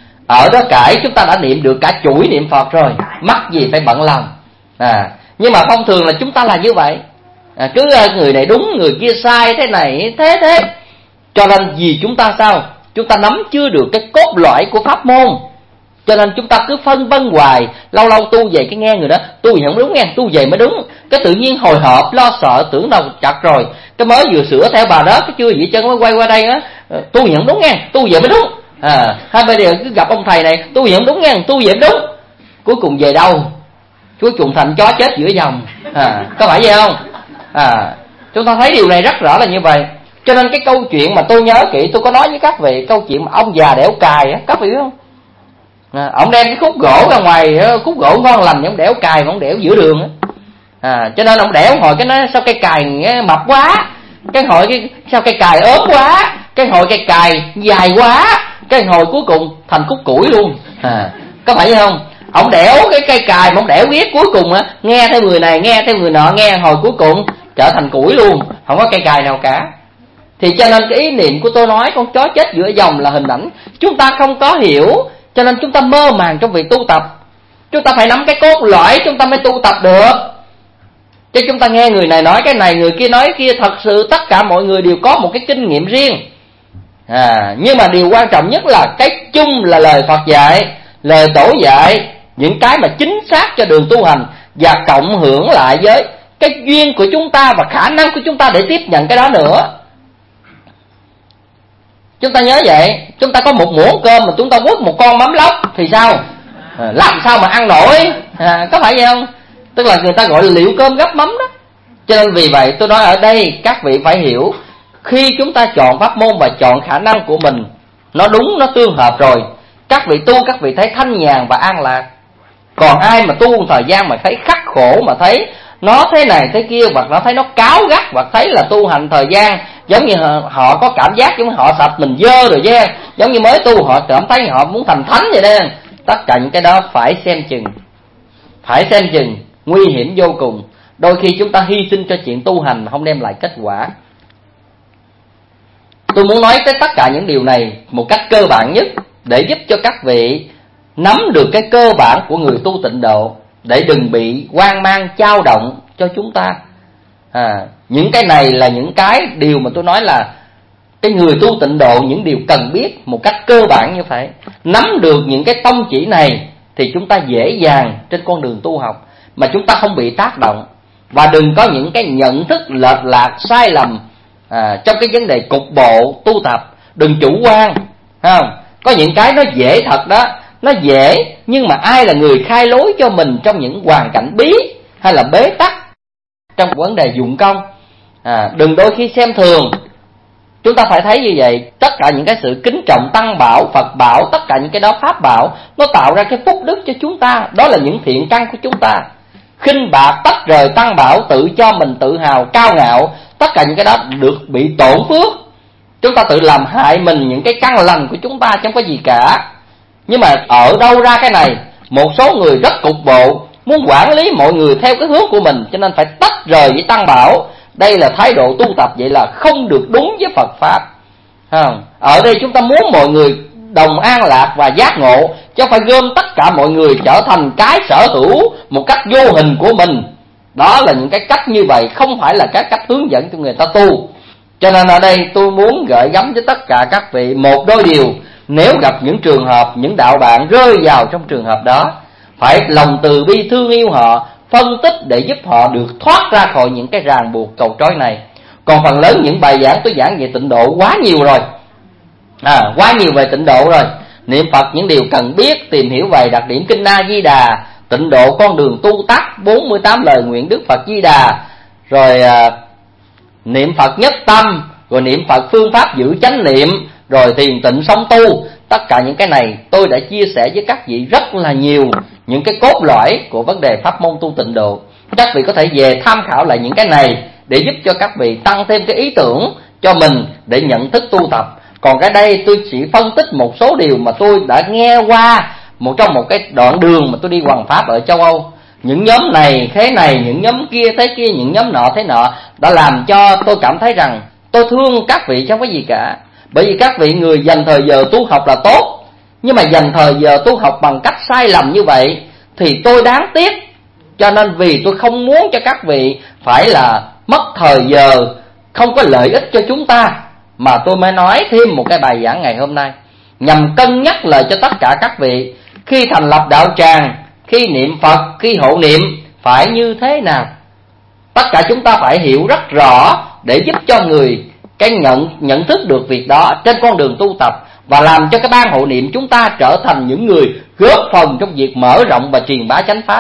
Ở đó cãi chúng ta đã niệm được cả chuỗi niệm Phật rồi, mắc gì phải bận lòng. À, nhưng mà thông thường là chúng ta là như vậy. À, cứ người này đúng, người kia sai, thế này thế thế. Cho nên vì chúng ta sao? Chúng ta nắm chưa được cái cốt lõi của pháp môn. Cho nên chúng ta cứ phân vân hoài. Lâu lâu tu về cái nghe người đó, tu về không đúng nghe, tu về mới đúng. Cái tự nhiên hồi hộp, lo sợ, tưởng đâu chặt rồi. Cái mới vừa sửa theo bà đó, cái chưa gì chân mới quay qua đây á, tu về không đúng nghe, tu về mới đúng. À, hai bây giờ cứ gặp ông thầy này, tu về không đúng nghe, tu về mới đúng. Cuối cùng về đâu? cuối cùng thành chó chết giữa dòng. À, có phải vậy không? À, chúng ta thấy điều này rất rõ là như vậy. Cho nên cái câu chuyện mà tôi nhớ kỹ, tôi có nói với các vị câu chuyện mà ông già đẽo cài á, các vị biết không? À, ông đem cái khúc gỗ ra ngoài, khúc gỗ ngon lành, ông đẽo cài mà ông đẽo giữa đường á. À, cho nên ông đẽo hồi cái nó sao cây cài mập quá, cái hồi cái sao cây cài ốm quá, cái hồi cây cài dài quá, cái hồi cuối cùng thành khúc củi luôn. À, có phải vậy không? Ông đẽo cái cây cài mà ông đẽo viết cuối cùng á, nghe theo người này, nghe theo người nọ, nghe hồi cuối cùng trở thành củi luôn, không có cây cài nào cả. Thì cho nên cái ý niệm của tôi nói con chó chết giữa dòng là hình ảnh chúng ta không có hiểu, cho nên chúng ta mơ màng trong việc tu tập. Chúng ta phải nắm cái cốt lõi chúng ta mới tu tập được. Chứ chúng ta nghe người này nói cái này, người kia nói kia, thật sự tất cả mọi người đều có một cái kinh nghiệm riêng. À, nhưng mà điều quan trọng nhất là cái chung là lời Phật dạy, lời Tổ dạy, những cái mà chính xác cho đường tu hành, và cộng hưởng lại với cái duyên của chúng ta và khả năng của chúng ta để tiếp nhận cái đó nữa. Chúng ta nhớ vậy, chúng ta có một muỗng cơm mà chúng ta quất một con mắm lóc thì sao? À, làm sao mà ăn nổi? À, có phải vậy không? Tức là người ta gọi là liệu cơm gắp mắm đó. Cho nên vì vậy tôi nói ở đây các vị phải hiểu, khi chúng ta chọn pháp môn và chọn khả năng của mình, nó đúng, nó tương hợp rồi, các vị tu các vị thấy thanh nhàn và an lạc. Còn ai mà tu một thời gian mà thấy khắc khổ, mà thấy nó thế này thế kia, hoặc nó thấy nó cáu gắt, hoặc thấy là tu hành thời gian giống như họ, họ có cảm giác giống như họ sạch mình dơ rồi chứ, giống như mới tu họ cảm thấy họ muốn thành thánh vậy đó. Tất cả những cái đó phải xem chừng, phải xem chừng, nguy hiểm vô cùng. Đôi khi chúng ta hy sinh cho chuyện tu hành không đem lại kết quả. Tôi muốn nói tới tất cả những điều này một cách cơ bản nhất, để giúp cho các vị nắm được cái cơ bản của người tu tịnh độ, để đừng bị hoang mang chao động cho chúng ta. À, những cái này là những cái điều mà tôi nói là cái người tu tịnh độ, những điều cần biết một cách cơ bản như vậy. Nắm được những cái tông chỉ này thì chúng ta dễ dàng trên con đường tu học, mà chúng ta không bị tác động. Và đừng có những cái nhận thức lệch lạc sai lầm à, trong cái vấn đề cục bộ tu tập. Đừng chủ quan, thấy không? Có những cái nó dễ thật đó, nó dễ, nhưng mà ai là người khai lối cho mình trong những hoàn cảnh bí hay là bế tắc trong vấn đề dụng công. À, đừng đôi khi xem thường. Chúng ta phải thấy như vậy, tất cả những cái sự kính trọng Tăng Bảo, Phật Bảo, tất cả những cái đó Pháp Bảo, nó tạo ra cái phúc đức cho chúng ta. Đó là những thiện căn của chúng ta. Khinh bạc tách rời Tăng Bảo, tự cho mình tự hào, cao ngạo, tất cả những cái đó được bị tổn phước. Chúng ta tự làm hại mình những cái căn lành của chúng ta chứ không có gì cả. Nhưng mà ở đâu ra cái này? Một số người rất cục bộ, muốn quản lý mọi người theo cái hướng của mình, cho nên phải tách rời với Tăng Bảo. Đây là thái độ tu tập, vậy là không được đúng với Phật Pháp. Không? Ở đây chúng ta muốn mọi người đồng an lạc và giác ngộ, chứ không phải gom tất cả mọi người trở thành cái sở hữu một cách vô hình của mình. Đó là những cái cách như vậy, không phải là cái cách hướng dẫn cho người ta tu. Cho nên ở đây tôi muốn gửi gắm cho tất cả các vị một đôi điều. Nếu gặp những trường hợp, những đạo bạn rơi vào trong trường hợp đó, phải lòng từ bi thương yêu họ, phân tích để giúp họ được thoát ra khỏi những cái ràng buộc cầu trói này. Còn phần lớn những bài giảng tôi giảng về tịnh độ quá nhiều rồi, à, quá nhiều về tịnh độ rồi. Niệm Phật những điều cần biết, tìm hiểu về đặc điểm Kinh A Di Đà, tịnh độ con đường tu tắt, bốn mươi tám lời nguyện Đức Phật Di Đà, rồi à, niệm Phật nhất tâm, rồi niệm Phật phương pháp giữ chánh niệm, rồi thiền tịnh sống tu. Tất cả những cái này tôi đã chia sẻ với các vị rất là nhiều, những cái cốt lõi của vấn đề pháp môn tu tịnh độ. Các vị có thể về tham khảo lại những cái này để giúp cho các vị tăng thêm cái ý tưởng cho mình để nhận thức tu tập. Còn cái đây tôi chỉ phân tích một số điều mà tôi đã nghe qua một trong một cái đoạn đường mà tôi đi hoằng pháp ở châu Âu. Những nhóm này thế này, những nhóm kia thế kia, những nhóm nọ thế nọ, đã làm cho tôi cảm thấy rằng tôi thương các vị chứ không có gì cả. Bởi vì các vị người dành thời giờ tu học là tốt, nhưng mà dành thời giờ tu học bằng cách sai lầm như vậy thì tôi đáng tiếc. Cho nên vì tôi không muốn cho các vị phải là mất thời giờ, không có lợi ích cho chúng ta, mà tôi mới nói thêm một cái bài giảng ngày hôm nay, nhằm cân nhắc lời cho tất cả các vị. Khi thành lập đạo tràng, khi niệm Phật, khi hộ niệm phải như thế nào, tất cả chúng ta phải hiểu rất rõ để giúp cho người cái nhận nhận thức được việc đó trên con đường tu tập, và làm cho cái ban hộ niệm chúng ta trở thành những người góp phần trong việc mở rộng và truyền bá chánh pháp.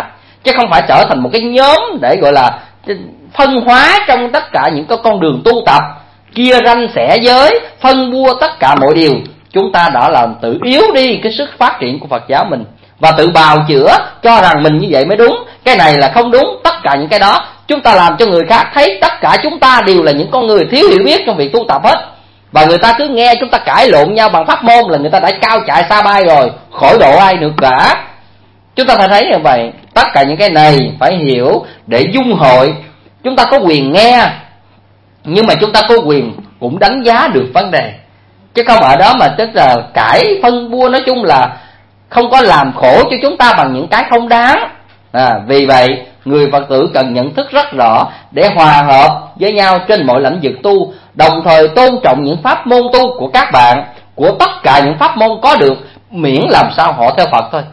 chứ không phải trở thành một cái nhóm để gọi là phân hóa trong tất cả những cái con đường tu tập, chia ranh xẻ giới, phân bua tất cả mọi điều. Chúng ta đã làm tự yếu đi cái sức phát triển của Phật giáo mình, và tự bào chữa cho rằng mình như vậy mới đúng, cái này là không đúng. Tất cả những cái đó chúng ta làm cho người khác thấy tất cả chúng ta đều là những con người thiếu hiểu biết trong việc tu tập hết, và người ta cứ nghe chúng ta cãi lộn nhau bằng pháp môn là người ta đã cao chạy xa bay rồi, khỏi độ ai được cả. Chúng ta phải thấy như vậy. Tất cả những cái này phải hiểu để dung hội. Chúng ta có quyền nghe, nhưng mà chúng ta có quyền cũng đánh giá được vấn đề, chứ không ở đó mà tức là cãi phân bua. Nói chung là không có làm khổ cho chúng ta bằng những cái không đáng. à, Vì vậy người Phật tử cần nhận thức rất rõ để hòa hợp với nhau trên mọi lĩnh vực tu, đồng thời tôn trọng những pháp môn tu của các bạn, của tất cả những pháp môn có được, miễn làm sao họ theo Phật thôi,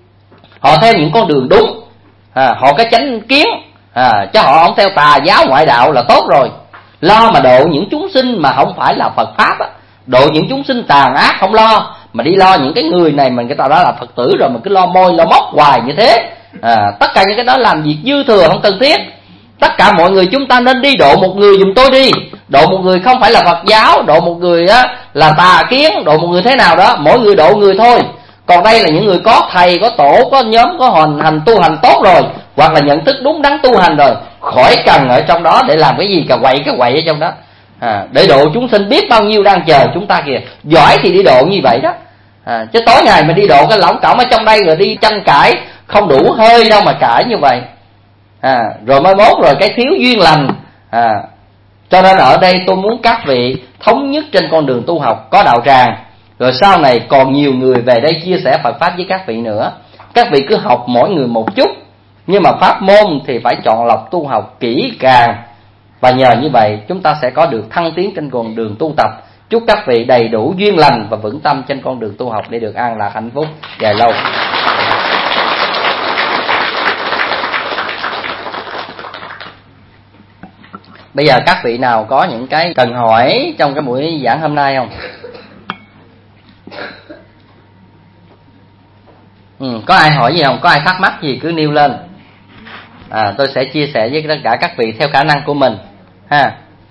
họ theo những con đường đúng, à, họ có chánh kiến, à, chứ họ không theo tà giáo ngoại đạo là tốt rồi. Lo mà độ những chúng sinh mà không phải là Phật pháp á, độ những chúng sinh tàn ác không lo, mà đi lo những cái người này mà người ta đã là Phật tử rồi mà cứ lo môi lo móc hoài như thế. à, Tất cả những cái đó làm việc dư thừa không cần thiết. Tất cả mọi người chúng ta nên đi độ một người giùm tôi đi, độ một người không phải là Phật giáo, độ một người á là tà kiến, độ một người thế nào đó, mỗi người độ người thôi. Còn đây là những người có thầy, có tổ, có nhóm, có hành, hành tu hành tốt rồi, hoặc là nhận thức đúng đắn tu hành rồi, khỏi cần ở trong đó để làm cái gì cà quậy cái quậy ở trong đó. à, Để độ chúng sinh biết bao nhiêu đang chờ chúng ta kìa. Giỏi thì đi độ như vậy đó, à, chứ tối ngày mà đi độ cái lỏng cỏng ở trong đây rồi đi tranh cãi, không đủ hơi đâu mà cãi như vậy. à, Rồi mới mốt rồi cái thiếu duyên lành. à, Cho nên ở đây tôi muốn các vị thống nhất trên con đường tu học, có đạo tràng. Rồi sau này còn nhiều người về đây chia sẻ Phật Pháp với các vị nữa. Các vị cứ học mỗi người một chút, nhưng mà pháp môn thì phải chọn lọc tu học kỹ càng. Và nhờ như vậy chúng ta sẽ có được thăng tiến trên con đường tu tập. Chúc các vị đầy đủ duyên lành và vững tâm trên con đường tu học để được an lạc hạnh phúc dài lâu. Bây giờ các vị nào có những cái cần hỏi trong cái buổi giảng hôm nay không? Ừ, có ai hỏi gì không? Có ai thắc mắc gì cứ nêu lên. à, Tôi sẽ chia sẻ với tất cả các vị theo khả năng của mình ha.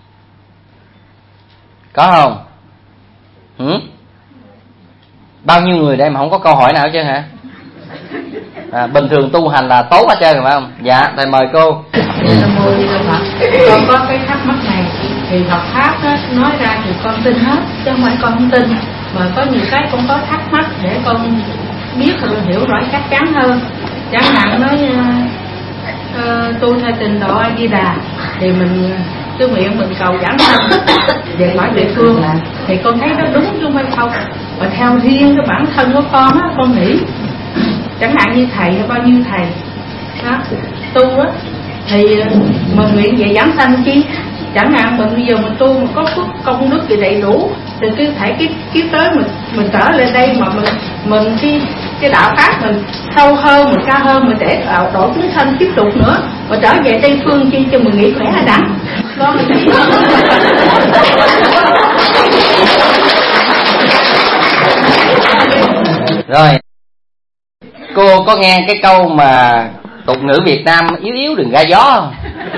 Có không? Ừ? Bao nhiêu người đây mà không có câu hỏi nào chứ hả? à, Bình thường tu hành là tốt hết trơn phải không? Dạ, thầy mời cô. Nam mô Di Đà Phật. Con có cái thắc mắc này thì Phật pháp đó, nói ra thì con tin hết, chứ không phải con không tin. Mà có nhiều cái con có thắc mắc để con biết rồi hiểu rõ chắc chắn hơn. Chẳng hạn nói uh, tu theo trình độ A Di Đà thì mình cứ nguyện mình cầu giảng sanh về cõi địa phương, thì con thấy nó đúng chứ không phải không. Và theo riêng cái bản thân của con á, con nghĩ chẳng hạn như thầy bao nhiêu thầy đó, tu á thì mình nguyện về giảng sanh chi. Chẳng hạn mình bây giờ mình tu mà có phước công đức gì đầy đủ thì cứ thể kiếp kiếp tới mình mình trở lên đây mà mình mình cái cái đạo pháp mình sâu hơn, mình cao hơn, mình để đạo độ chúng sanh tiếp tục nữa, mà trở về Tây phương chi cho mình nghĩ khỏe là đặng. Con rồi, cô có nghe cái câu mà tục ngữ Việt Nam yếu yếu đừng ra gió không?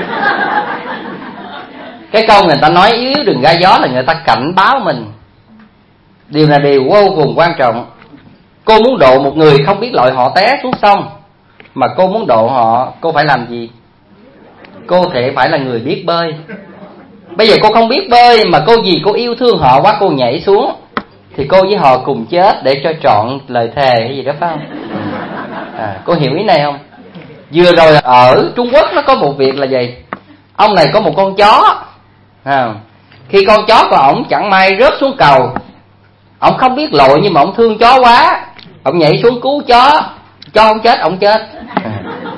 Cái câu người ta nói yếu yếu đừng ra gió là người ta cảnh báo mình. Điều này điều vô cùng quan trọng. Cô muốn độ một người không biết lội họ té xuống sông, mà cô muốn độ họ, cô phải làm gì? Cô thể phải là người biết bơi. Bây giờ cô không biết bơi mà cô gì cô yêu thương họ quá, cô nhảy xuống thì cô với họ cùng chết để cho trọn lời thề hay gì đó phải không? À, cô hiểu ý này không? Vừa rồi ở Trung Quốc nó có một việc là gì? Ông này có một con chó. À, khi con chó của ổng chẳng may rớt xuống cầu, ổng không biết lội nhưng mà ổng thương chó quá, ổng nhảy xuống cứu chó, cho ổng chết ổng chết. À.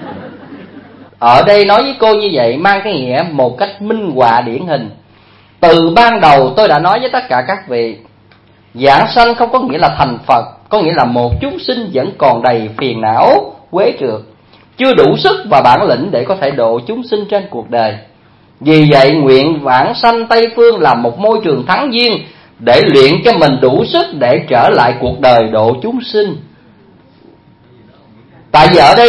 Ở đây nói với cô như vậy mang cái nghĩa một cách minh họa điển hình. Từ ban đầu tôi đã nói với tất cả các vị, giảng sanh không có nghĩa là thành Phật, có nghĩa là một chúng sinh vẫn còn đầy phiền não, quế trượt, chưa đủ sức và bản lĩnh để có thể độ chúng sinh trên cuộc đời. Vì vậy nguyện vãng sanh Tây Phương là một môi trường thắng duyên để luyện cho mình đủ sức để trở lại cuộc đời độ chúng sinh. Tại vì ở đây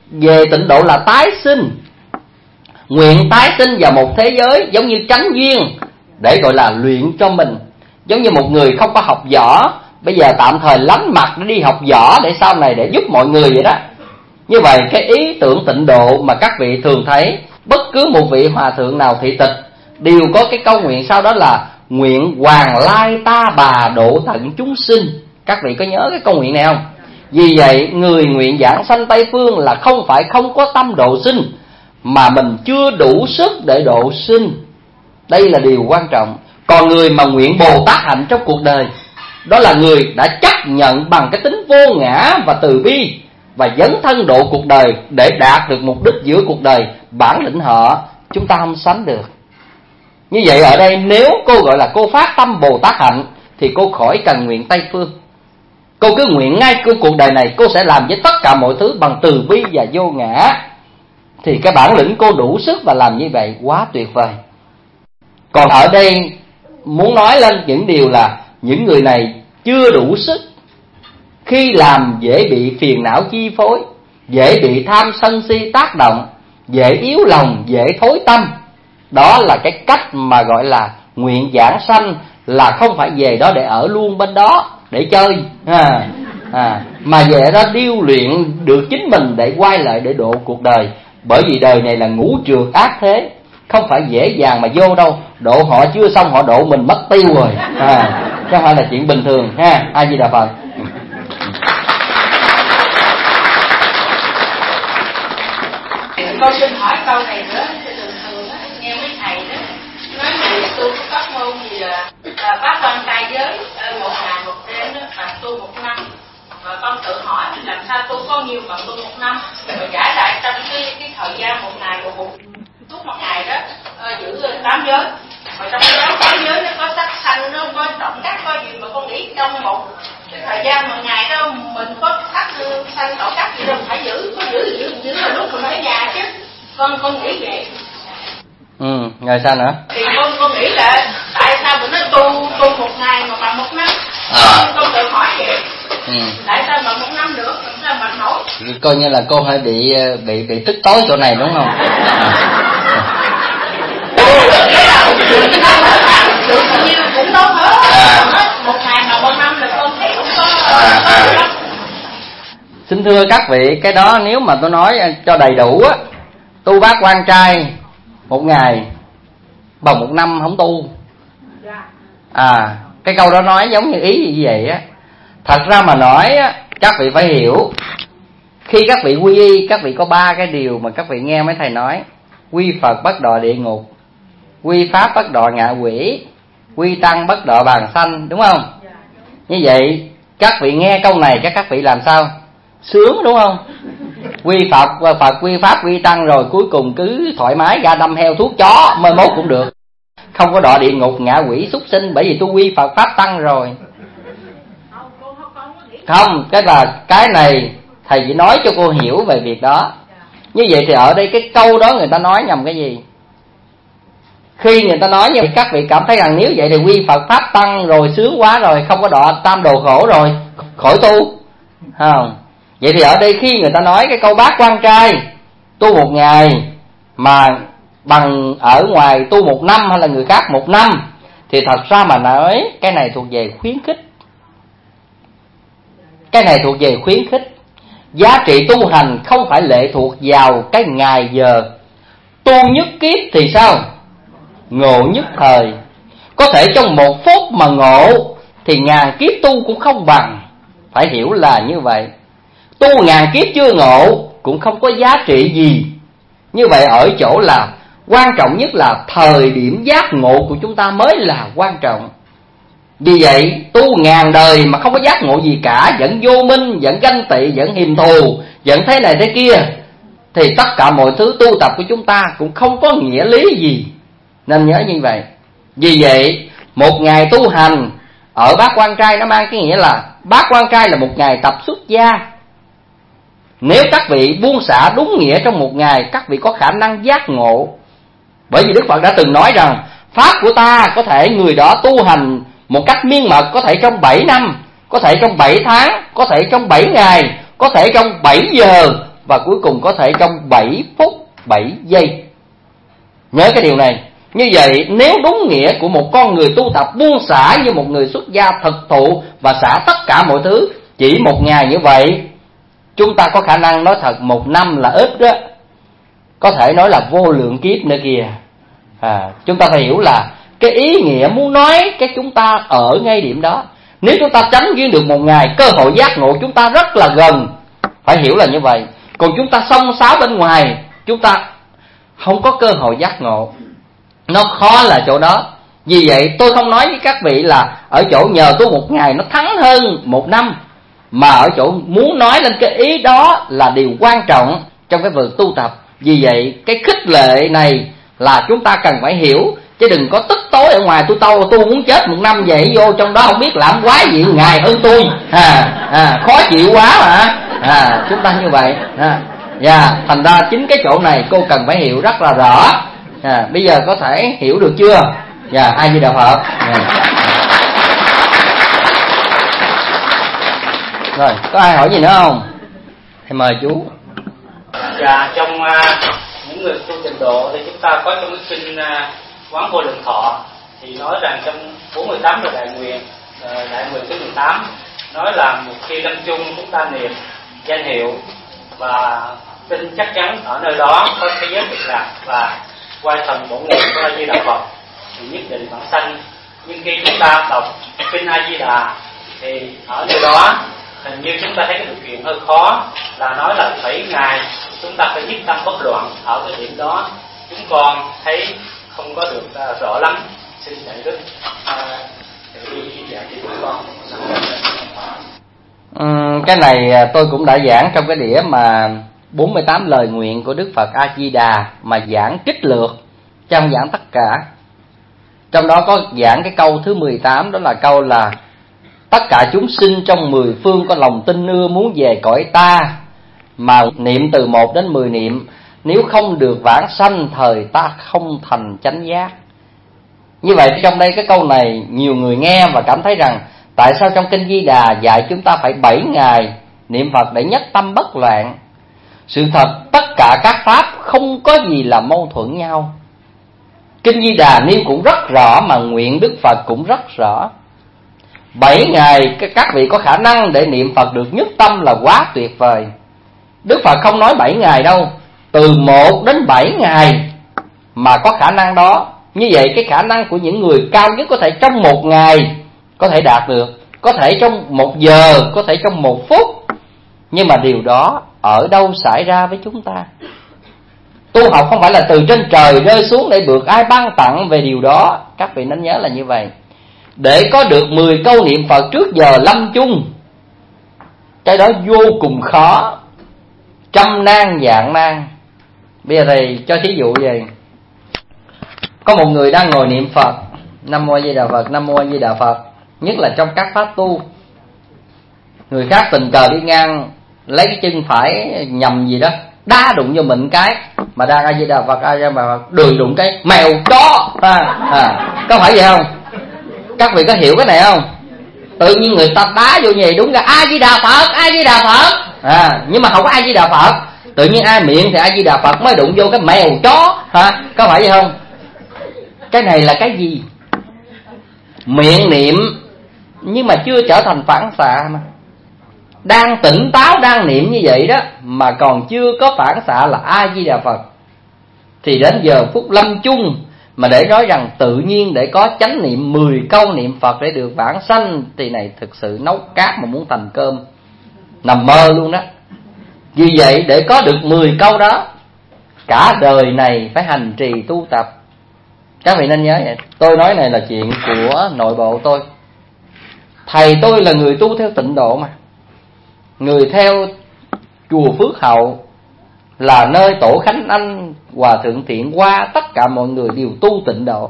về tịnh độ là tái sinh, nguyện tái sinh vào một thế giới giống như chánh duyên, để gọi là luyện cho mình. Giống như một người không có học võ, bây giờ tạm thời lánh mặt để đi học võ để sau này để giúp mọi người vậy đó. Như vậy cái ý tưởng tịnh độ mà các vị thường thấy bất cứ một vị hòa thượng nào thị tịch đều có cái câu nguyện sau đó là nguyện hoàng lai ta bà độ tận chúng sinh. Các vị có nhớ cái câu nguyện này không? Vì vậy người nguyện giảng sanh Tây Phương là không phải không có tâm độ sinh, mà mình chưa đủ sức để độ sinh. Đây là điều quan trọng. Còn người mà nguyện Bồ Tát hạnh trong cuộc đời, đó là người đã chấp nhận bằng cái tính vô ngã và từ bi và dấn thân độ cuộc đời để đạt được mục đích giữa cuộc đời. Bản lĩnh họ chúng ta không sánh được. Như vậy ở đây nếu cô gọi là cô phát tâm Bồ Tát hạnh thì cô khỏi cần nguyện Tây Phương. Cô cứ nguyện ngay cuộc đời này cô sẽ làm với tất cả mọi thứ bằng từ bi và vô ngã, thì cái bản lĩnh cô đủ sức và làm như vậy quá tuyệt vời. Còn ở đây muốn nói lên những điều là những người này chưa đủ sức, khi làm dễ bị phiền não chi phối, dễ bị tham sân si tác động, dễ yếu lòng, dễ thối tâm. Đó là cái cách mà gọi là nguyện giảng sanh, là không phải về đó để ở luôn bên đó để chơi à, à, mà về đó điêu luyện được chính mình để quay lại để độ cuộc đời. Bởi vì đời này là ngũ trượt ác thế, không phải dễ dàng mà vô đâu. Độ họ chưa xong họ độ mình mất tiêu rồi à, chứ không phải là chuyện bình thường ha. A Di Đà Phật. Con xin hỏi câu này nữa. Thường thường á, nghe mấy thầy đó nói người tu pháp môn gì là, là bác quan trai giới một ngày một đêm đó và tu một năm. Và con tự hỏi làm sao tu có nhiều mà tu một năm, rồi trả lại trong cái cái thời gian một ngày một buổi suốt một ngày đó uh, giữ tám giới. Mà trong cái tám giới nó có sắc xanh, nó có động cắt, có gì mà con nghĩ trong một cái thời gian một ngày đó mình có sắc xanh động cắt gì đâu phải giữ, có giữ giữ giữ là lúc mình ở nhà chứ. Con con nghĩ vậy. Ừ, ngày sao nữa? Thì con con nghĩ là tại sao mình nói tu tu một ngày mà bằng một năm? À. Con tự hỏi vậy. Ừ. Tại sao bằng một năm được? Làm sao bằng nổi? Coi như là cô hơi bị bị bị tức tối chỗ này đúng không? Cũng tốt hết. Một ngày mà một năm là con thấy cũng có. À, à. Xin thưa các vị, cái đó nếu mà tôi nói cho đầy đủ á, tu bát quan trai một ngày bằng một năm không tu. À, cái câu đó nói giống như ý như vậy á. Thật ra mà nói á, các vị phải hiểu, khi các vị quy y, các vị có ba cái điều mà các vị nghe mấy thầy nói: quy Phật bất đọa địa ngục, quy Pháp bất đọa ngạ quỷ, quy Tăng bất đọa bàn sanh, đúng không? Như vậy các vị nghe câu này các các vị làm sao? Sướng đúng không? Quy Phật, Phật quy Pháp quy Tăng, rồi cuối cùng cứ thoải mái ra đâm heo thuốc chó mai mốt cũng được, không có đọa địa ngục ngạ quỷ súc sinh, bởi vì tôi quy Phật Pháp Tăng rồi. Không, cái là cái này thầy chỉ nói cho cô hiểu về việc đó. Như vậy thì ở đây cái câu đó người ta nói nhầm cái gì? Khi người ta nói như vậy, các vị cảm thấy rằng nếu vậy thì quy Phật Pháp Tăng rồi sướng quá rồi, không có đọa tam đồ khổ rồi, khỏi tu. Không. Vậy thì ở đây khi người ta nói cái câu bát quan trai tu một ngày mà bằng ở ngoài tu một năm hay là người khác một năm, thì thật ra mà nói cái này thuộc về khuyến khích. Cái này thuộc về khuyến khích. Giá trị tu hành không phải lệ thuộc vào cái ngày giờ. Tu nhất kiếp thì sao? Ngộ nhất thời. Có thể trong một phút mà ngộ thì ngàn kiếp tu cũng không bằng. Phải hiểu là như vậy. Tu ngàn kiếp chưa ngộ cũng không có giá trị gì. Như vậy ở chỗ là quan trọng nhất là thời điểm giác ngộ của chúng ta mới là quan trọng. Vì vậy tu ngàn đời mà không có giác ngộ gì cả, vẫn vô minh, vẫn ganh tị, vẫn hiềm thù, vẫn thế này thế kia, thì tất cả mọi thứ tu tập của chúng ta cũng không có nghĩa lý gì. Nên nhớ như vậy. Vì vậy một ngày tu hành ở bát quan trai nó mang cái nghĩa là bát quan trai là một ngày tập xuất gia. Nếu các vị buông xả đúng nghĩa trong một ngày, các vị có khả năng giác ngộ. Bởi vì Đức Phật đã từng nói rằng pháp của ta có thể người đó tu hành một cách miên mật, có thể trong bảy năm, có thể trong bảy tháng, có thể trong bảy ngày, có thể trong bảy giờ, và cuối cùng có thể trong bảy phút bảy giây. Nhớ cái điều này. Như vậy nếu đúng nghĩa của một con người tu tập buông xả như một người xuất gia thực thụ và xả tất cả mọi thứ chỉ một ngày như vậy, chúng ta có khả năng nói thật một năm là ít đó, có thể nói là vô lượng kiếp nữa kìa. À, chúng ta phải hiểu là cái ý nghĩa muốn nói cái chúng ta ở ngay điểm đó. Nếu chúng ta tránh duyên được một ngày, cơ hội giác ngộ chúng ta rất là gần, phải hiểu là như vậy. Còn chúng ta xông xáo bên ngoài, chúng ta không có cơ hội giác ngộ. Nó khó là chỗ đó. Vì vậy tôi không nói với các vị là ở chỗ nhờ tôi một ngày nó thắng hơn một năm, mà ở chỗ muốn nói lên cái ý đó là điều quan trọng trong cái việc tu tập. Vì vậy cái khích lệ này là chúng ta cần phải hiểu, chứ đừng có tức tối ở ngoài tôi tao tôi muốn chết một năm vậy, vô trong đó không biết làm quái gì ngày hơn tôi, à, à, khó chịu quá mà. À, chúng ta như vậy. À, yeah, thành ra chính cái chỗ này cô cần phải hiểu rất là rõ. À, bây giờ có thể hiểu được chưa? Dạ, yeah, A Di Đà Phật. Yeah. Rồi, có ai hỏi gì nữa không? Thì mời chú. Dạ, trong uh, những người tu tịnh độ thì chúng ta có trong cái kinh uh, Quán Vô Lượng Thọ thì nói rằng trong bốn mươi tám lời đại nguyện, uh, đại nguyện thứ mười tám nói là một khi lâm chung chúng ta niệm danh hiệu và tin chắc chắn ở nơi đó có thế giới cực lạc và quay thần bổn nguyện của A Di Đà Phật thì nhất định vãng sanh. Nhưng khi chúng ta đọc kinh A Di Đà thì ở nơi đó hình như chúng ta thấy cái điều kiện hơi khó, là nói là bảy ngày chúng ta phải nhất tâm bất loạn. Ở cái điểm đó chúng con thấy không có được uh, rõ lắm. Xin đại đức uh, đi dạy cho chúng con. uhm, Cái này tôi cũng đã giảng trong cái đĩa mà bốn mươi tám lời nguyện của Đức Phật A Di Đà, mà giảng kích lược chứ không giảng tất cả. Trong đó có giảng cái câu thứ mười tám, đó là câu là tất cả chúng sinh trong mười phương có lòng tin ưa muốn về cõi ta, mà niệm từ một đến mười niệm, nếu không được vãng sanh thời ta không thành chánh giác. Như vậy trong đây cái câu này nhiều người nghe và cảm thấy rằng tại sao trong kinh Di Đà dạy chúng ta phải bảy ngày niệm Phật để nhất tâm bất loạn. Sự thật tất cả các pháp không có gì là mâu thuẫn nhau. Kinh Di Đà nêu cũng rất rõ, mà nguyện Đức Phật cũng rất rõ. Bảy ngày các vị có khả năng để niệm Phật được nhất tâm là quá tuyệt vời. Đức Phật không nói bảy ngày đâu, từ một đến bảy ngày mà có khả năng đó. Như vậy cái khả năng của những người cao nhất có thể trong một ngày có thể đạt được, có thể trong một giờ, có thể trong một phút. Nhưng mà điều đó ở đâu xảy ra với chúng ta? Tu học không phải là từ trên trời rơi xuống để được ai ban tặng về điều đó. Các vị nên nhớ là như vậy. Để có được mười câu niệm Phật trước giờ lâm chung, cái đó vô cùng khó, trăm nan vạn nan. Bây giờ thầy cho thí dụ vậy. Có một người đang ngồi niệm Phật, Nam Mô A Di Đà Phật, Nam Mô A Di Đà Phật, nhất là trong các pháp tu. Người khác tình cờ đi ngang, lấy cái chân phải nhầm gì đó đá đụng vô mình cái, mà đang A Di Đà Phật, A Di Đà Phật, đùi đụng cái mèo chó. À, à, có phải vậy không? Các vị có hiểu cái này không? Tự nhiên người ta đá vô như vậy, đúng ra A Di Đà Phật, A Di Đà Phật, à, nhưng mà không có A Di Đà Phật. Tự nhiên ai miệng thì A Di Đà Phật mới đụng vô cái mèo chó, hả? Có phải vậy không? Cái này là cái gì? Miệng niệm nhưng mà chưa trở thành phản xạ mà. Đang tỉnh táo, đang niệm như vậy đó, mà còn chưa có phản xạ là A Di Đà Phật. Thì đến giờ phút lâm chung mà để nói rằng tự nhiên để có chánh niệm mười câu niệm Phật để được vãng sanh, thì này thực sự nấu cát mà muốn thành cơm, nằm mơ luôn đó. Vì vậy để có được mười câu đó, cả đời này phải hành trì tu tập. Các vị nên nhớ vậy. Tôi nói này là chuyện của nội bộ tôi. Thầy tôi là người tu theo tịnh độ mà. Người theo chùa Phước Hậu, là nơi tổ Khánh Anh, Hòa Thượng Thiện Hoa, tất cả mọi người đều tu tịnh độ.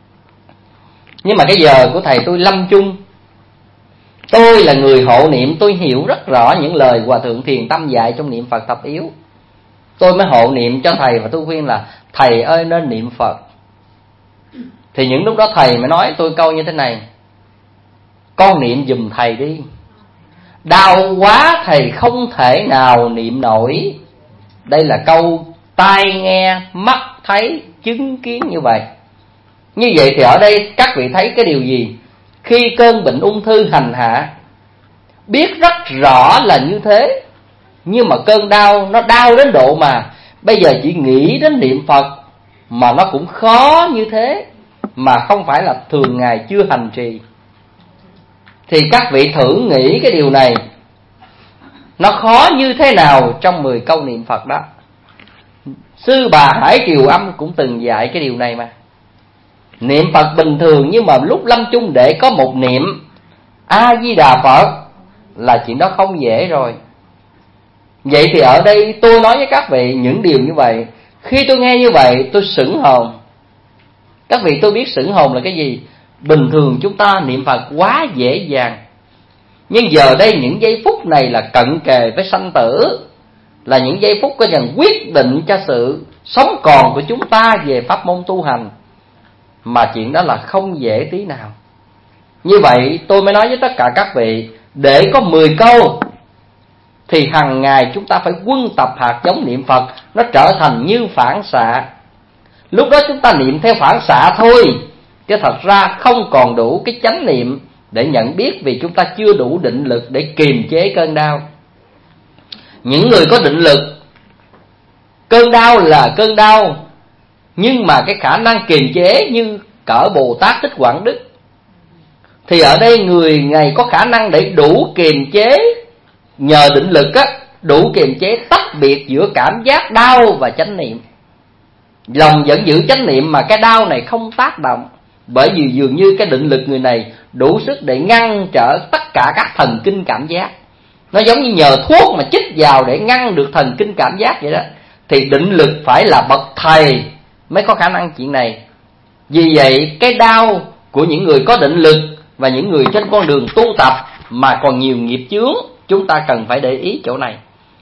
Nhưng mà cái giờ của thầy tôi lâm chung, tôi là người hộ niệm, tôi hiểu rất rõ những lời Hòa Thượng Thiền Tâm dạy trong niệm Phật thập yếu. Tôi mới hộ niệm cho thầy và tôi khuyên là thầy ơi nên niệm Phật. Thì những lúc đó thầy mới nói tôi câu như thế này: con niệm giùm thầy đi, đau quá thầy không thể nào niệm nổi. Đây là câu tai nghe, mắt thấy, chứng kiến như vậy. Như vậy thì ở đây các vị thấy cái điều gì? Khi cơn bệnh ung thư hành hạ, biết rất rõ là như thế, nhưng mà cơn đau nó đau đến độ mà bây giờ chỉ nghĩ đến niệm Phật mà nó cũng khó như thế, mà không phải là thường ngày chưa hành trì. Thì các vị thử nghĩ cái điều này nó khó như thế nào trong mười câu niệm Phật đó. Sư bà Hải Kiều Âm cũng từng dạy cái điều này mà. Niệm Phật bình thường, nhưng mà lúc lâm chung để có một niệm A Di Đà Phật là chuyện đó không dễ rồi. Vậy thì ở đây tôi nói với các vị những điều như vậy. Khi tôi nghe như vậy tôi sửng hồn. Các vị, tôi biết sửng hồn là cái gì. Bình thường chúng ta niệm Phật quá dễ dàng, nhưng giờ đây những giây phút này là cận kề với sanh tử, là những giây phút có dần quyết định cho sự sống còn của chúng ta về pháp môn tu hành. Mà chuyện đó là không dễ tí nào. Như vậy tôi mới nói với tất cả các vị, để có mười câu thì hàng ngày chúng ta phải quân tập hạt giống niệm Phật, nó trở thành như phản xạ. Lúc đó chúng ta niệm theo phản xạ thôi, chứ thật ra không còn đủ cái chánh niệm để nhận biết, vì chúng ta chưa đủ định lực để kiềm chế cơn đau. Những người có định lực, cơn đau là cơn đau, nhưng mà cái khả năng kiềm chế như cỡ Bồ Tát Thích Quảng Đức, thì ở đây người này có khả năng để đủ kiềm chế, nhờ định lực á, đủ kiềm chế tách biệt giữa cảm giác đau và chánh niệm. Lòng vẫn giữ chánh niệm mà cái đau này không tác động, bởi vì dường như cái định lực người này đủ sức để ngăn trở tất cả các thần kinh cảm giác. Nó giống như nhờ thuốc mà chích vào để ngăn được thần kinh cảm giác vậy đó. Thì định lực phải là bậc thầy mới có khả năng chuyện này. Vì vậy cái đau của những người có định lực và những người trên con đường tu tập mà còn nhiều nghiệp chướng, chúng ta cần phải để ý chỗ này.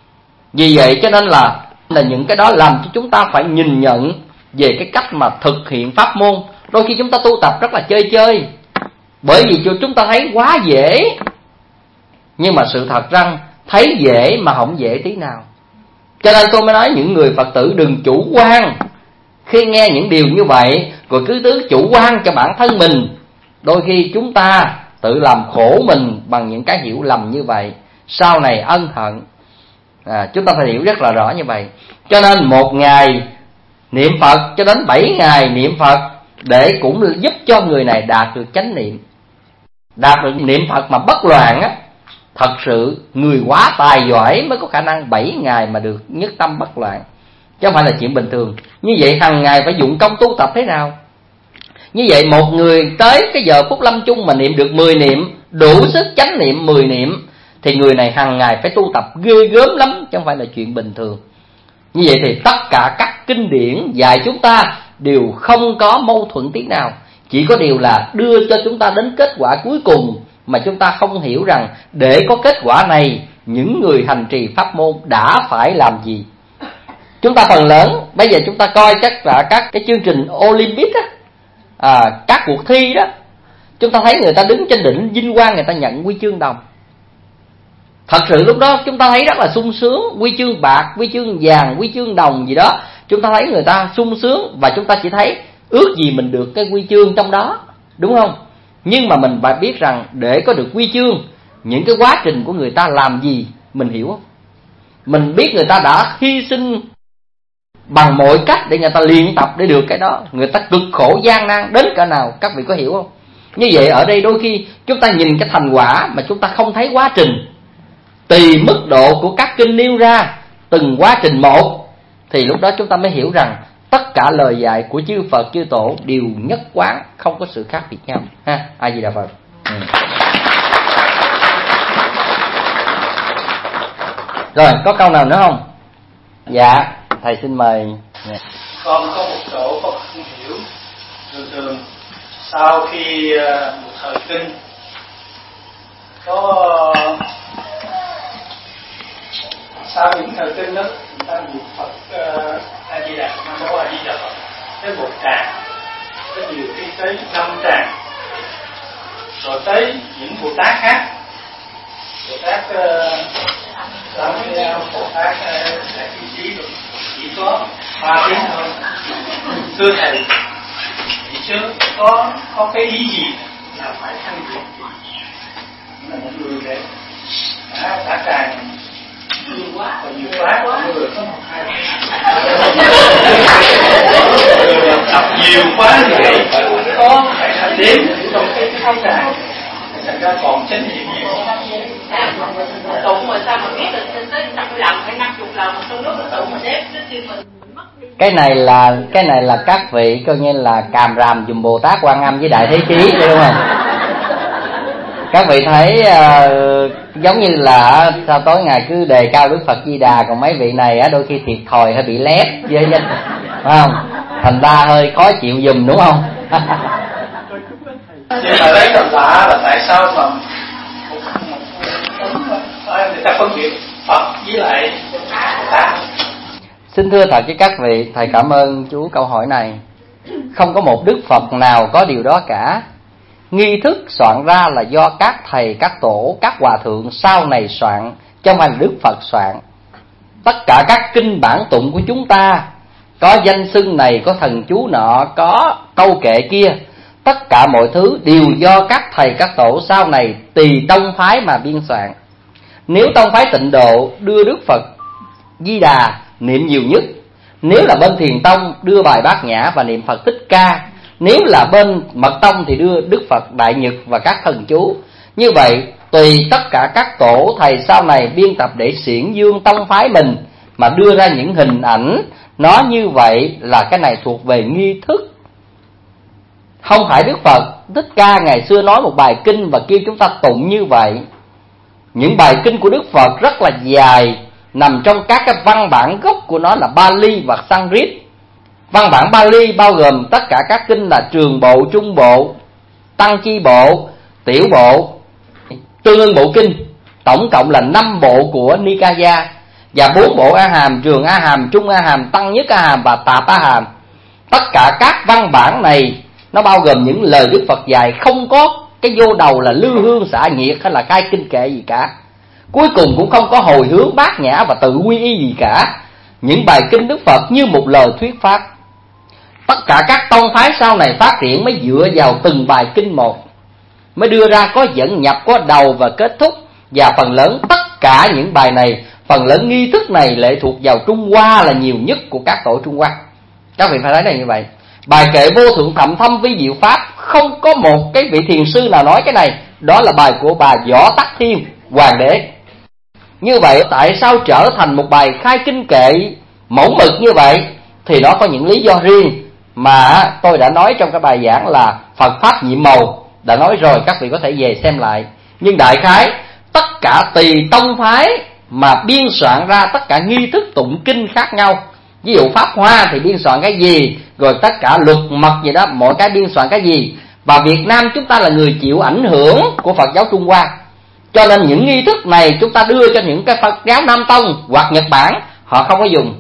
Vì vậy cho nên là là những cái đó làm cho chúng ta phải nhìn nhận về cái cách mà thực hiện pháp môn. Đôi khi chúng ta tu tập rất là chơi chơi, bởi vì chúng ta thấy quá dễ. Nhưng mà sự thật rằng thấy dễ mà không dễ tí nào. Cho nên tôi mới nói những người Phật tử đừng chủ quan. Khi nghe những điều như vậy rồi cứ tứ chủ quan cho bản thân mình, đôi khi chúng ta tự làm khổ mình bằng những cái hiểu lầm như vậy, sau này ân hận. à, Chúng ta phải hiểu rất là rõ như vậy. Cho nên một ngày niệm Phật cho đến bảy ngày niệm Phật, để cũng giúp cho người này đạt được chánh niệm, đạt được niệm Phật mà bất loạn á. Thật sự người quá tài giỏi mới có khả năng bảy ngày mà được nhất tâm bất loạn, chứ không phải là chuyện bình thường. Như vậy hàng ngày phải dụng công tu tập thế nào? Như vậy một người tới cái giờ phút lâm chung mà niệm được mười niệm, đủ sức chánh niệm mười niệm, thì người này hàng ngày phải tu tập ghê gớm lắm, chứ không phải là chuyện bình thường. Như vậy thì tất cả các kinh điển dạy chúng ta đều không có mâu thuẫn tí nào, chỉ có điều là đưa cho chúng ta đến kết quả cuối cùng mà chúng ta không hiểu rằng để có kết quả này, những người hành trì pháp môn đã phải làm gì. Chúng ta phần lớn bây giờ chúng ta coi chắc là các cái chương trình Olympic á, à, các cuộc thi đó, chúng ta thấy người ta đứng trên đỉnh vinh quang, người ta nhận huy chương đồng. Thật sự lúc đó chúng ta thấy rất là sung sướng, huy chương bạc, huy chương vàng, huy chương đồng gì đó, chúng ta thấy người ta sung sướng, và chúng ta chỉ thấy ước gì mình được cái huy chương trong đó, đúng không? Nhưng mà mình phải biết rằng để có được huy chương, những cái quá trình của người ta làm gì mình hiểu không? Mình biết người ta đã hy sinh bằng mọi cách để người ta luyện tập để được cái đó, người ta cực khổ gian nan đến cỡ nào, các vị có hiểu không? Như vậy ở đây đôi khi chúng ta nhìn cái thành quả mà chúng ta không thấy quá trình. Tùy mức độ của các kinh nêu ra từng quá trình một, thì lúc đó chúng ta mới hiểu rằng tất cả lời dạy của chư Phật chư Tổ đều nhất quán, không có sự khác biệt nhau. Ha, A Di Đà Phật. Ừ. Rồi, có câu nào nữa không? Dạ, thầy xin mời. Yeah. Con có một chỗ con không hiểu. Thường thường sau khi một thời kinh có sau những thời kinh đó, người ta niệm Phật A Di Đà, Nam Mô A Di Đà Phật tới một tràng, tới nhiều khi tới năm tràng, rồi tới những Bồ Tát khác, Bồ Tát Tam Bồ Tát Đại Trí Trí, ba tiếng thôi. Thưa thầy, thì trước có có cái ý gì là phải thanh tịnh? Là một người đấy đã đã càng nhiều quá, còn nhiều quá, người có một hai tập nhiều quá thì vậy có phải là đếm trong cái thao đàn, thành ra còn chánh niệm nhiều. Tụng mà sao mà biết được tới trăm lần hay năm chục lần mà trong lúc tụng mà đếm nó kêu mình mất đi. Cái này là cái này là các vị coi như là càm ràm dùm Bồ Tát Quan Âm với Đại Thế Chí, đúng không? Các vị thấy uh, giống như là sao tối ngày cứ đề cao Đức Phật Di Đà, còn mấy vị này á đôi khi thiệt thòi hơi bị lép với danh, phải không? Thành ra hơi khó chịu dùm, đúng không? Nhưng mà đấy là lạ là tại sao mà người ta phân biệt Phật với lại Bồ Tát. Xin thưa thật với các vị, thầy cảm ơn chú câu hỏi này. Không có một Đức Phật nào có điều đó cả. Nghi thức soạn ra là do các thầy, các tổ, các hòa thượng sau này soạn, chứ không phải là Đức Phật soạn. Tất cả các kinh bản tụng của chúng ta có danh xưng này, có thần chú nọ, có câu kệ kia, tất cả mọi thứ đều do các thầy, các tổ sau này tùy tông phái mà biên soạn. Nếu tông phái Tịnh Độ đưa Đức Phật Di Đà niệm nhiều nhất, nếu là bên Thiền Tông đưa bài Bát Nhã và niệm Phật Thích Ca, nếu là bên Mật Tông thì đưa Đức Phật Đại Nhật và các thần chú. Như vậy tùy tất cả các tổ thầy sau này biên tập để xiển dương tông phái mình mà đưa ra những hình ảnh nó như vậy, là cái này thuộc về nghi thức. Không phải Đức Phật Thích Ca ngày xưa nói một bài kinh và kêu chúng ta tụng như vậy. Những bài kinh của Đức Phật rất là dài, nằm trong các cái văn bản gốc của nó là Bali và Sanskrit. Văn bản Bali bao gồm tất cả các kinh là Trường Bộ, Trung Bộ, Tăng Chi Bộ, Tiểu Bộ, Tương Ưng Bộ Kinh. Tổng cộng là năm bộ của Nikaya và bốn bộ A Hàm, Trường A Hàm, Trung A Hàm, Tăng Nhất A Hàm và Tạp A Hàm. Tất cả các văn bản này nó bao gồm những lời Đức Phật dạy, không có cái vô đầu là lư hương xả nhiệt hay là khai kinh kệ gì cả. Cuối cùng cũng không có hồi hướng bát nhã và tự quy y gì cả. Những bài kinh Đức Phật như một lời thuyết pháp. Tất cả các tông phái sau này phát triển mới dựa vào từng bài kinh một, mới đưa ra có dẫn nhập, có đầu và kết thúc. Và phần lớn tất cả những bài này, phần lớn nghi thức này lệ thuộc vào Trung Hoa là nhiều nhất của các tổ Trung Hoa. Các vị phải thấy là như vậy. Bài kệ Vô Thượng Thậm Thâm Vi Diệu Pháp, không có một cái vị thiền sư nào nói cái này. Đó là bài của bà Võ Tắc Thiên Hoàng đế. Như vậy tại sao trở thành một bài khai kinh kệ mẫu mực như vậy? Thì nó có những lý do riêng mà tôi đã nói trong cái bài giảng là Phật Pháp Nhiệm Màu. Đã nói rồi, các vị có thể về xem lại. Nhưng đại khái tất cả tùy tông phái mà biên soạn ra tất cả nghi thức tụng kinh khác nhau. Ví dụ Pháp Hoa thì biên soạn cái gì, rồi tất cả luật mật gì đó, mỗi cái biên soạn cái gì. Và Việt Nam chúng ta là người chịu ảnh hưởng của Phật giáo Trung Hoa, cho nên những nghi thức này chúng ta đưa cho những cái Phật giáo Nam Tông hoặc Nhật Bản, họ không có dùng.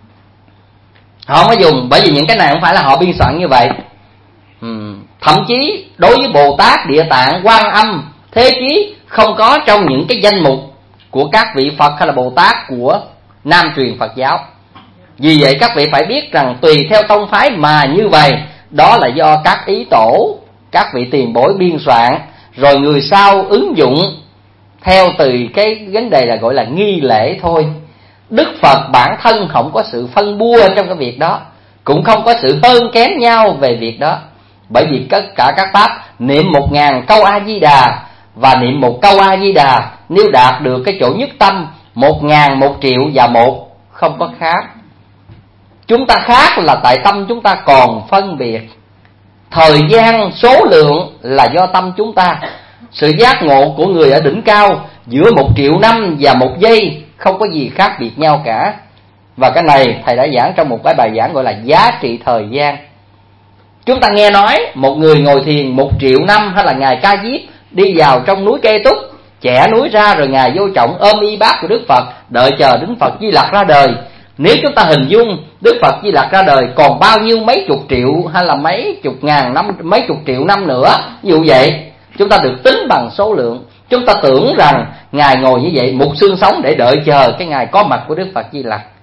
Họ không có dùng, bởi vì những cái này không phải là họ biên soạn như vậy. ừ. Thậm chí đối với Bồ Tát, Địa Tạng, Quan Âm, Thế Chí không có trong những cái danh mục của các vị Phật hay là Bồ Tát của Nam truyền Phật giáo. Vì vậy các vị phải biết rằng tùy theo tông phái mà như vậy, đó là do các ý tổ, các vị tiền bối biên soạn, rồi người sau ứng dụng theo từ cái vấn đề là gọi là nghi lễ thôi. Đức Phật bản thân không có sự phân bua trong cái việc đó, cũng không có sự hơn kém nhau về việc đó. Bởi vì tất cả các pháp niệm một ngàn câu A-di-đà và niệm một câu A-di-đà, nếu đạt được cái chỗ nhất tâm, một ngàn, một triệu và một không có khác. Chúng ta khác là tại tâm chúng ta còn phân biệt. Thời gian, số lượng là do tâm chúng ta. Sự giác ngộ của người ở đỉnh cao giữa một triệu năm và một giây không có gì khác biệt nhau cả. Và cái này thầy đã giảng trong một cái bài giảng gọi là giá trị thời gian. Chúng ta nghe nói một người ngồi thiền một triệu năm, hay là Ngài Ca Diếp đi vào trong núi Kê Túc, chẻ núi ra rồi Ngài vô trọng ôm y bát của Đức Phật, đợi chờ Đức Phật Di Lặc ra đời. Nếu chúng ta hình dung Đức Phật Di Lặc ra đời còn bao nhiêu mấy chục triệu hay là mấy chục ngàn năm, mấy chục triệu năm nữa, ví dụ vậy, chúng ta được tính bằng số lượng. Chúng ta tưởng rằng Ngài ngồi như vậy một xương sống để đợi chờ cái ngày có mặt của Đức Phật Di Lặc.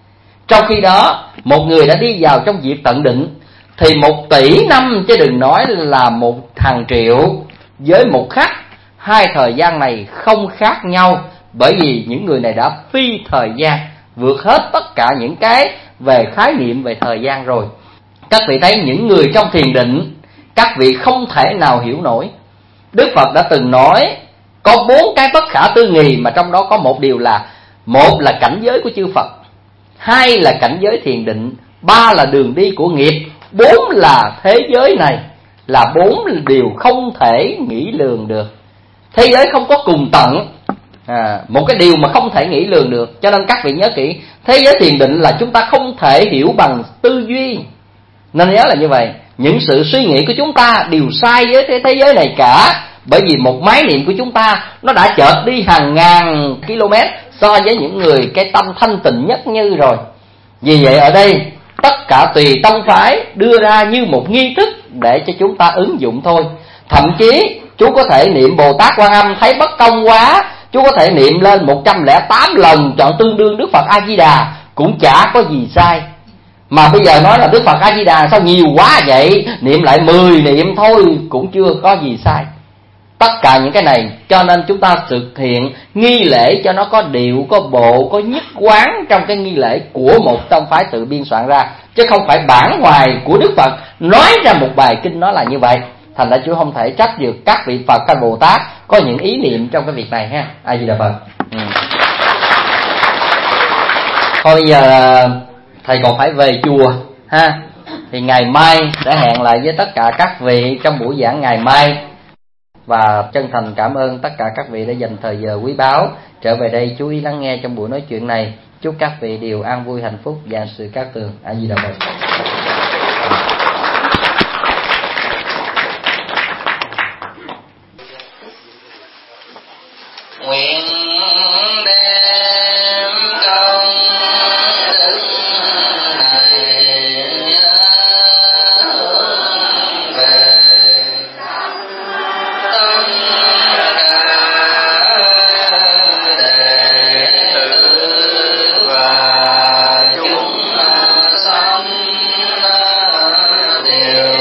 Trong khi đó một người đã đi vào trong diệt tận định thì một tỷ năm, chứ đừng nói là một hàng triệu với một khắc. Hai thời gian này không khác nhau, bởi vì những người này đã phi thời gian, vượt hết tất cả những cái về khái niệm về thời gian rồi. Các vị thấy những người trong thiền định, các vị không thể nào hiểu nổi. Đức Phật đã từng nói có bốn cái bất khả tư nghị, mà trong đó có một điều là: một là cảnh giới của chư Phật, hai là cảnh giới thiền định, ba là đường đi của nghiệp, bốn là thế giới này. Là bốn điều không thể nghĩ lường được. Thế giới không có cùng tận, à, một cái điều mà không thể nghĩ lường được. Cho nên các vị nhớ kỹ, thế giới thiền định là chúng ta không thể hiểu bằng tư duy. Nên nhớ là như vậy. Những sự suy nghĩ của chúng ta đều sai với thế, thế giới này cả. Bởi vì một máy niệm của chúng ta nó đã chợt đi hàng ngàn km so với những người cái tâm thanh tịnh nhất như rồi. Vì vậy ở đây tất cả tùy tông phái đưa ra như một nghi thức để cho chúng ta ứng dụng thôi. Thậm chí chú có thể niệm Bồ Tát Quan Âm thấy bất công quá, chú có thể niệm lên một trăm lẻ tám lần chọn tương đương Đức Phật A Di Đà, cũng chả có gì sai. Mà bây giờ nói là Đức Phật A Di Đà sao nhiều quá vậy, niệm lại mười niệm thôi cũng chưa có gì sai. Tất cả những cái này cho nên chúng ta thực hiện nghi lễ cho nó có điệu, có bộ, có nhất quán trong cái nghi lễ của một tông phái tự biên soạn ra, chứ không phải bản hoài của Đức Phật nói ra một bài kinh nó là như vậy. Thành ra chú không thể trách được các vị Phật, các Bồ Tát có những ý niệm trong cái việc này ha. A Di Đà Phật. Ừ. Thôi bây giờ thầy còn phải về chùa ha. Thì ngày mai sẽ hẹn lại với tất cả các vị trong buổi giảng ngày mai. Và chân thành cảm ơn tất cả các vị đã dành thời giờ quý báu trở về đây chú ý lắng nghe trong buổi nói chuyện này. Chúc các vị đều an vui, hạnh phúc và sự cát tường. A Di Đà Phật. Nguyện đem công đức này hướng về tất cả đệ tử và chúng sanh đều